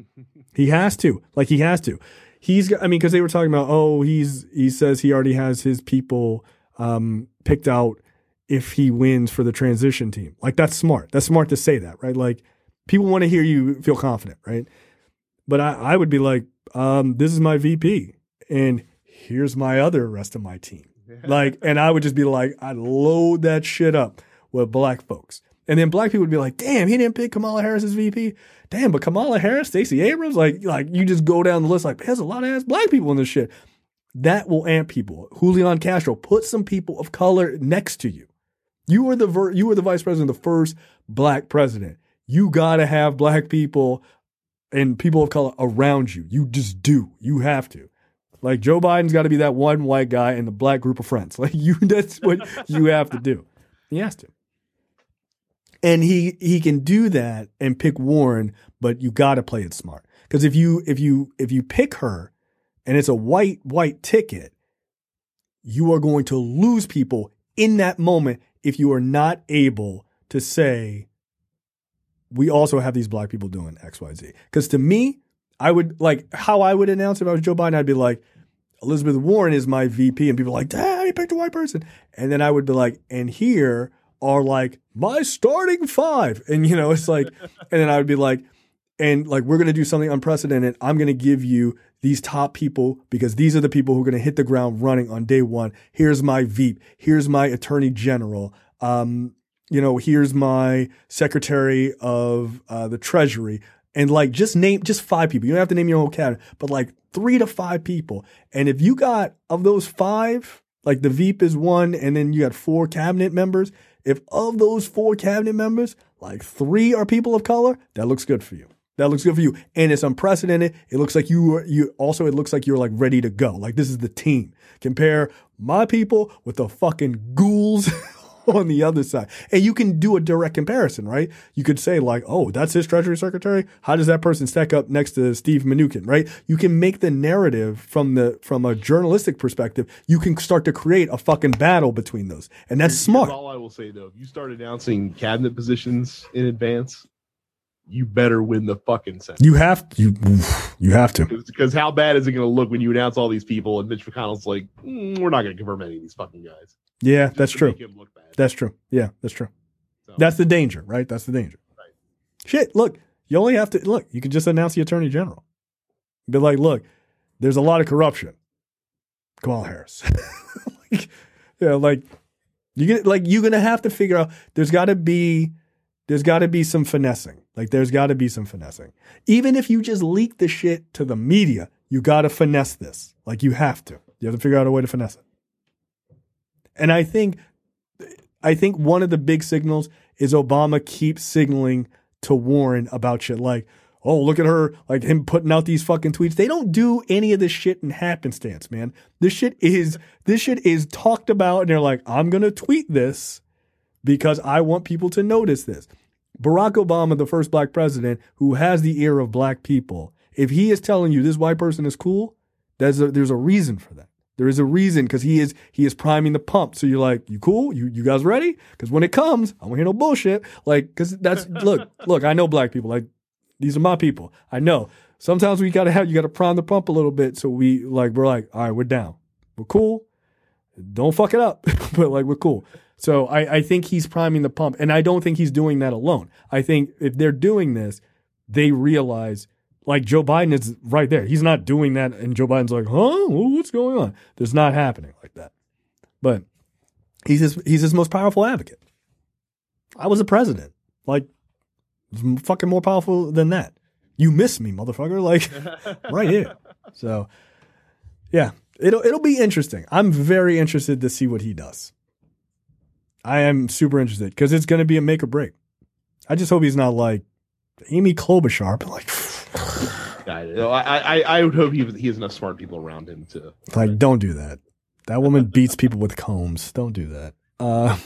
He has to, like he has to. He's got, I mean, because they were talking about, oh, he's he says he already has his people um, picked out if he wins for the transition team. Like, that's smart. That's smart to say that, right? Like, people want to hear you feel confident, right? But I, I would be like, um, this is my V P, and here's my other rest of my team. Like, and I would just be like, I'd load that shit up with black folks. And then black people would be like, damn, he didn't pick Kamala Harris as V P. Damn, but Kamala Harris, Stacey Abrams, like, like you just go down the list like, there's a lot of ass black people in this shit. That will amp people. Julian Castro, put some people of color next to you. You were the ver- you were the vice president, the first black president. You got to have black people and people of color around you. You just do. You have to. Like, Joe Biden's got to be that one white guy in the black group of friends. Like, you, that's what you have to do. He has to. And he he can do that and pick Warren, but you got to play it smart. Because if you if you if you pick her and it's a white white ticket, you are going to lose people in that moment if you are not able to say, we also have these black people doing X, Y, Z. Because to me, I would like how I would announce if I was Joe Biden, I'd be like, Elizabeth Warren is my V P, and people are like, damn, you picked a white person. And then I would be like, and here are like my starting five. And, you know, it's like, and then I would be like, and like, we're going to do something unprecedented. I'm going to give you these top people because these are the people who are going to hit the ground running on day one. Here's my V P. Here's my attorney general. Um, you know, here's my secretary of uh, the treasury. And like, just name just five people. You don't have to name your whole cabinet, but like three to five people. And if you got of those five, like the V P is one, and then you got four cabinet members. If of those four cabinet members, like three are people of color, that looks good for you. That looks good for you. And it's unprecedented. It looks like you are, you also, it looks like you're like ready to go. Like this is the team. Compare my people with the fucking ghouls on the other side. And you can do a direct comparison, right? You could say like, oh, that's his treasury secretary. How does that person stack up next to Steve Mnuchin, right? You can make the narrative from the, from a journalistic perspective. You can start to create a fucking battle between those. And that's Here's smart. all I will say though, if you start announcing cabinet positions in advance, you better win the fucking Senate. You have to, you, you have to. Because how bad is it going to look when you announce all these people and Mitch McConnell's like, mm, we're not going to confirm any of these fucking guys. Yeah, Just that's to true. make him look bad. That's true. Yeah, that's true. So, That's the danger, right? That's the danger. Right. Shit, look, you only have to, look, you can just announce the attorney general. Be like, look, there's a lot of corruption. Kamala Harris. like, yeah, like, you get, like, you're going to have to figure out, there's got to be, there's got to be some finessing. Like, there's got to be some finessing. Even if you just leak the shit to the media, you got to finesse this. Like, you have to. You have to figure out a way to finesse it. And I think, I think one of the big signals is Obama keeps signaling to Warren about shit like, oh, look at her, like him putting out these fucking tweets. They don't do any of this shit in happenstance, man. This shit is, this shit is talked about and they're like, I'm going to tweet this because I want people to notice this. Barack Obama, the first black president who has the ear of black people, if he is telling you this white person is cool, there's a, there's a reason for that. There is a reason because he is he is priming the pump. So you're like, you cool? You you guys ready? Because when it comes, I won't hear no bullshit. Like, because that's look, look. I know black people. Like, these are my people. I know. Sometimes we gotta have you gotta prime the pump a little bit. So we like we're like, all right, we're down. We're cool. Don't fuck it up. But like we're cool. So I I think he's priming the pump, and I don't think he's doing that alone. I think if they're doing this, they realize. Like Joe Biden is right there. He's not doing that. And Joe Biden's like, huh? What's going on? There's not happening like that. But he's his, he's his most powerful advocate. I was a president. Like, fucking more powerful than that. You miss me, motherfucker. Like, right here. So, yeah, it'll, it'll be interesting. I'm very interested to see what he does. I am super interested because it's going to be a make or break. I just hope he's not like Amy Klobuchar, but like, I, I, I would hope he, he has enough smart people around him to like, don't do that. That woman beats people with combs. Don't do that. Uh,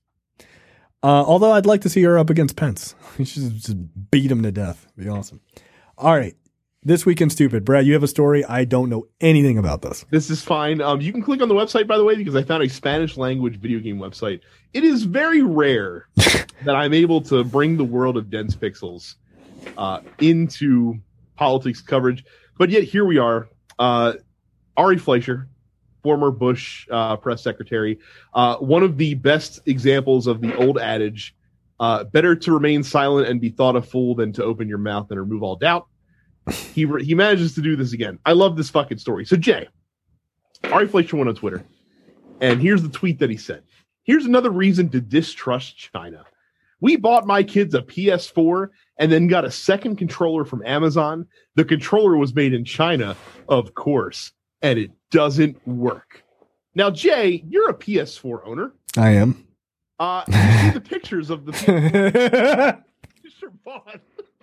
uh, although I'd like to see her up against Pence. She should just beat him to death. It'd be awesome. All right. This Week in Stupid. Brad, you have a story. I don't know anything about this. This is fine. Um, you can click on the website, by the way, because I found a Spanish language video game website. It is very rare that I'm able to bring the world of Dense Pixels uh, into politics coverage. But yet here we are. Uh, Ari Fleischer, former Bush uh, press secretary, uh, one of the best examples of the old adage, uh, better to remain silent and be thought a fool than to open your mouth and remove all doubt. He re- he manages to do this again. I love this fucking story. So Jay, Ari Fleischer went on Twitter, and here's the tweet that he said. Here's another reason to distrust China. We bought my kids a P S four and then got a second controller from Amazon. The controller was made in China, of course, and it doesn't work. Now, Jay, you're a P S four owner. I am. Uh, you see the pictures of the P S four bought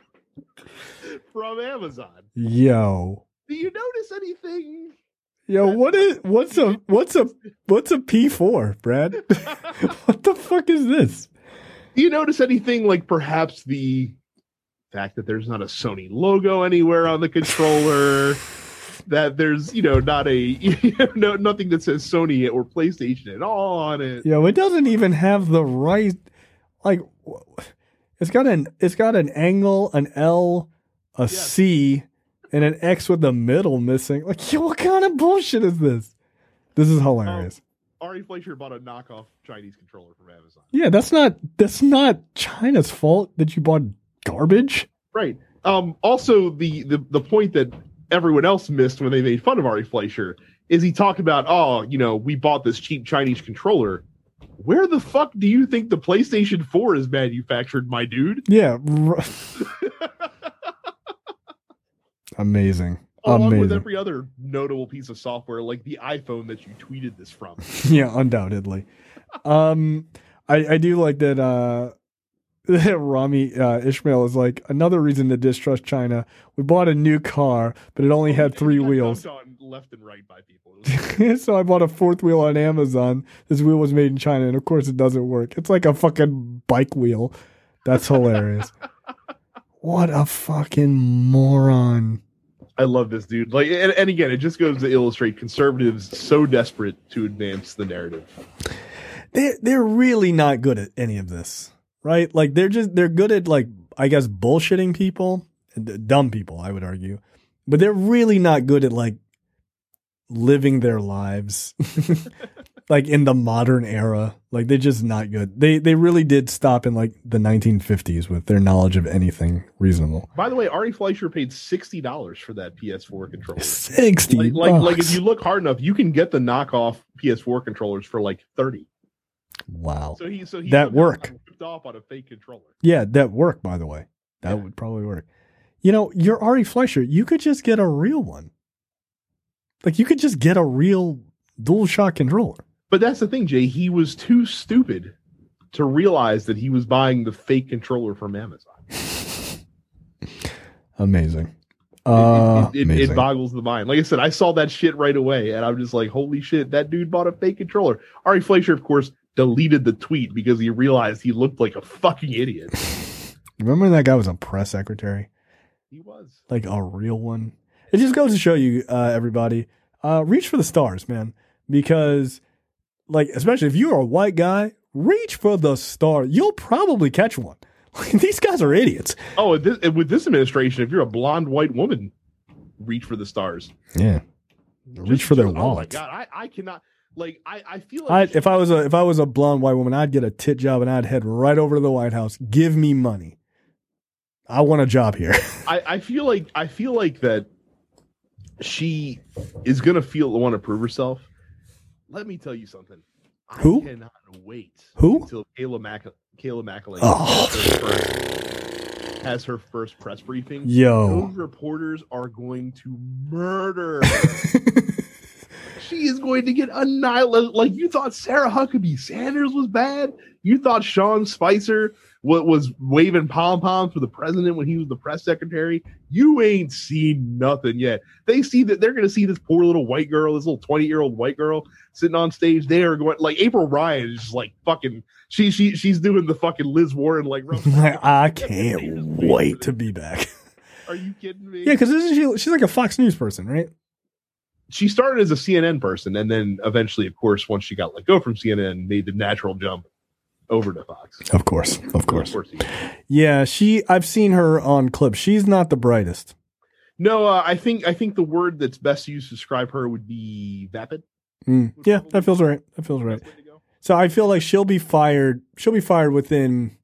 from Amazon. Yo. Do you notice anything? Yo, what is what's a what's a what's a P four, Brad? What the fuck is this? Do you notice anything like perhaps the fact that there's not a Sony logo anywhere on the controller? That there's, you know, not a you know, no nothing that says Sony or PlayStation at all on it. Yo, it doesn't even have the right like it's got an it's got an angle, an L, a yes. C, and an X with the middle missing. Like, yo, what kind of bullshit is this? This is hilarious. Um, Ari Fleischer bought a knockoff Chinese controller from Amazon. Yeah, that's not that's not China's fault that you bought garbage. Right. Um, also, the, the the point that everyone else missed when they made fun of Ari Fleischer is he talked about, oh, you know, we bought this cheap Chinese controller. Where the fuck do you think the PlayStation four is manufactured, my dude? Yeah. Amazing. Along Amazing. with every other notable piece of software, like the iPhone that you tweeted this from. Yeah, undoubtedly. um, I, I do like that uh, Rami uh, Ishmael is like, another reason to distrust China. We bought a new car, but it only had three wheels. On left and right by people. So I bought a fourth wheel on Amazon. This wheel was made in China, and of course it doesn't work. It's like a fucking bike wheel. That's hilarious. What a fucking moron. I love this dude. Like, and, and again, it just goes to illustrate conservatives so desperate to advance the narrative. They're, they're really not good at any of this, right? Like, they're just, they're good at, like, I guess, bullshitting people, dumb people, I would argue. But they're really not good at, like, living their lives, like, in the modern era. Like, they're just not good. They they really did stop in, like, the nineteen fifties with their knowledge of anything reasonable. By the way, Ari Fleischer paid sixty dollars for that P S four controller. sixty Like, like, bucks. like, if you look hard enough, you can get the knockoff P S four controllers for, like, thirty. Wow. So he, so he That work. ripped off on a fake controller. Yeah, that work, by the way. That Yeah. would probably work. You know, you're Ari Fleischer. You could just get a real one. Like, you could just get a real DualShock controller. But that's the thing, Jay. He was too stupid to realize that he was buying the fake controller from Amazon. Amazing. It, Uh, it, it, amazing. it boggles the mind. Like I said, I saw that shit right away, and I'm just like, holy shit, that dude bought a fake controller. Ari Fleischer, of course, deleted the tweet because he realized he looked like a fucking idiot. Remember when that guy was a press secretary? He was. Like a real one. It just goes to show you, uh, everybody, uh, reach for the stars, man. Because, like, especially if you're a white guy, reach for the star. You'll probably catch one. Like, these guys are idiots. Oh, with this, with this administration, if you're a blonde white woman, reach for the stars. Yeah. Reach Just- for their just- wallets. Oh my god, I, I cannot. Like, I, I feel I, like if I was a if I was a blonde white woman, I'd get a tit job and I'd head right over to the White House. Give me money. I want a job here. I, I feel like I feel like that she is gonna feel want to prove herself. Let me tell you something. Who? I cannot wait Who? until Kayla Mac Kayla McElhaney Oh. has, her first, has her first press briefing. Yo. Those reporters are going to murder. She is going to get annihilated. Like, you thought Sarah Huckabee Sanders was bad? You thought Sean Spicer wa- was waving pom poms for the president when he was the press secretary? You ain't seen nothing yet. They see that they're going to see this poor little white girl, this little twenty year old white girl sitting on stage. They are going, like, April Ryan is just like fucking, she, she, she's doing the fucking Liz Warren, like, I can't wait to be back. Are you kidding me? Yeah, because she, she's like a Fox News person, right? She started as a C N N person, and then eventually, of course, once she got let go from C N N, made the natural jump over to Fox. Of course, of course. Of course he did. Yeah, she. I've seen her on clips. She's not the brightest. No, uh, I think I think the word that's best used to describe her would be vapid. Mm, yeah, that feels right. That feels right. Best way to go. So I feel like she'll be fired. She'll be fired within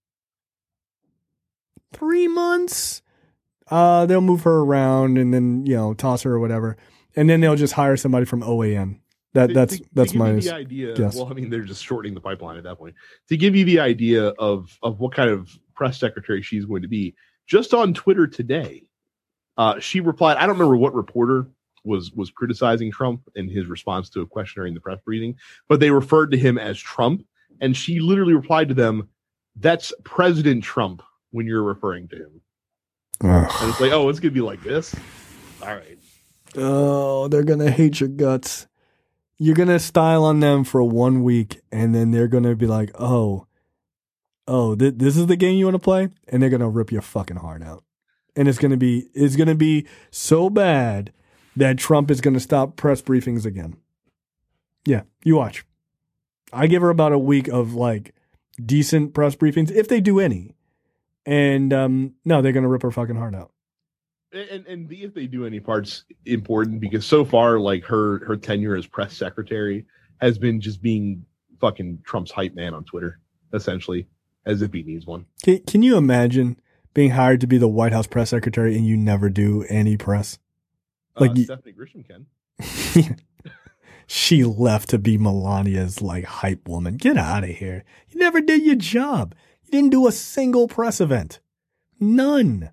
three months. Uh, they'll move her around and then, you know, toss her or whatever, and then they'll just hire somebody from O A N. That To- that's to- to that's give my you the idea. guess. Well, I mean, they're just shortening the pipeline at that point. To give you the idea of of what kind of press secretary she's going to be, just on Twitter today, uh, she replied. I don't remember what reporter was was criticizing Trump in his response to a question during the press briefing, but they referred to him as Trump, and she literally replied to them, "That's President Trump when you're referring to him." Ugh. And it's like, oh, it's gonna be like this. All right. Oh, they're gonna hate your guts. You're gonna style on them for one week, and then they're gonna be like, "Oh, oh, th- this is the game you want to play," and they're gonna rip your fucking heart out. And it's gonna be it's gonna be so bad that Trump is gonna stop press briefings again. Yeah, you watch. I give her about a week of like decent press briefings, if they do any. And um, no, they're gonna rip her fucking heart out. And and the, if they do any parts important, because so far, like her her tenure as press secretary has been just being fucking Trump's hype man on Twitter, essentially, as if he needs one. Can, can you imagine being hired to be the White House press secretary and you never do any press? Like uh, you, Stephanie Grisham can. She left to be Melania's like hype woman. Get out of here. You never did your job. You didn't do a single press event. None.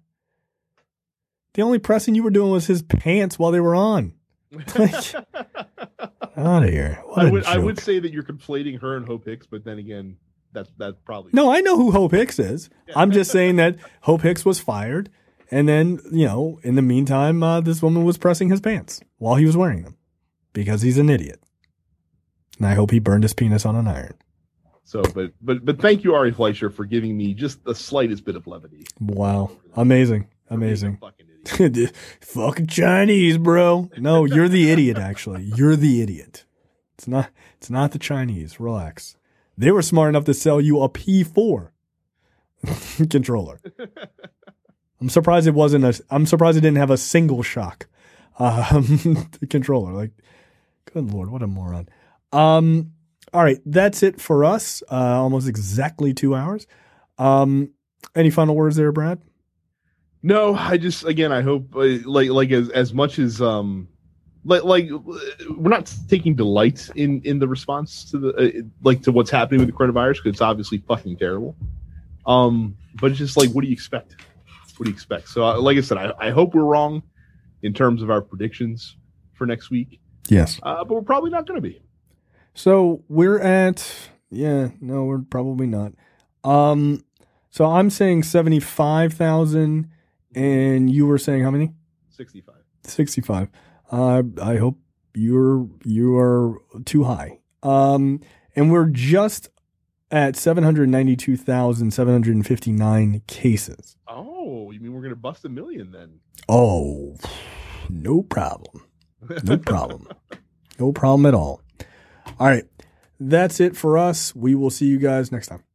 The only pressing you were doing was his pants while they were on. Like, out of here. What I a would I joke. would say that you're conflating her and Hope Hicks, but then again, that's that's probably No, I know who Hope Hicks is. I'm just saying that Hope Hicks was fired. And then, you know, in the meantime, uh, this woman was pressing his pants while he was wearing them because he's an idiot. And I hope he burned his penis on an iron. So, but but but thank you, Ari Fleischer, for giving me just the slightest bit of levity. Wow. Amazing. Amazing. Fucking idiot. Fucking Chinese, bro. No, you're the idiot, actually. You're the idiot. It's not it's not the Chinese. Relax. They were smart enough to sell you a P four controller. I'm surprised it wasn't a I'm surprised it didn't have a single shock um, controller. Like, good Lord, what a moron. Um all right, that's it for us. Uh, almost exactly two hours. Um, any final words there, Brad? No, I just again I hope uh, like like as as much as um like like we're not taking delight in in the response to the uh, like to what's happening with the coronavirus, because it's obviously fucking terrible. Um, but it's just like, what do you expect? What do you expect? So, uh, like I said, I, I hope we're wrong in terms of our predictions for next week. Yes, uh, but we're probably not going to be. So we're at yeah no we're probably not. Um, so I'm saying seventy-five thousand. And you were saying how many? sixty-five. sixty-five. Uh, I hope you're you are too high. Um, and we're just at seven hundred ninety-two thousand seven hundred fifty-nine cases. Oh, you mean we're going to bust a million then? Oh, no problem. No problem. No problem at all. All right. That's it for us. We will see you guys next time.